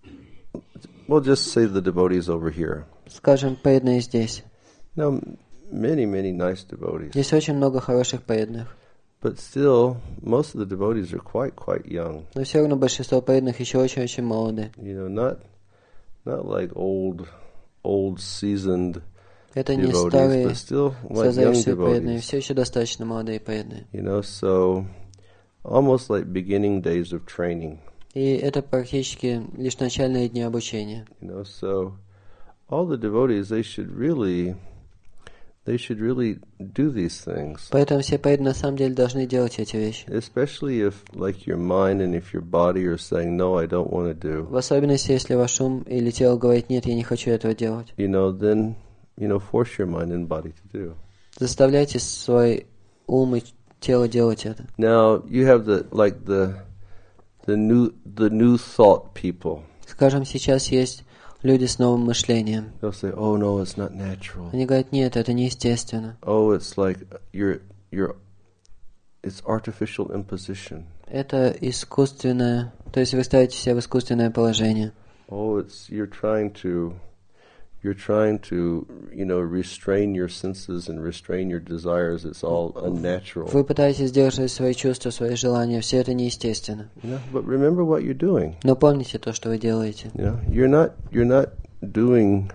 Speaker 1: we'll just say the devotees over here.
Speaker 2: Скажем, преданные здесь.
Speaker 1: You know, many, many nice devotees.
Speaker 2: Здесь очень много хороших преданных.
Speaker 1: But still, most of the devotees are quite, quite young.
Speaker 2: Но все равно большинство преданных еще очень-очень молоды.
Speaker 1: You know, not, not like old, old seasoned
Speaker 2: Это не
Speaker 1: devotees,
Speaker 2: старые,
Speaker 1: but still like young
Speaker 2: созревшие преданные,
Speaker 1: devotees.
Speaker 2: все еще достаточно молодые преданные.
Speaker 1: You know, so almost like beginning days of training.
Speaker 2: И это практически лишь начальные дни обучения.
Speaker 1: You know, so all the devotees, they should really, they should really do these things.
Speaker 2: Поэтому все преданные на самом деле должны делать эти вещи.
Speaker 1: Especially if, like, your mind and if your body are saying, no, I don't want to do.
Speaker 2: В особенности, если ваш ум или тело говорит, нет, я не хочу этого делать.
Speaker 1: You know, then, you know, force your mind and body to do.
Speaker 2: Заставляйте свой ум и тело делать это.
Speaker 1: Now, you have the, like, the, the new, the new thought people.
Speaker 2: Скажем, сейчас есть люди с новым мышлением.
Speaker 1: They'll say, oh, no, it's not natural.
Speaker 2: Они говорят, нет, это неестественно.
Speaker 1: Oh, it's like, you're, you're, it's artificial imposition.
Speaker 2: Это искусственное, то есть вы ставите себя в искусственное положение.
Speaker 1: Oh, it's, you're trying to, you're trying to, you know, restrain your senses and restrain your desires. It's all unnatural.
Speaker 2: Вы пытаетесь сдерживать свои чувства, свои желания, все это неестественно.
Speaker 1: You know, but remember what you're doing.
Speaker 2: Но помните то, что вы делаете.
Speaker 1: You know, you're not, you're not doing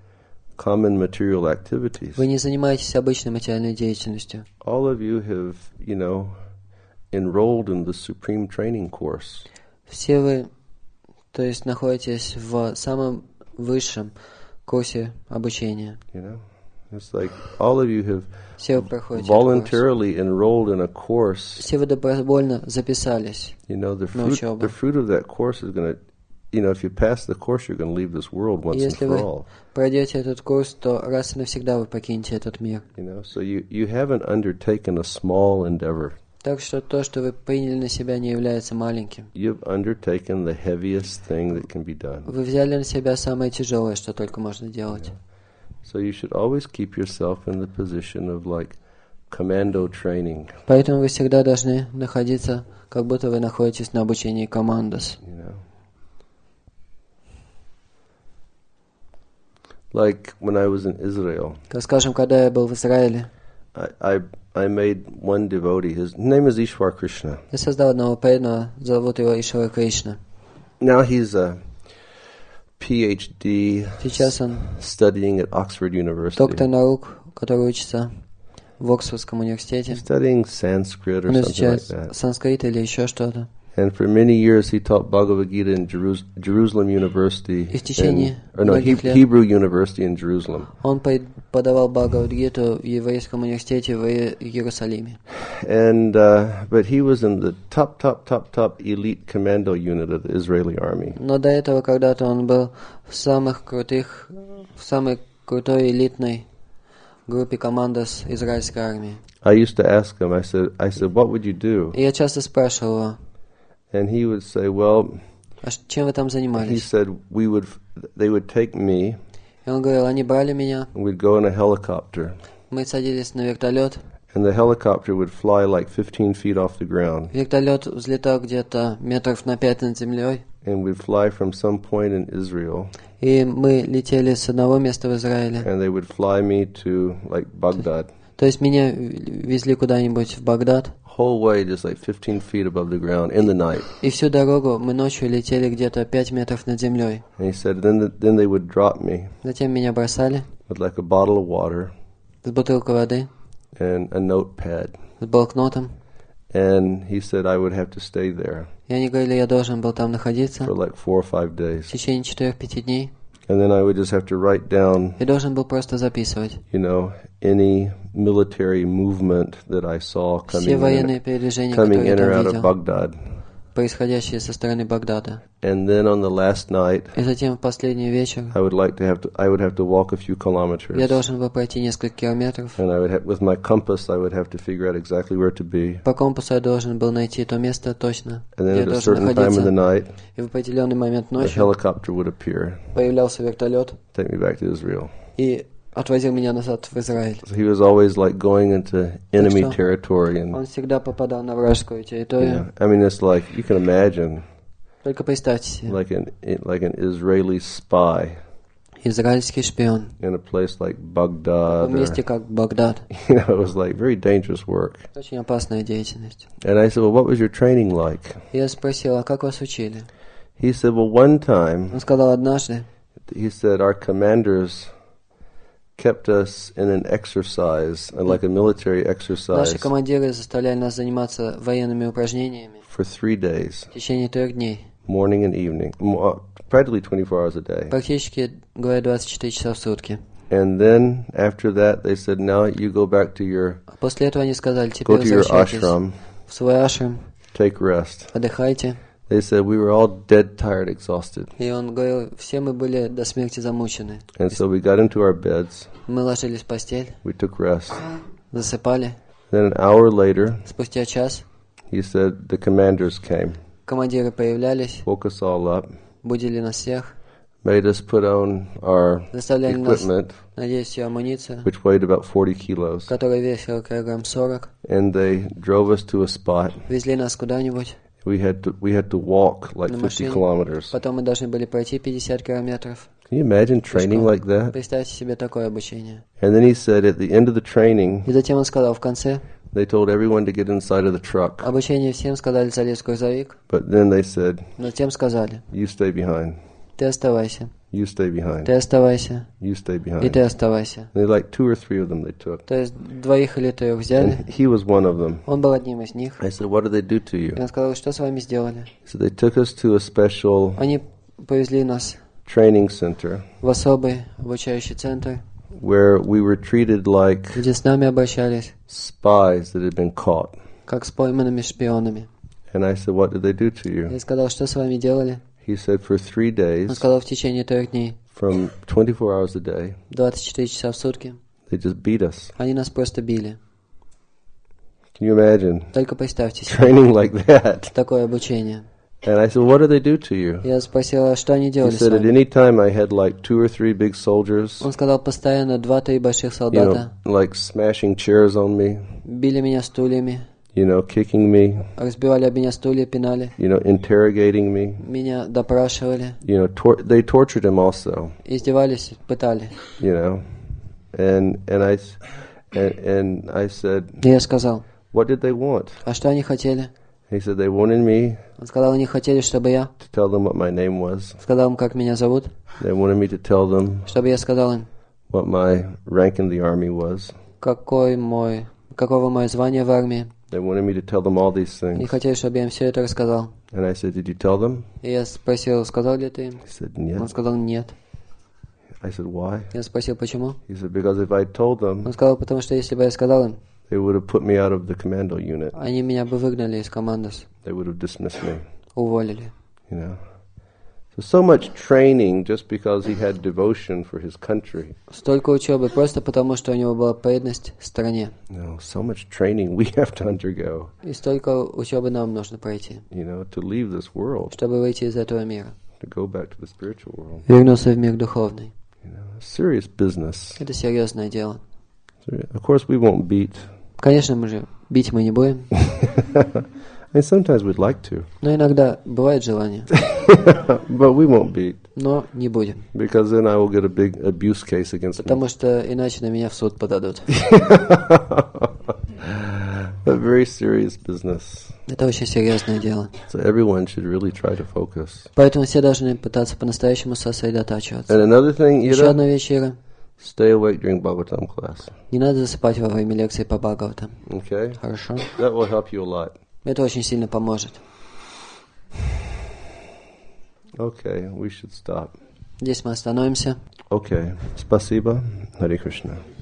Speaker 1: common material activities.
Speaker 2: Вы не занимаетесь обычной материальной деятельностью.
Speaker 1: All of you have, you know, enrolled in the Supreme Training course.
Speaker 2: Все вы, то есть, находитесь в самом высшем курсе обучения.
Speaker 1: You know, it's like all of you have
Speaker 2: Все вы проходите этот курс.
Speaker 1: voluntarily enrolled in a course.
Speaker 2: Все вы добровольно записались.
Speaker 1: You know, the
Speaker 2: на
Speaker 1: fruit,
Speaker 2: учебу.
Speaker 1: the fruit of that course is going to, you know, if you pass the course, you're going to leave this world once and
Speaker 2: Если
Speaker 1: for
Speaker 2: вы
Speaker 1: all.
Speaker 2: пройдете этот курс, то раз и навсегда вы покинете этот мир.
Speaker 1: You know, so you, you haven't undertaken a small endeavor.
Speaker 2: Так что то, что вы приняли на себя, не является маленьким.
Speaker 1: You've undertaken the heaviest thing that can be done.
Speaker 2: Вы взяли на себя самое тяжелое, что только можно делать.
Speaker 1: So you should always keep yourself in the position of like commando training.
Speaker 2: Поэтому вы всегда должны находиться, как будто вы находитесь на обучении командос.
Speaker 1: You know, like when I was in Israel,
Speaker 2: Как, скажем, когда я был в Израиле,
Speaker 1: I I, I made one devotee. His name is Ishwar Krishna.
Speaker 2: я создал одного преданного, зовут его Ишвара Кришна.
Speaker 1: Now he's a PhD
Speaker 2: Сейчас он
Speaker 1: studying at Oxford University.
Speaker 2: доктор наук, который учится в Оксфордском университете.
Speaker 1: He's studying Sanskrit or
Speaker 2: Он
Speaker 1: something like
Speaker 2: изучает
Speaker 1: that.
Speaker 2: санскрит или еще что-то.
Speaker 1: And for many years he taught Bhagavad Gita in Jerus- Jerusalem University,
Speaker 2: И в течение
Speaker 1: in, or no,
Speaker 2: многих
Speaker 1: He-
Speaker 2: лет
Speaker 1: Hebrew University in Jerusalem.
Speaker 2: Он преподавал Бхагавад-гиту в еврейском университете в Иерусалиме.
Speaker 1: And uh, but he was in the top, top, top, top elite commando unit of the Israeli army.
Speaker 2: Но до этого когда-то он был в самых крутых, в самой крутой элитной группе командос израильской армии.
Speaker 1: I used to ask him. I said, I said, what would you do?
Speaker 2: И я часто спрашивал его,
Speaker 1: And he would say, well,
Speaker 2: а ш- чем вы там
Speaker 1: he
Speaker 2: занимались?
Speaker 1: said we would, they would take me,
Speaker 2: И он говорил, они брали меня,
Speaker 1: and we'd go in a helicopter,
Speaker 2: мы садились на вертолет,
Speaker 1: and the helicopter would fly like fifteen feet off the ground,
Speaker 2: вертолет взлетал где-то метров на пять над землей,
Speaker 1: and we'd fly from some point in Israel,
Speaker 2: и мы летели с одного места в Израиле.
Speaker 1: and they would fly me to like Baghdad.
Speaker 2: То есть меня везли куда-нибудь в Багдад,
Speaker 1: Whole way just like fifteen feet above the ground in the night.
Speaker 2: и всю дорогу мы ночью летели где-то пять метров над землей.
Speaker 1: And he said, then the, then they would drop me
Speaker 2: Затем меня бросали
Speaker 1: with like a bottle of water
Speaker 2: с бутылкой воды,
Speaker 1: and a notepad.
Speaker 2: с блокнотом.
Speaker 1: And he said I would have to stay there
Speaker 2: И они говорили, я должен был там находиться
Speaker 1: for like four or five
Speaker 2: в
Speaker 1: days.
Speaker 2: течение четырех-пяти дней.
Speaker 1: And then I would just have to write down,
Speaker 2: И должен был просто записывать
Speaker 1: you know, any military movement that I saw coming
Speaker 2: все
Speaker 1: in,
Speaker 2: военные передвижения,
Speaker 1: coming
Speaker 2: которые я
Speaker 1: in or
Speaker 2: там
Speaker 1: out of
Speaker 2: видел,
Speaker 1: Baghdad.
Speaker 2: происходящие со стороны Багдада.
Speaker 1: And then on the last night,
Speaker 2: И затем в последний вечер
Speaker 1: I would like to have to, I would have to walk a few kilometers.
Speaker 2: я должен был пройти несколько километров.
Speaker 1: And I would have, with my compass, I would have to figure out exactly where to be.
Speaker 2: По компасу я должен был найти то место точно,
Speaker 1: And
Speaker 2: где
Speaker 1: then
Speaker 2: я
Speaker 1: at a
Speaker 2: должен
Speaker 1: certain time in the
Speaker 2: находиться.
Speaker 1: night,
Speaker 2: И в определенный момент
Speaker 1: a
Speaker 2: ночью
Speaker 1: helicopter would appear,
Speaker 2: появлялся вертолет
Speaker 1: take me back to Israel.
Speaker 2: и отвозил меня назад в Израиль.
Speaker 1: So he was always like going into enemy
Speaker 2: что
Speaker 1: territory, and
Speaker 2: Он всегда попадал на вражескую
Speaker 1: you
Speaker 2: территорию.
Speaker 1: know, I mean, it's like you can imagine,
Speaker 2: Только представьте себе,
Speaker 1: like an like an Israeli spy
Speaker 2: израильский шпион
Speaker 1: in a place like
Speaker 2: в
Speaker 1: Baghdad.
Speaker 2: таком
Speaker 1: Or,
Speaker 2: месте, как Багдад.
Speaker 1: you know, it was like very dangerous work.
Speaker 2: Очень опасная деятельность.
Speaker 1: And I said, well, what was your training like?
Speaker 2: И я спросил, а как вас учили?
Speaker 1: He said, well, one time,
Speaker 2: Он сказал, однажды
Speaker 1: he said, our commanders kept us in an exercise, uh, like a military exercise,
Speaker 2: наши командиры заставляли нас заниматься военными упражнениями
Speaker 1: for three days,
Speaker 2: в течение трех дней.
Speaker 1: morning and evening, mo- practically twenty-four hours a day.
Speaker 2: Практически, говоря, двадцать четыре часа в сутки.
Speaker 1: And then after that, they said, now you go back to your,
Speaker 2: А после этого они сказали,
Speaker 1: go
Speaker 2: теперь
Speaker 1: to your
Speaker 2: возвращайтесь
Speaker 1: ashram,
Speaker 2: в свой ашрам,
Speaker 1: take rest.
Speaker 2: отдыхайте.
Speaker 1: They said we were all dead, tired, exhausted.
Speaker 2: И он говорил, все мы были до смерти замучены.
Speaker 1: And so we got into our beds,
Speaker 2: Мы ложились в постель,
Speaker 1: we took rest.
Speaker 2: засыпали.
Speaker 1: Then an hour later,
Speaker 2: Спустя час
Speaker 1: he said the commanders came,
Speaker 2: командиры появлялись,
Speaker 1: woke us all up,
Speaker 2: будили нас всех,
Speaker 1: made us put on our
Speaker 2: заставляли нас
Speaker 1: equipment,
Speaker 2: надеть всю амуницию,
Speaker 1: which weighed about forty kilos,
Speaker 2: которая весила килограмм сорок,
Speaker 1: and they drove us to a spot.
Speaker 2: везли нас куда-нибудь.
Speaker 1: We had to we had to walk like
Speaker 2: На
Speaker 1: fifty
Speaker 2: машине.
Speaker 1: kilometers.
Speaker 2: Потом мы должны были пройти пятьдесят километров.
Speaker 1: Can you imagine training
Speaker 2: Пешком.
Speaker 1: like that?
Speaker 2: Представьте себе такое обучение.
Speaker 1: And then he said at the end of the training,
Speaker 2: И затем он сказал в конце,
Speaker 1: they told everyone to get inside of the truck,
Speaker 2: обучение всем сказали залезть в грузовик,
Speaker 1: but then they said,
Speaker 2: но затем сказали,
Speaker 1: you stay behind,
Speaker 2: ты оставайся,
Speaker 1: you stay behind,
Speaker 2: ты оставайся,
Speaker 1: you stay
Speaker 2: и
Speaker 1: behind.
Speaker 2: ты оставайся.
Speaker 1: And like two or three of them they took.
Speaker 2: То есть двоих или трех взяли,
Speaker 1: And he was one of them.
Speaker 2: он был одним из них.
Speaker 1: I said, what did they do to
Speaker 2: И
Speaker 1: you?
Speaker 2: он сказал, что с вами сделали?
Speaker 1: So they took us to a special
Speaker 2: Они повезли нас
Speaker 1: training center
Speaker 2: в особый обучающий центр,
Speaker 1: where we were treated like
Speaker 2: где с нами обращались,
Speaker 1: spies that had been caught.
Speaker 2: как с пойманными шпионами.
Speaker 1: And I said, what did they do to you?
Speaker 2: Я сказал, что с вами делали?
Speaker 1: He said, for three
Speaker 2: Он
Speaker 1: days,
Speaker 2: сказал, в течение трех дней,
Speaker 1: from twenty-four hours a day,
Speaker 2: двадцать четыре часа в сутки,
Speaker 1: they just beat us.
Speaker 2: они нас просто били.
Speaker 1: Can you imagine
Speaker 2: Только представьте себе
Speaker 1: training like that?
Speaker 2: такое обучение.
Speaker 1: And I said, what did they do to you?
Speaker 2: Я спросил, а что они
Speaker 1: He
Speaker 2: делали с
Speaker 1: said, at
Speaker 2: вами?
Speaker 1: any time I had like two or three big soldiers,
Speaker 2: Он сказал, постоянно два-три больших
Speaker 1: you know,
Speaker 2: солдата
Speaker 1: like smashing chairs on me,
Speaker 2: били меня стульями,
Speaker 1: you know, kicking me,
Speaker 2: разбивали об меня стулья, пинали,
Speaker 1: you know, interrogating me.
Speaker 2: меня допрашивали,
Speaker 1: You know, tor- they tortured him also,
Speaker 2: издевались, пытали.
Speaker 1: you know. And and I s- and, and I said,
Speaker 2: И я сказал,
Speaker 1: what did they want?
Speaker 2: а что они хотели?
Speaker 1: He said they wanted me
Speaker 2: Он сказал, они хотели, чтобы я
Speaker 1: to tell them what my name was.
Speaker 2: сказал им, как меня зовут,
Speaker 1: They wanted me to tell them
Speaker 2: чтобы я сказал им,
Speaker 1: what my rank in the army was.
Speaker 2: какой мой, каково мое звание в армии.
Speaker 1: They wanted me to tell them all these
Speaker 2: И
Speaker 1: things.
Speaker 2: хотели, чтобы я им все это рассказал.
Speaker 1: And I said, did you tell them?
Speaker 2: И я спросил, сказал ли ты им?
Speaker 1: He said,
Speaker 2: Он
Speaker 1: yes.
Speaker 2: сказал, нет.
Speaker 1: I said, why?
Speaker 2: Я спросил, почему?
Speaker 1: He said, because if I told
Speaker 2: Он
Speaker 1: them,
Speaker 2: сказал, потому что если бы я сказал им,
Speaker 1: they would have put me out of the commando unit.
Speaker 2: они меня бы выгнали из команды,
Speaker 1: They would have dismissed me,
Speaker 2: уволили.
Speaker 1: you know. So, so much training just because he had devotion for his country.
Speaker 2: Столько учебы просто потому, что у него была преданность стране.
Speaker 1: No, so much training we have to undergo,
Speaker 2: И столько учебы нам нужно пройти,
Speaker 1: you know, to leave this world,
Speaker 2: чтобы выйти из этого мира.
Speaker 1: to go back to the spiritual world.
Speaker 2: Вернуться в мир духовный.
Speaker 1: You know, serious business.
Speaker 2: Это серьезное дело.
Speaker 1: Of course, we won't beat.
Speaker 2: Конечно, мы же бить мы не будем,
Speaker 1: I mean, sometimes we'd like to,
Speaker 2: но иногда бывает желание,
Speaker 1: but we won't beat
Speaker 2: но не будем,
Speaker 1: because then I will get a big abuse case against me.
Speaker 2: потому что иначе на меня в суд подадут.
Speaker 1: A very serious business.
Speaker 2: Это очень серьезное дело.
Speaker 1: So everyone should really try to focus.
Speaker 2: Поэтому все должны пытаться по-настоящему сосредотачиваться.
Speaker 1: And another thing,
Speaker 2: Еще
Speaker 1: Ira,
Speaker 2: одна вещь, Ира.
Speaker 1: stay awake during Bhagavatam class.
Speaker 2: Не надо засыпать во время лекции по Бхагаватам.
Speaker 1: Okay?
Speaker 2: Хорошо?
Speaker 1: That will help you a lot.
Speaker 2: Это очень сильно поможет.
Speaker 1: Okay, we should stop.
Speaker 2: Здесь мы остановимся.
Speaker 1: Okay. Спасибо. Hare Krishna.